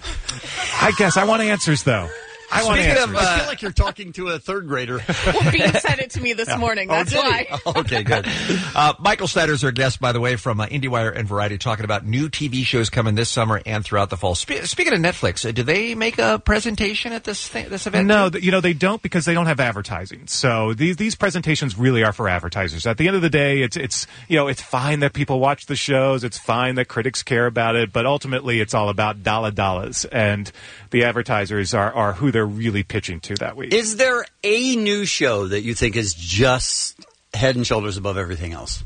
I guess I want answers, though. I want Speaking answers. of, I uh, feel like you're talking to a third grader. Well, Bean said it to me this morning. That's Oh, did why. he? Okay, good. Uh, Michael Snyder's our guest, by the way, from uh, IndieWire and Variety, talking about new T V shows coming this summer and throughout the fall. Spe- speaking of Netflix, uh, do they make a presentation at this thing, this event? No, too? th- you know, they don't because they don't have advertising. So these these presentations really are for advertisers. At the end of the day, it's it's you know, it's fine that people watch the shows, it's fine that critics care about it, but ultimately it's all about dollar dollars, and the advertisers are, are who they're really pitching to that week. Is there a new show that you think is just head and shoulders above everything else?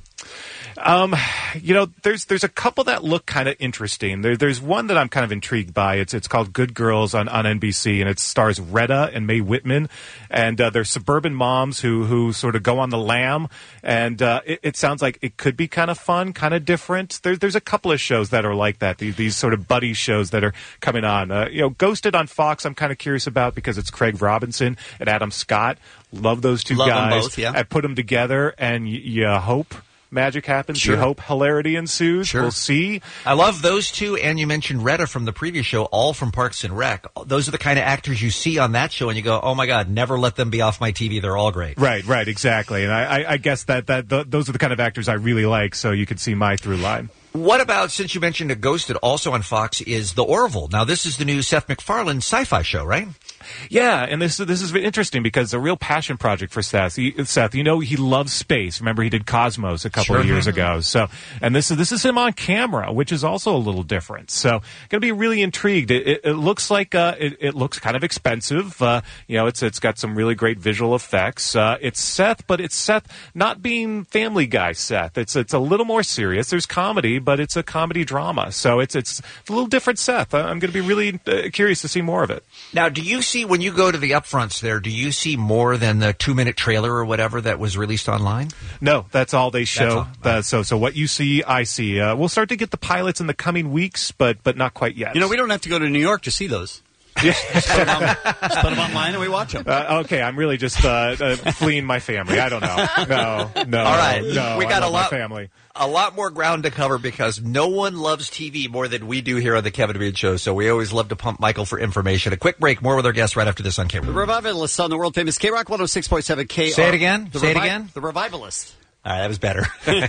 Um, you know, there's there's a couple that look kind of interesting. There, there's one that I'm kind of intrigued by. It's it's called Good Girls on, on N B C, and it stars Retta and Mae Whitman, and uh, they're suburban moms who who sort of go on the lam, and uh, it, it sounds like it could be kind of fun, kind of different. There's there's a couple of shows that are like that. These, these sort of buddy shows that are coming on. Uh, you know, Ghosted on Fox, I'm kind of curious about because it's Craig Robinson and Adam Scott. Love those two Love them guys. both, yeah. I put them together, and y- you hope magic happens. Sure. You hope hilarity ensues. Sure. We'll see. I love those two, and you mentioned Retta from the previous show, all from Parks and Rec. Those are the kind of actors you see on that show, and you go, oh my God, never let them be off my T V. They're all great. Right, right, exactly. And I, I, I guess that, that th- those are the kind of actors I really like, so you can see my through line. What about, since you mentioned a Ghosted, also on Fox, is The Orville. Now, this is the new Seth MacFarlane sci-fi show, right? Yeah, and this this is interesting because it's a real passion project for Seth. He, Seth, you know, he loves space. Remember, he did Cosmos a couple Sure. of years ago. So, and this is this is him on camera, which is also a little different. So, going to be really intrigued. It, it, it looks like uh, it, it looks kind of expensive. Uh, you know, it's it's got some really great visual effects. Uh, it's Seth, but it's Seth not being Family Guy Seth. It's it's a little more serious. There's comedy, but it's a comedy drama. So it's it's a little different Seth. I'm going to be really uh, curious to see more of it. Now, do you see, when you go to the upfronts there, do you see more than the two-minute trailer or whatever that was released online? No, that's all they show. all. Uh, so, so what you see, I see. Uh, we'll start to get the pilots in the coming weeks, but but not quite yet. You know, we don't have to go to New York to see those. Just put them, on, just put them online and we watch them. Uh, okay, I'm really just uh, uh, fleeing my family. I don't know. No, no. All right, no. we I got a love my lot, family. a lot more ground to cover because no one loves T V more than we do here on the Kevin Bean Show. So we always love to pump Michael for information. A quick break. More with our guests right after this on K-Rock. The Revivalists on the world famous K-Rock one oh six point seven K R. Say it again. The Say it Revi- again. The Revivalists. All right, that was better.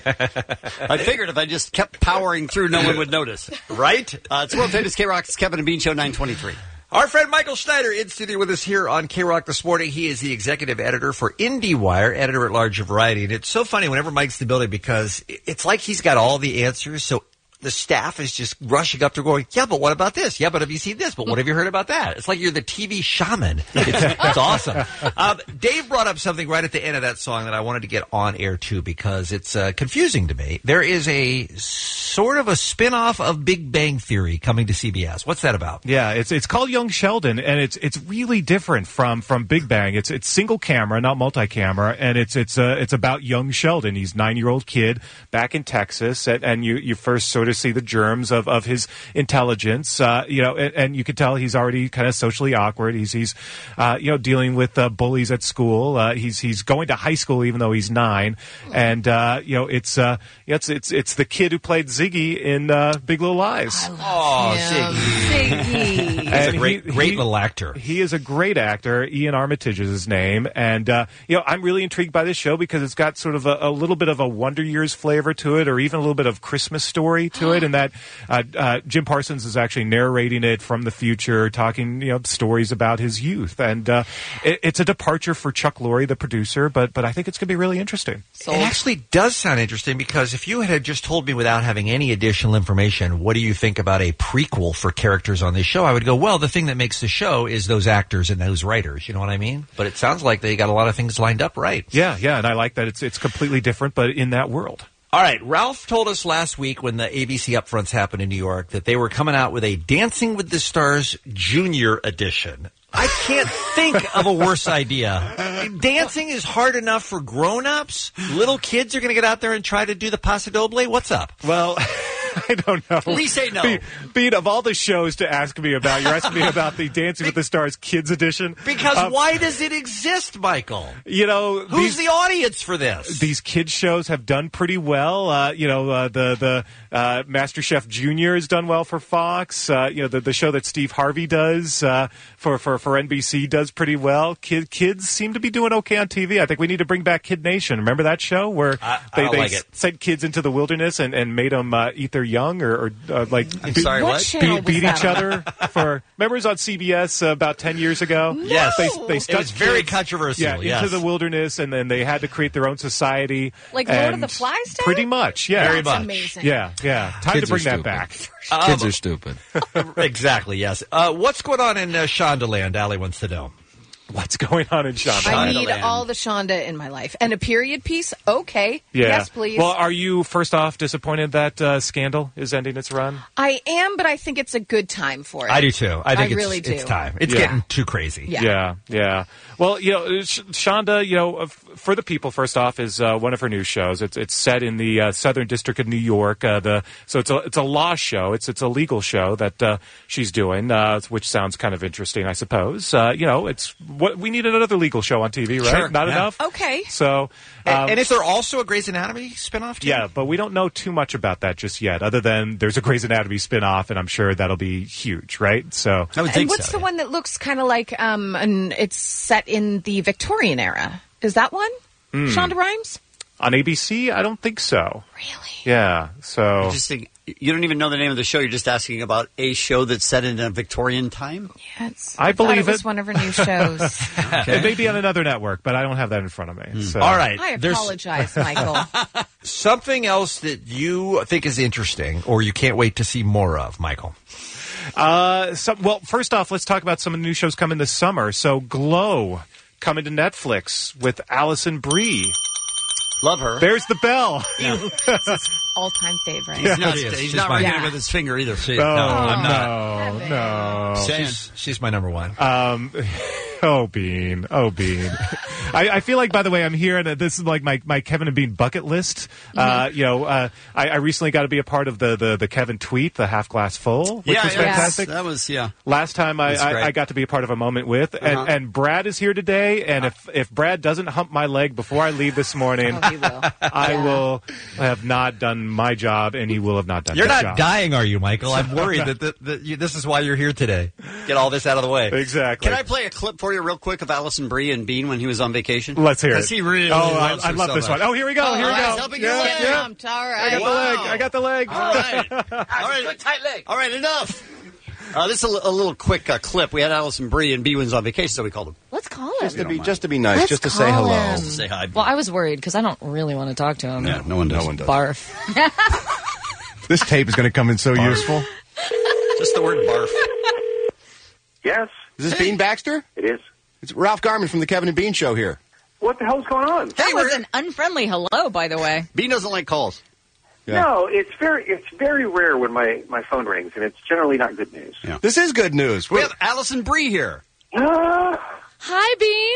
I figured if I just kept powering through, no one would notice. Right? Uh, it's world famous K-Rock. It's Kevin and Bean Show nine twenty-three. Our friend Michael Schneider in studio with us here on K-Rock this morning. He is the executive editor for IndieWire, editor-at-large of Variety. And it's so funny whenever Mike's in the building because it's like he's got all the answers. So the staff is just rushing up to going, yeah, but what about this? Yeah, but have you seen this? But what have you heard about that? It's like you're the T V shaman. It's, it's awesome. Um, Dave brought up something right at the end of that song that I wanted to get on air too because it's uh, confusing to me. There is a sort of a spin-off of Big Bang Theory coming to C B S. What's that about? Yeah, it's it's called Young Sheldon, and it's it's really different from from Big Bang. It's it's single camera, not multi-camera, and it's it's uh, it's about young Sheldon. He's a nine-year-old kid back in Texas, and, and you you first sort of see the germs of of his intelligence. Uh, you know, and, and you can tell he's already kind of socially awkward. He's he's uh, you know dealing with uh, bullies at school. Uh, he's he's going to high school even though he's nine, and uh, you know it's uh, it's it's it's the kid who played Ziggy in uh, Big Little Lies. Oh, Ziggy. Ziggy. He's a great, he, great he, little actor. He is a great actor. Ian Armitage is his name. And, uh, you know, I'm really intrigued by this show because it's got sort of a, a little bit of a Wonder Years flavor to it, or even a little bit of Christmas Story to it. And that uh, uh, Jim Parsons is actually narrating it from the future, talking, you know, stories about his youth. And uh, it, it's a departure for Chuck Lorre, the producer, but but I think it's going to be really interesting. It actually does sound interesting because if you had just told me without having any additional information, what do you think about a prequel for characters on this show? I would go, well, the thing that makes the show is those actors and those writers. You know what I mean? But it sounds like they got a lot of things lined up right. Yeah, yeah, and I like that it's it's completely different, but in that world. All right, Ralph told us last week when the A B C Upfronts happened in New York that they were coming out with a Dancing with the Stars Junior edition. I can't think of a worse idea. Dancing is hard enough for grown-ups. Little kids are going to get out there and try to do the Paso Doble. What's up? Well, I don't know. We say no. Be, Beat, of all the shows to ask me about, you're asking me about the Dancing with the Stars Kids edition. Because um, why does it exist, Michael? You know, who's these, the audience for this? These kids shows have done pretty well. Uh, you know, uh, the the uh, MasterChef Junior has done well for Fox. Uh, you know, the the show that Steve Harvey does uh, for for for N B C does pretty well. Kid, kids seem to be doing okay on T V. I think we need to bring back Kid Nation. Remember that show where I, they, I they like it. sent kids into the wilderness and, and made them uh, eat their young or, or uh, like I'm sorry, what? Be, beat, beat each other for. Remember, it was on C B S uh, about ten years ago. No. Yes, they they it stuck was very kids, controversial. Yeah, yes. into the wilderness, and then they had to create their own society. Like Lord of and the Flies type? Pretty much, yeah. Very That's much. amazing. Yeah, yeah. Time Kids to bring are that stupid. back. Kids Um, are stupid. Exactly, yes. Uh, what's going on in uh, Shondaland? Allie wants to know. What's going on in Shonda? I need all the Shonda in my life. And a period piece? Okay. Yeah. Yes, please. Well, are you, first off, disappointed that uh, Scandal is ending its run? I am, but I think it's a good time for it. I do too. I think I it's, really do. it's time. It's Yeah. getting too crazy. Yeah. yeah, yeah. Well, you know, Sh- Shonda, you know, uh, f- For the People, first off, is uh, one of her new shows. It's it's set in the uh, Southern District of New York. Uh, the so it's a it's a law show. It's it's a legal show that uh, she's doing, uh, which sounds kind of interesting, I suppose. Uh, you know, it's what we need another legal show on T V, right? Sure, Not yeah. enough. Okay. So, And, um, and is there also a Grey's Anatomy spinoff too? yeah, but we don't know too much about that just yet, other than there's a Grey's Anatomy spinoff, and I'm sure that'll be huge, right? So, I would And think what's so. the one that looks kind of like, um, an, it's set in the Victorian era? Is that one? Hmm. Shonda Rhimes? on A B C, I don't think so. Really? Yeah. So You just think you don't even know the name of the show. You're just asking about a show that's set in a Victorian time. Yes, I believe it was it. one of her new shows. It may be on another network, but I don't have that in front of me. So. All right. I There's apologize, Michael. something else that you think is interesting or you can't wait to see more of, Michael. Uh, so, well, first off, let's talk about some of the new shows coming this summer. So, Glow coming to Netflix with Alison Brie. Love her. There's the bell. All-time favorite. He's not, She is. he's She's not my- ringing it Yeah. with his finger either. No, No, I'm not. no, no. She's, she's my number one. Um, oh, Bean. Oh, Bean. I, I feel like, by the way, I'm here, and uh, this is like my, my Kevin and Bean bucket list. Uh, you know, uh, I, I recently got to be a part of the, the, the Kevin tweet, the half glass full, which yeah, was yeah, fantastic. That was yeah. Last time I, That's I, great. I got to be a part of a moment with, and, Uh-huh. and Brad is here today, and if, if Brad doesn't hump my leg before I leave this morning, Oh, he will. I Yeah. will have not done my job, and he will have not done You're his not job. dying, are you, Michael? I'm worried that, that, that you, this is why you're here today. Get all this out of the way. Exactly. Can I play a clip for you real quick of Allison Brie and Bean when he was on vacation? Let's hear it. Because he really Oh, I, loves I her love so this much. one. Oh, here we go. Oh, here we I go. was hoping yeah, you would. yeah. Jumped. All I right. got the leg. I got the leg. All right. All right. Good tight leg. All right, enough. Uh, this is a, li- a little quick uh, clip. We had Allison Brie and Bean was on vacation, so we called him. Let's call him. Just to be, just to be nice, Let's just to say call hello. him. Just to say hi. Well, I was worried because I don't really want to talk to him. Yeah, no one does. No one does. Barf. This tape is going to come in so Barf. useful. Just the word barf. Yes. Is this Bean Baxter? It is. It's Ralph Garman from the Kevin and Bean Show here. What the hell's going on? That was an unfriendly hello, by the way. Bean doesn't like calls. Yeah. No, it's very it's very rare when my, my phone rings, and it's generally not good news. Yeah. This is good news. We have Allison Brie here. Uh, Hi, Bean.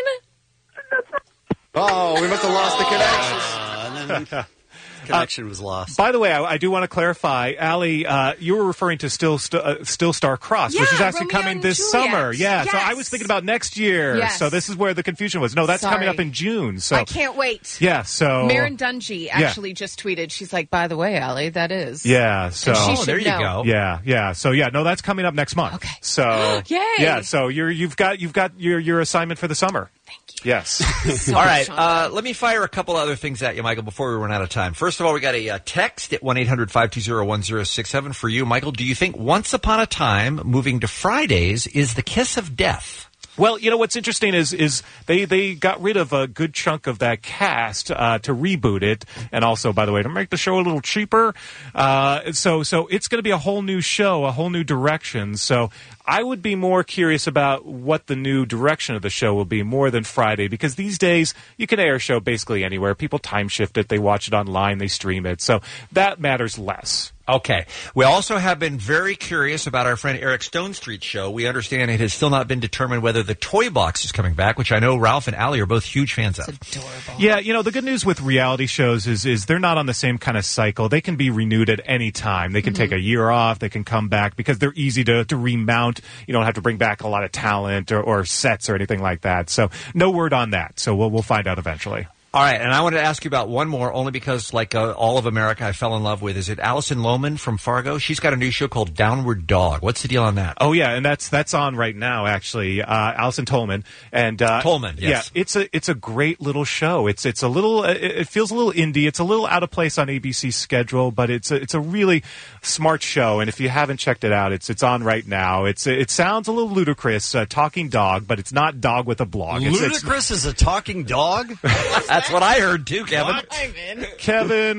Oh, we must have lost the connection. Uh, and then connection was lost. By the way, I, I do want to clarify, Allie, uh, you were referring to Still St- uh, Still Star Cross, Yeah, which is actually Romeo coming and this Juliet. summer. Yeah, so I Yes. was thinking about next year. Yes. So this is where the confusion was. No, that's Sorry. coming up in June. So I can't wait. Yeah, so Marin Dungy actually just tweeted. She's like, by the way, Allie, that is. Yeah, so And she oh, should there you know. go. Yeah, yeah. So yeah, no, that's coming up next month. Okay. So Yay. yeah, so you're you've got you've got your your assignment for the summer. Thank you. Yes. All right, uh, let me fire a couple other things at you, Michael, before we run out of time. First of all, we got a uh, text at one eight hundred five two zero one zero six seven for you, Michael. Do you think Once Upon a Time moving to Fridays is the kiss of death? Well, you know what's interesting is is they, they got rid of a good chunk of that cast uh, to reboot it, and also, by the way, to make the show a little cheaper. Uh, so so it's going to be a whole new show, a whole new direction. So I would be more curious about what the new direction of the show will be more than Friday, because these days you can air a show basically anywhere. People time shift it, they watch it online, they stream it, so that matters less. Okay. We also have been very curious about our friend Eric Stone Street's show. We understand it has still not been determined whether the Toy Box is coming back, which I know Ralph and Allie are both huge fans of. Yeah, you know, the good news with reality shows is is they're not on the same kind of cycle. They can be renewed at any time. They can Mm-hmm. take a year off. They can come back because they're easy to, to remount. You don't have to bring back a lot of talent or, or sets or anything like that. So no word on that. So we'll we'll find out eventually. All right, and I wanted to ask you about one more, only because, like uh, all of America, I fell in love with. Is it Allison Lohman from Fargo? She's got a new show called Downward Dog. What's the deal on that? Oh yeah, and that's that's on right now actually. Uh, Allison Tolman and uh, Tolman, yes. Yeah, it's a it's a great little show. It's it's a little it, it feels a little indie. It's a little out of place on A B C's schedule, but it's a, it's a really smart show. And if you haven't checked it out, it's it's on right now. It's it sounds a little ludicrous, uh, talking dog, but it's not dog with a blog. It's, it's, Ludicrous is a talking dog? That's what I heard too, Kevin. Kevin.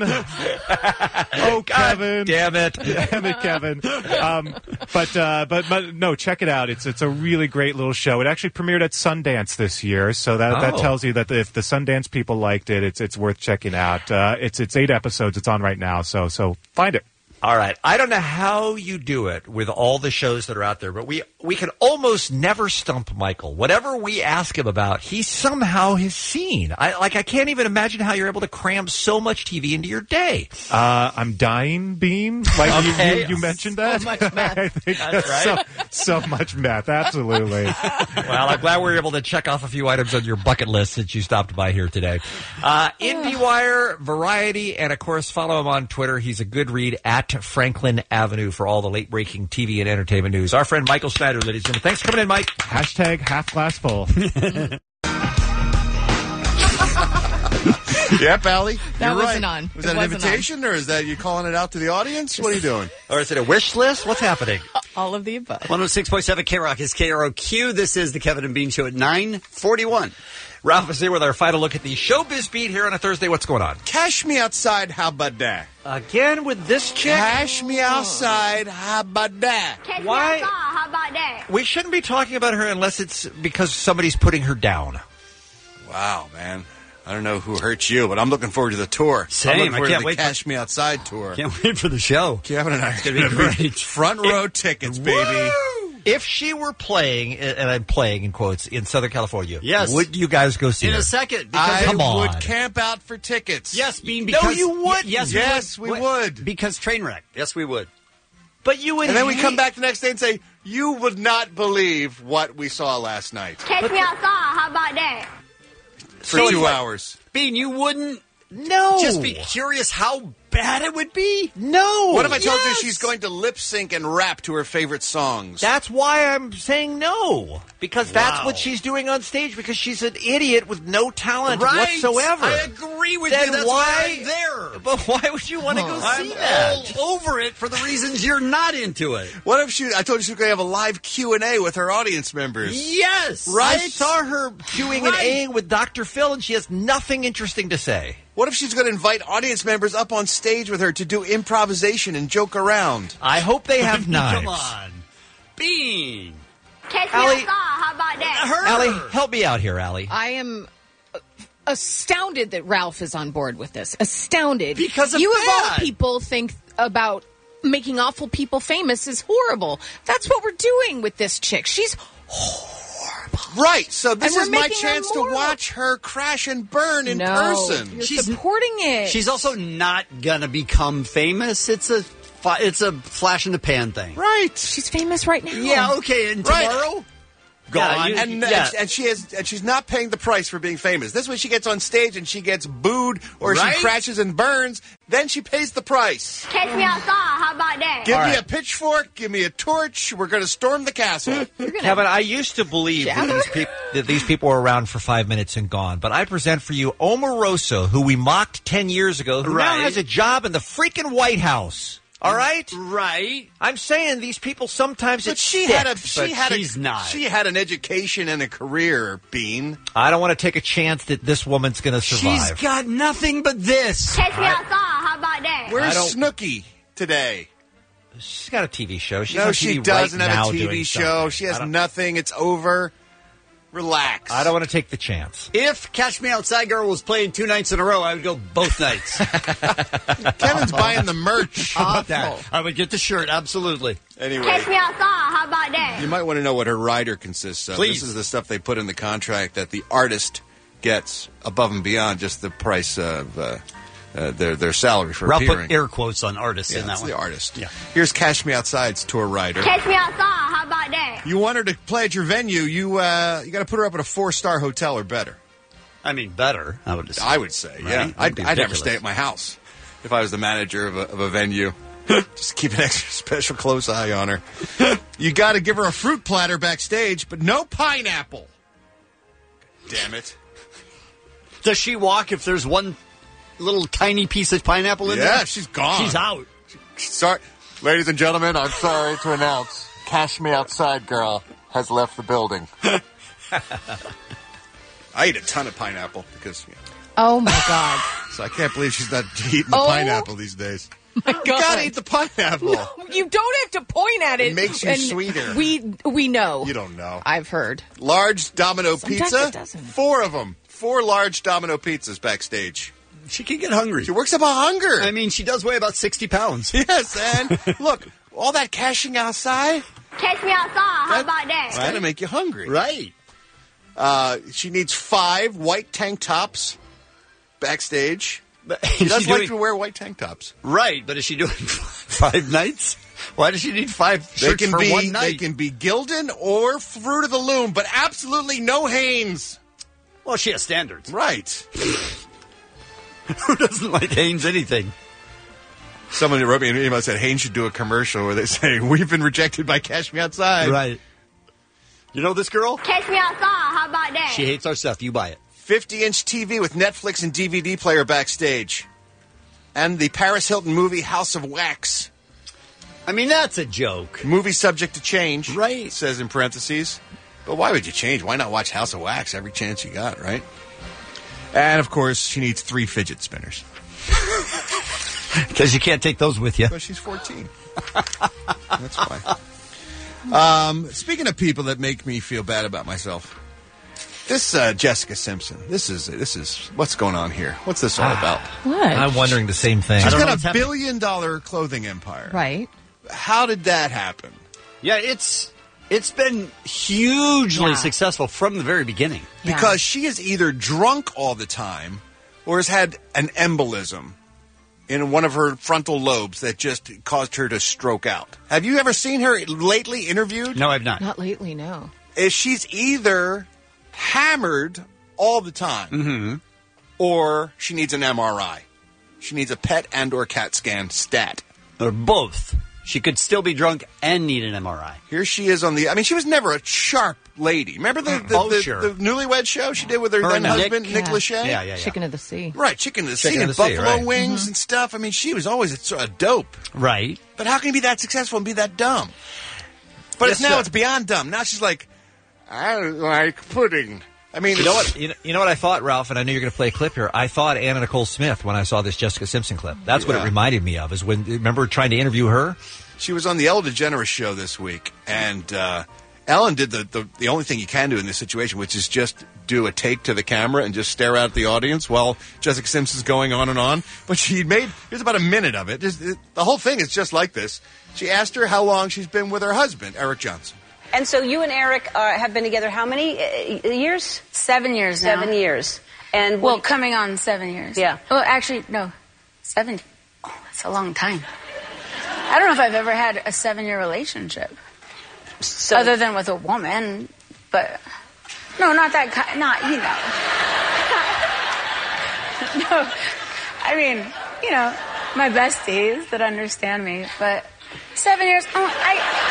Oh, Kevin. Damn it. Damn it, Kevin. Um, but, uh, but, but, no, check it out. It's, it's a really great little show. It actually premiered at Sundance this year. So that, that Oh. tells you that if the Sundance people liked it, it's, it's worth checking out. Uh, it's, it's eight episodes. It's on right now. So, so find it. All right. I don't know how you do it with all the shows that are out there, but we we can almost never stump Michael. Whatever we ask him about, he somehow has seen. I like I can't even imagine how you're able to cram so much T V into your day. Uh, I'm dying, Bean. Like Okay. you, you, you mentioned that. So much math. I think That's right. So, so much math. Absolutely. Well, I'm glad we were able to check off a few items on your bucket list since you stopped by here today. Uh, IndieWire, Variety, and of course, follow him on Twitter. He's a good read at Franklin Avenue for all the late-breaking T V and entertainment news. Our friend Michael Schneider, ladies and gentlemen. Thanks for coming in, Mike. Hashtag half glass full. Yep, Allie. That you're wasn't right. on. Was It that an wasn't invitation, or is that you calling it out to the audience? What are you doing? Or is it a wish list? What's happening? All of the above. one oh six point seven K-Rock is K R O Q. This is the Kevin and Bean Show at nine forty-one. Ralph is here with our final look at the showbiz beat here on a Thursday. What's going on? Cash me outside, how about that? Again with this chick? Cash me outside, how about that? Why? How about that? We shouldn't be talking about her unless it's because somebody's putting her down. Wow, man. I don't know who hurt you, but I'm looking forward to the tour. Same. I'm looking I forward can't to the wait for- Cash Me Outside tour. Can't wait for the show. Kevin and I It's going to be great. front row tickets, baby. If she were playing, and I'm playing in quotes, in Southern California, Yes. would you guys go see In her? a second. Because I Come on. would camp out for tickets. Yes, Bean, No, because... you wouldn't. Yes, Yes, we we would. would. Because Trainwreck. Yes, we would. But you would And then we hate- come back the next day and say, you would not believe what we saw last night. Catch me outside. How about that? For So two what- hours. Bean, you wouldn't No. just be curious how bad it would be? No. What if I told you Yes. she's going to lip sync and rap to her favorite songs? That's why I'm saying no. Because that's Wow. what she's doing on stage, because she's an idiot with no talent Right. whatsoever. I agree with Then you. That's why, why I'm there. But why would you want to go I'm see that? all over it for the reasons you're not into it. What if she? I told you she was going to have a live Q and A with her audience members. Yes, I saw her Qing and Aing with Doctor Phil, and she has nothing interesting to say. What if she's going to invite audience members up on stage with her to do improvisation and joke around? I hope they have knives. Come on, Bean. Catch me Allie- outside. How about that? Her. Allie, help me out here, Allie. I am astounded that Ralph is on board with this. Astounded. Because of you of all that. people think about making awful people famous is horrible. That's what we're doing with this chick. She's horrible. Right. So this And is we're my making her chance to moral. watch her crash and burn in no, person. You're She's- supporting it. She's also not gonna become famous. It's a fi- it's a flash in the pan thing. Right. She's famous right now. Yeah. Okay. And Right. tomorrow, Gone. you- and, yeah. and she has, and she's not paying the price for being famous. This way, she gets on stage and she gets booed, or Right? she crashes and burns. Then she pays the price. Catch me outside. How about that? Give All me right. a pitchfork. Give me a torch. We're going to storm the castle. Kevin, I used to believe that these, peop- that these people were around for five minutes and gone, but I present for you Omarosa, who we mocked ten years ago, who now Right. has a job in the freaking White House. All right? right? I'm saying these people sometimes But it she sticks. had a she but had she's a not. she had an education and a career. Bean. I don't want to take a chance that this woman's going to survive. She's got nothing but this. Catch me outside. How about that? Where's don't- Snooki today? She's got a T V show. She's no, on she T V doesn't right have now a T V doing show. something. She I has don't- nothing. It's over. Relax. I don't want to take the chance. If Catch Me Outside Girl was playing two nights in a row, I would go both nights. Kevin's buying the merch. How about that? I would get the shirt, absolutely. Anyway. Catch me outside. How about that? You might want to know what her rider consists of. Please. This is the stuff they put in the contract that the artist gets above and beyond just the price of uh, uh, their their salary for Ralph appearing. put air quotes on artists yeah, in that it's one. the artist. Yeah. Here's Cash Me Outside's tour rider. Catch me outside. How about that? You want her to play at your venue, you uh, you got to put her up at a four-star hotel or better. I mean, better, I would say. I would say, Right? yeah. That'd I'd, be I'd never ridiculous. stay at my house if I was the manager of a, of a venue. Just keep an extra special close eye on her. You got to give her a fruit platter backstage, but no pineapple. Damn it. Does she walk if there's one little tiny piece of pineapple in there? Yeah, she's gone. She's out. Sorry, ladies and gentlemen, I'm sorry to announce Cash Me Outside Girl has left the building. I eat a ton of pineapple because, you know, Oh my God. so I can't believe she's not eating the Oh. pineapple these days. My God. You gotta eat the pineapple. You don't have to point at it. It makes you and sweeter. We we know. You don't know. I've heard. Large Domino Sometimes pizza. it doesn't. Four of them. Four large Domino pizzas backstage. She can get hungry. She works up a hunger. I mean, she does weigh about sixty pounds. Yes, and look, all that cashing outside, Catch me outside. How about that? it's gonna make you hungry. Right. Uh, she needs five white tank tops backstage. She Is does she like doing- to wear white tank tops. Right, but is she doing five nights? Why does she need five They shirts can for be one they night? can be Gildan or Fruit of the Loom, but absolutely no Hanes. Well, she has standards. Right. Who doesn't like Hanes anything? Someone wrote me an email that said Hanes should do a commercial where they say, "We've been rejected by Cash Me Outside." Right. You know this girl? Catch me outside. How about that? She hates our stuff. You buy it. fifty-inch T V with Netflix and D V D player backstage. And the Paris Hilton movie House of Wax. I mean, that's a joke. Movie subject to change. Right. It says in parentheses. But why would you change? Why not watch House of Wax every chance you got, right? And, of course, she needs three fidget spinners. Because you can't take those with you. But she's fourteen. That's why. Um, speaking of people that make me feel bad about myself, this uh, Jessica Simpson. This is this is what's going on here. What's this all about? What? I'm wondering the same thing. She's don't know got what's a happening. billion dollar clothing empire. Right. How did that happen? Yeah, it's it's been hugely Yeah. successful from the very beginning. Yeah. Because she is either drunk all the time or has had an embolism in one of her frontal lobes that just caused her to stroke out. Have you ever seen her lately interviewed? No, I've not. Not lately, no. Is she's either hammered all the time Mm-hmm. or she needs an M R I. She needs a P E T and or CAT scan stat. Or both. She could still be drunk and need an M R I. Here she is on the... I mean, she was never a sharp lady. Remember the the, Oh, the, sure. the Newlywed show she did with her, Her then and Nick. husband, Nick Yeah. Lachey? Yeah, yeah, yeah. Chicken of the Sea. Right, Chicken of the Chicken Sea of and the Sea, buffalo right. wings and stuff. I mean, she was always a, sort of dope. Right. But how can you be that successful and be that dumb? But it's Yes, now sir. it's beyond dumb. Now she's like, I like pudding. I mean, You know it's- what? You know, you know what I thought, Ralph, and I know you're going to play a clip here. I thought Anna Nicole Smith when I saw this Jessica Simpson clip. That's what Yeah. it reminded me of. Is when remember trying to interview her. She was on the Ellen DeGeneres show this week, and uh, Ellen did the, the the only thing you can do in this situation, which is just do a take to the camera and just stare out at the audience while Jessica Simpson's going on and on. But she made here's about a minute of it. Just, it. The whole thing is just like this. She asked her how long she's been with her husband, Eric Johnson. And so you and Eric uh, have been together how many uh, years? Seven years now. Seven years. And Well, what- coming on seven years. Yeah. Well, actually, no. Seven. Oh, that's a long time. I don't know if I've ever had a seven-year relationship. So- Other than with a woman. But, no, not that kind. Not, you know. No. I mean, you know, my besties that understand me. But seven years, oh, I...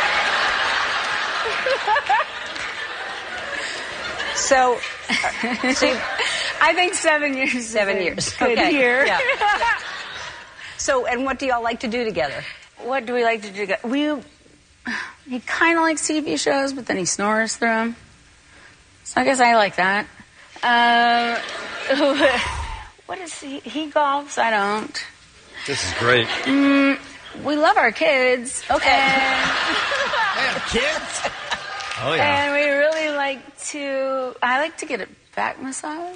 So, so I think seven years. Seven is a years. Good Okay. year. Yeah. So, and what do y'all like to do together? What do we like to do together? We he kind of likes T V shows, but then he snores through them. So I guess I like that. Uh, what is he? He golfs. I don't. This is great. Mm, we love our kids. Okay. Hey, kids. Oh And we really like to. I like to get a back massage.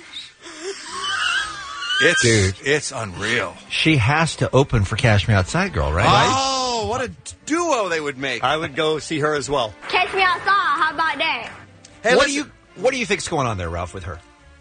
It's Dude. it's unreal. She has to open for Cash Me Outside Girl, right? Oh, what a duo they would make. I would go see her as well. Catch me outside. How about that? Hey, what do listen. you What do you think's going on there, Ralph, with her?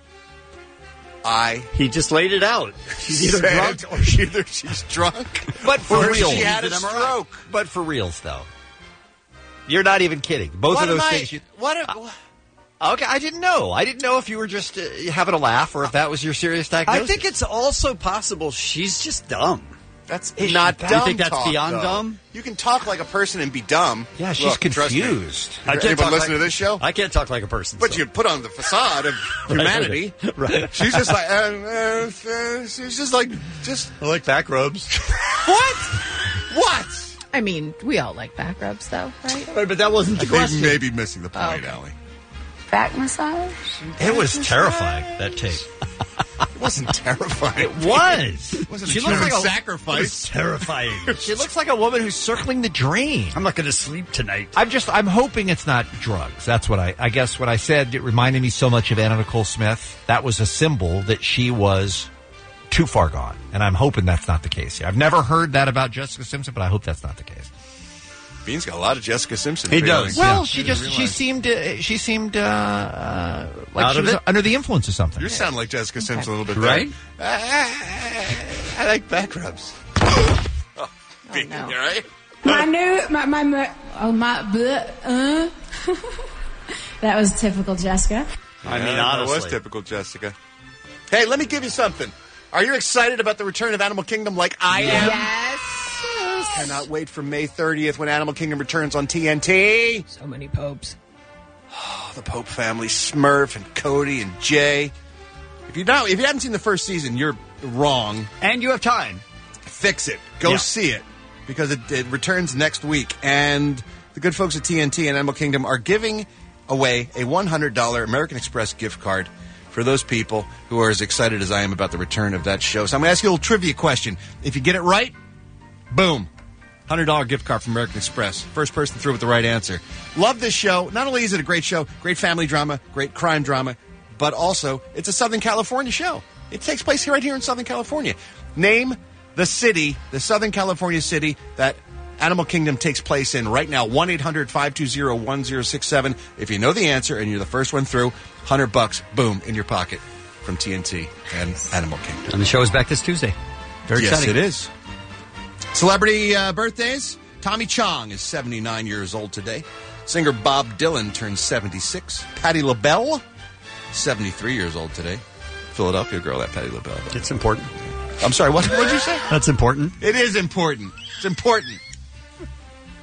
I He just laid it out. She's either said, drunk or she, either she's drunk, But for or real, she had a stroke. But for reals, though, you're not even kidding. Both What of those am I- things. You, What? A, okay, I didn't know. I didn't know if you were just uh, having a laugh or if that was your serious diagnosis. I think it's also possible she's just dumb. That's Is she not dumb? dumb. You think that's talk, beyond though. dumb? You can talk like a person and be dumb. Yeah, she's Look, trust me. confused. I can't Anyone talk listen like- to this show? I can't talk like a person. But so. you put on the facade of humanity. Right. She's just like, uh, uh, uh, she's just like, just I like back rubs. what? What? I mean, we all like back rubs, though, right? Right, but that wasn't the I think question. you may be missing the Oh, point, okay. Allie. Back massage. It was terrifying, that tape. It wasn't terrifying. It was. It wasn't She a looks human like a- sacrifice. Terrifying. She looks like a woman who's circling the drain. I'm not going to sleep tonight. I'm just, I'm hoping it's not drugs. That's what I, I guess what I said, it reminded me so much of Anna Nicole Smith. That was a symbol that she was too far gone. And I'm hoping that's not the case here. I've never heard that about Jessica Simpson, but I hope that's not the case. Bean's got a lot of Jessica Simpson. He feelings. does. Well, Yeah. she I just, didn't she realize. seemed, uh, she seemed, uh, uh like Out she of was it? under the influence of something. You sound like Jessica Simpson a little bit, Right? there. I, I, I like back rubs. Oh, Bean, no. you all right? My new, my, my, my oh, my, bleh, uh. That was typical Jessica. I mean, Yeah, that honestly. was typical Jessica. Hey, let me give you something. Are you excited about the return of Animal Kingdom like I am? Yes. Cannot wait for May thirtieth when Animal Kingdom returns on T N T. So many popes. Oh, the Pope family, Smurf and Cody and Jay. If you don't, if you haven't seen the first season, you're wrong. And you have time. Fix it. Go Yeah. see it because it, it returns next week. And the good folks at T N T and Animal Kingdom are giving away a one hundred dollars American Express gift card for those people who are as excited as I am about the return of that show. So I'm going to ask you a little trivia question. If you get it right, boom. one hundred dollars gift card from American Express. First person through with the right answer. Love this show. Not only is it a great show, great family drama, great crime drama, but also it's a Southern California show. It takes place here right here in Southern California. Name the city, the Southern California city that Animal Kingdom takes place in right now. one eight hundred five two zero one zero six seven. If you know the answer and you're the first one through, one hundred bucks, boom, in your pocket from T N T and Animal Kingdom. And the show is back this Tuesday. Very yes, exciting. it is. Celebrity uh, birthdays. Tommy Chong is seventy-nine years old today. Singer Bob Dylan turns seventy-six. Patti LaBelle, seventy-three years old today. Philadelphia girl, that Patti LaBelle. though. It's important. I'm sorry, what did you say? That's important. It is important. It's important.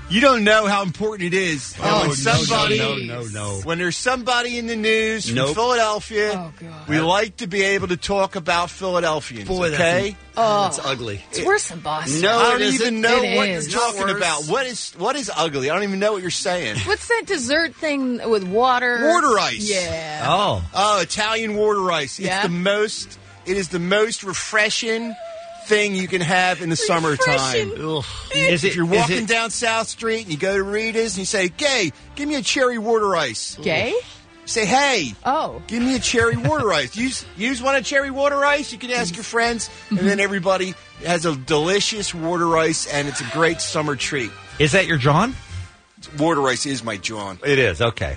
You don't know how important it is Oh, when no, somebody, no, no, no, no. when there's somebody in the news from Nope. Philadelphia. Oh, God. We like to be able to talk about Philadelphians. Boy, that's- okay, Oh, That's ugly. It's worse than Boston. No, I don't it even isn't. know It what is. you're talking Not worse. about. What is what is ugly? I don't even know what you're saying. What's that dessert thing with water? Water ice. Yeah. Oh. Oh, Italian water ice. It's Yeah? the most. It is the most refreshing thing you can have in the Refreshing. summertime. Is it, If you're is walking it- down South Street and you go to Rita's and you say, "Gay, give me a cherry water ice." Gay? Say, "Hey, Oh. give me a cherry water ice." Use use one of cherry water ice. You can ask your friends, and then everybody has a delicious water ice, and it's a great summer treat. Is that your John? Water ice is my John. It is. Okay.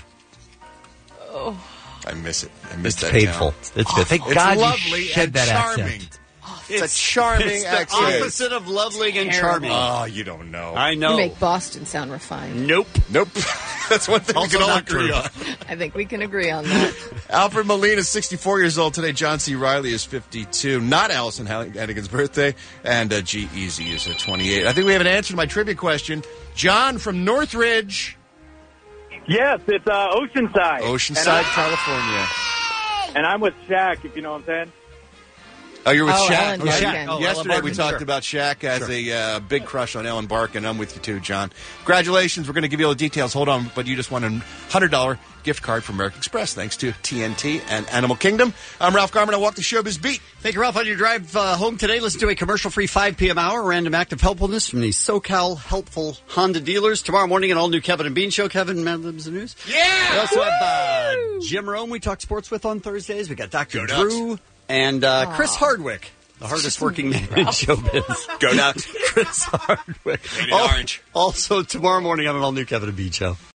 Oh. I miss it. I miss It's that painful. town. It's good. Thank It's God you lovely shed and that charming. accent. It's, a charming It's the accent. opposite of lovely and Terrible. charming. Oh, you don't know. I know. You make Boston sound refined. Nope. Nope. That's one thing Also we can all not agree true. on. I think we can agree on that. Alfred Molina is sixty-four years old today. John C. Reilly is fifty-two. Not Allison Hannigan's birthday. And uh, G Easy is uh, twenty-eight. I think we have an answer to my trivia question. John from Northridge. Yes, it's uh, Oceanside. Oceanside, and California. I, and I'm with Shaq, if you know what I'm saying. Oh, you're with Oh, Shaq. Ellen Yeah. Barkin. Oh, Yesterday Ellen we Barkin, talked sure. about Shaq as a uh, big crush on Ellen Barkin. I'm with you too, John. Congratulations. We're going to give you all the details. Hold on, but you just won a one hundred dollars gift card from American Express thanks to T N T and Animal Kingdom. I'm Ralph Garman. I walk the showbiz beat. Thank you, Ralph. On your drive uh, home today, listen to a commercial-free five p.m. hour, random act of helpfulness from the SoCal Helpful Honda dealers. Tomorrow morning, an all-new Kevin and Bean show. Kevin, Mad Libs and News. Yeah! We also have uh, Jim Rome. We talk sports with on Thursdays. We got Doctor Go nuts. Drew and uh, Chris Hardwick, the hardest working man in showbiz. Go nuts. Chris Hardwick. Rated Al- orange. Also, tomorrow morning on an all-new Kevin and Bean show.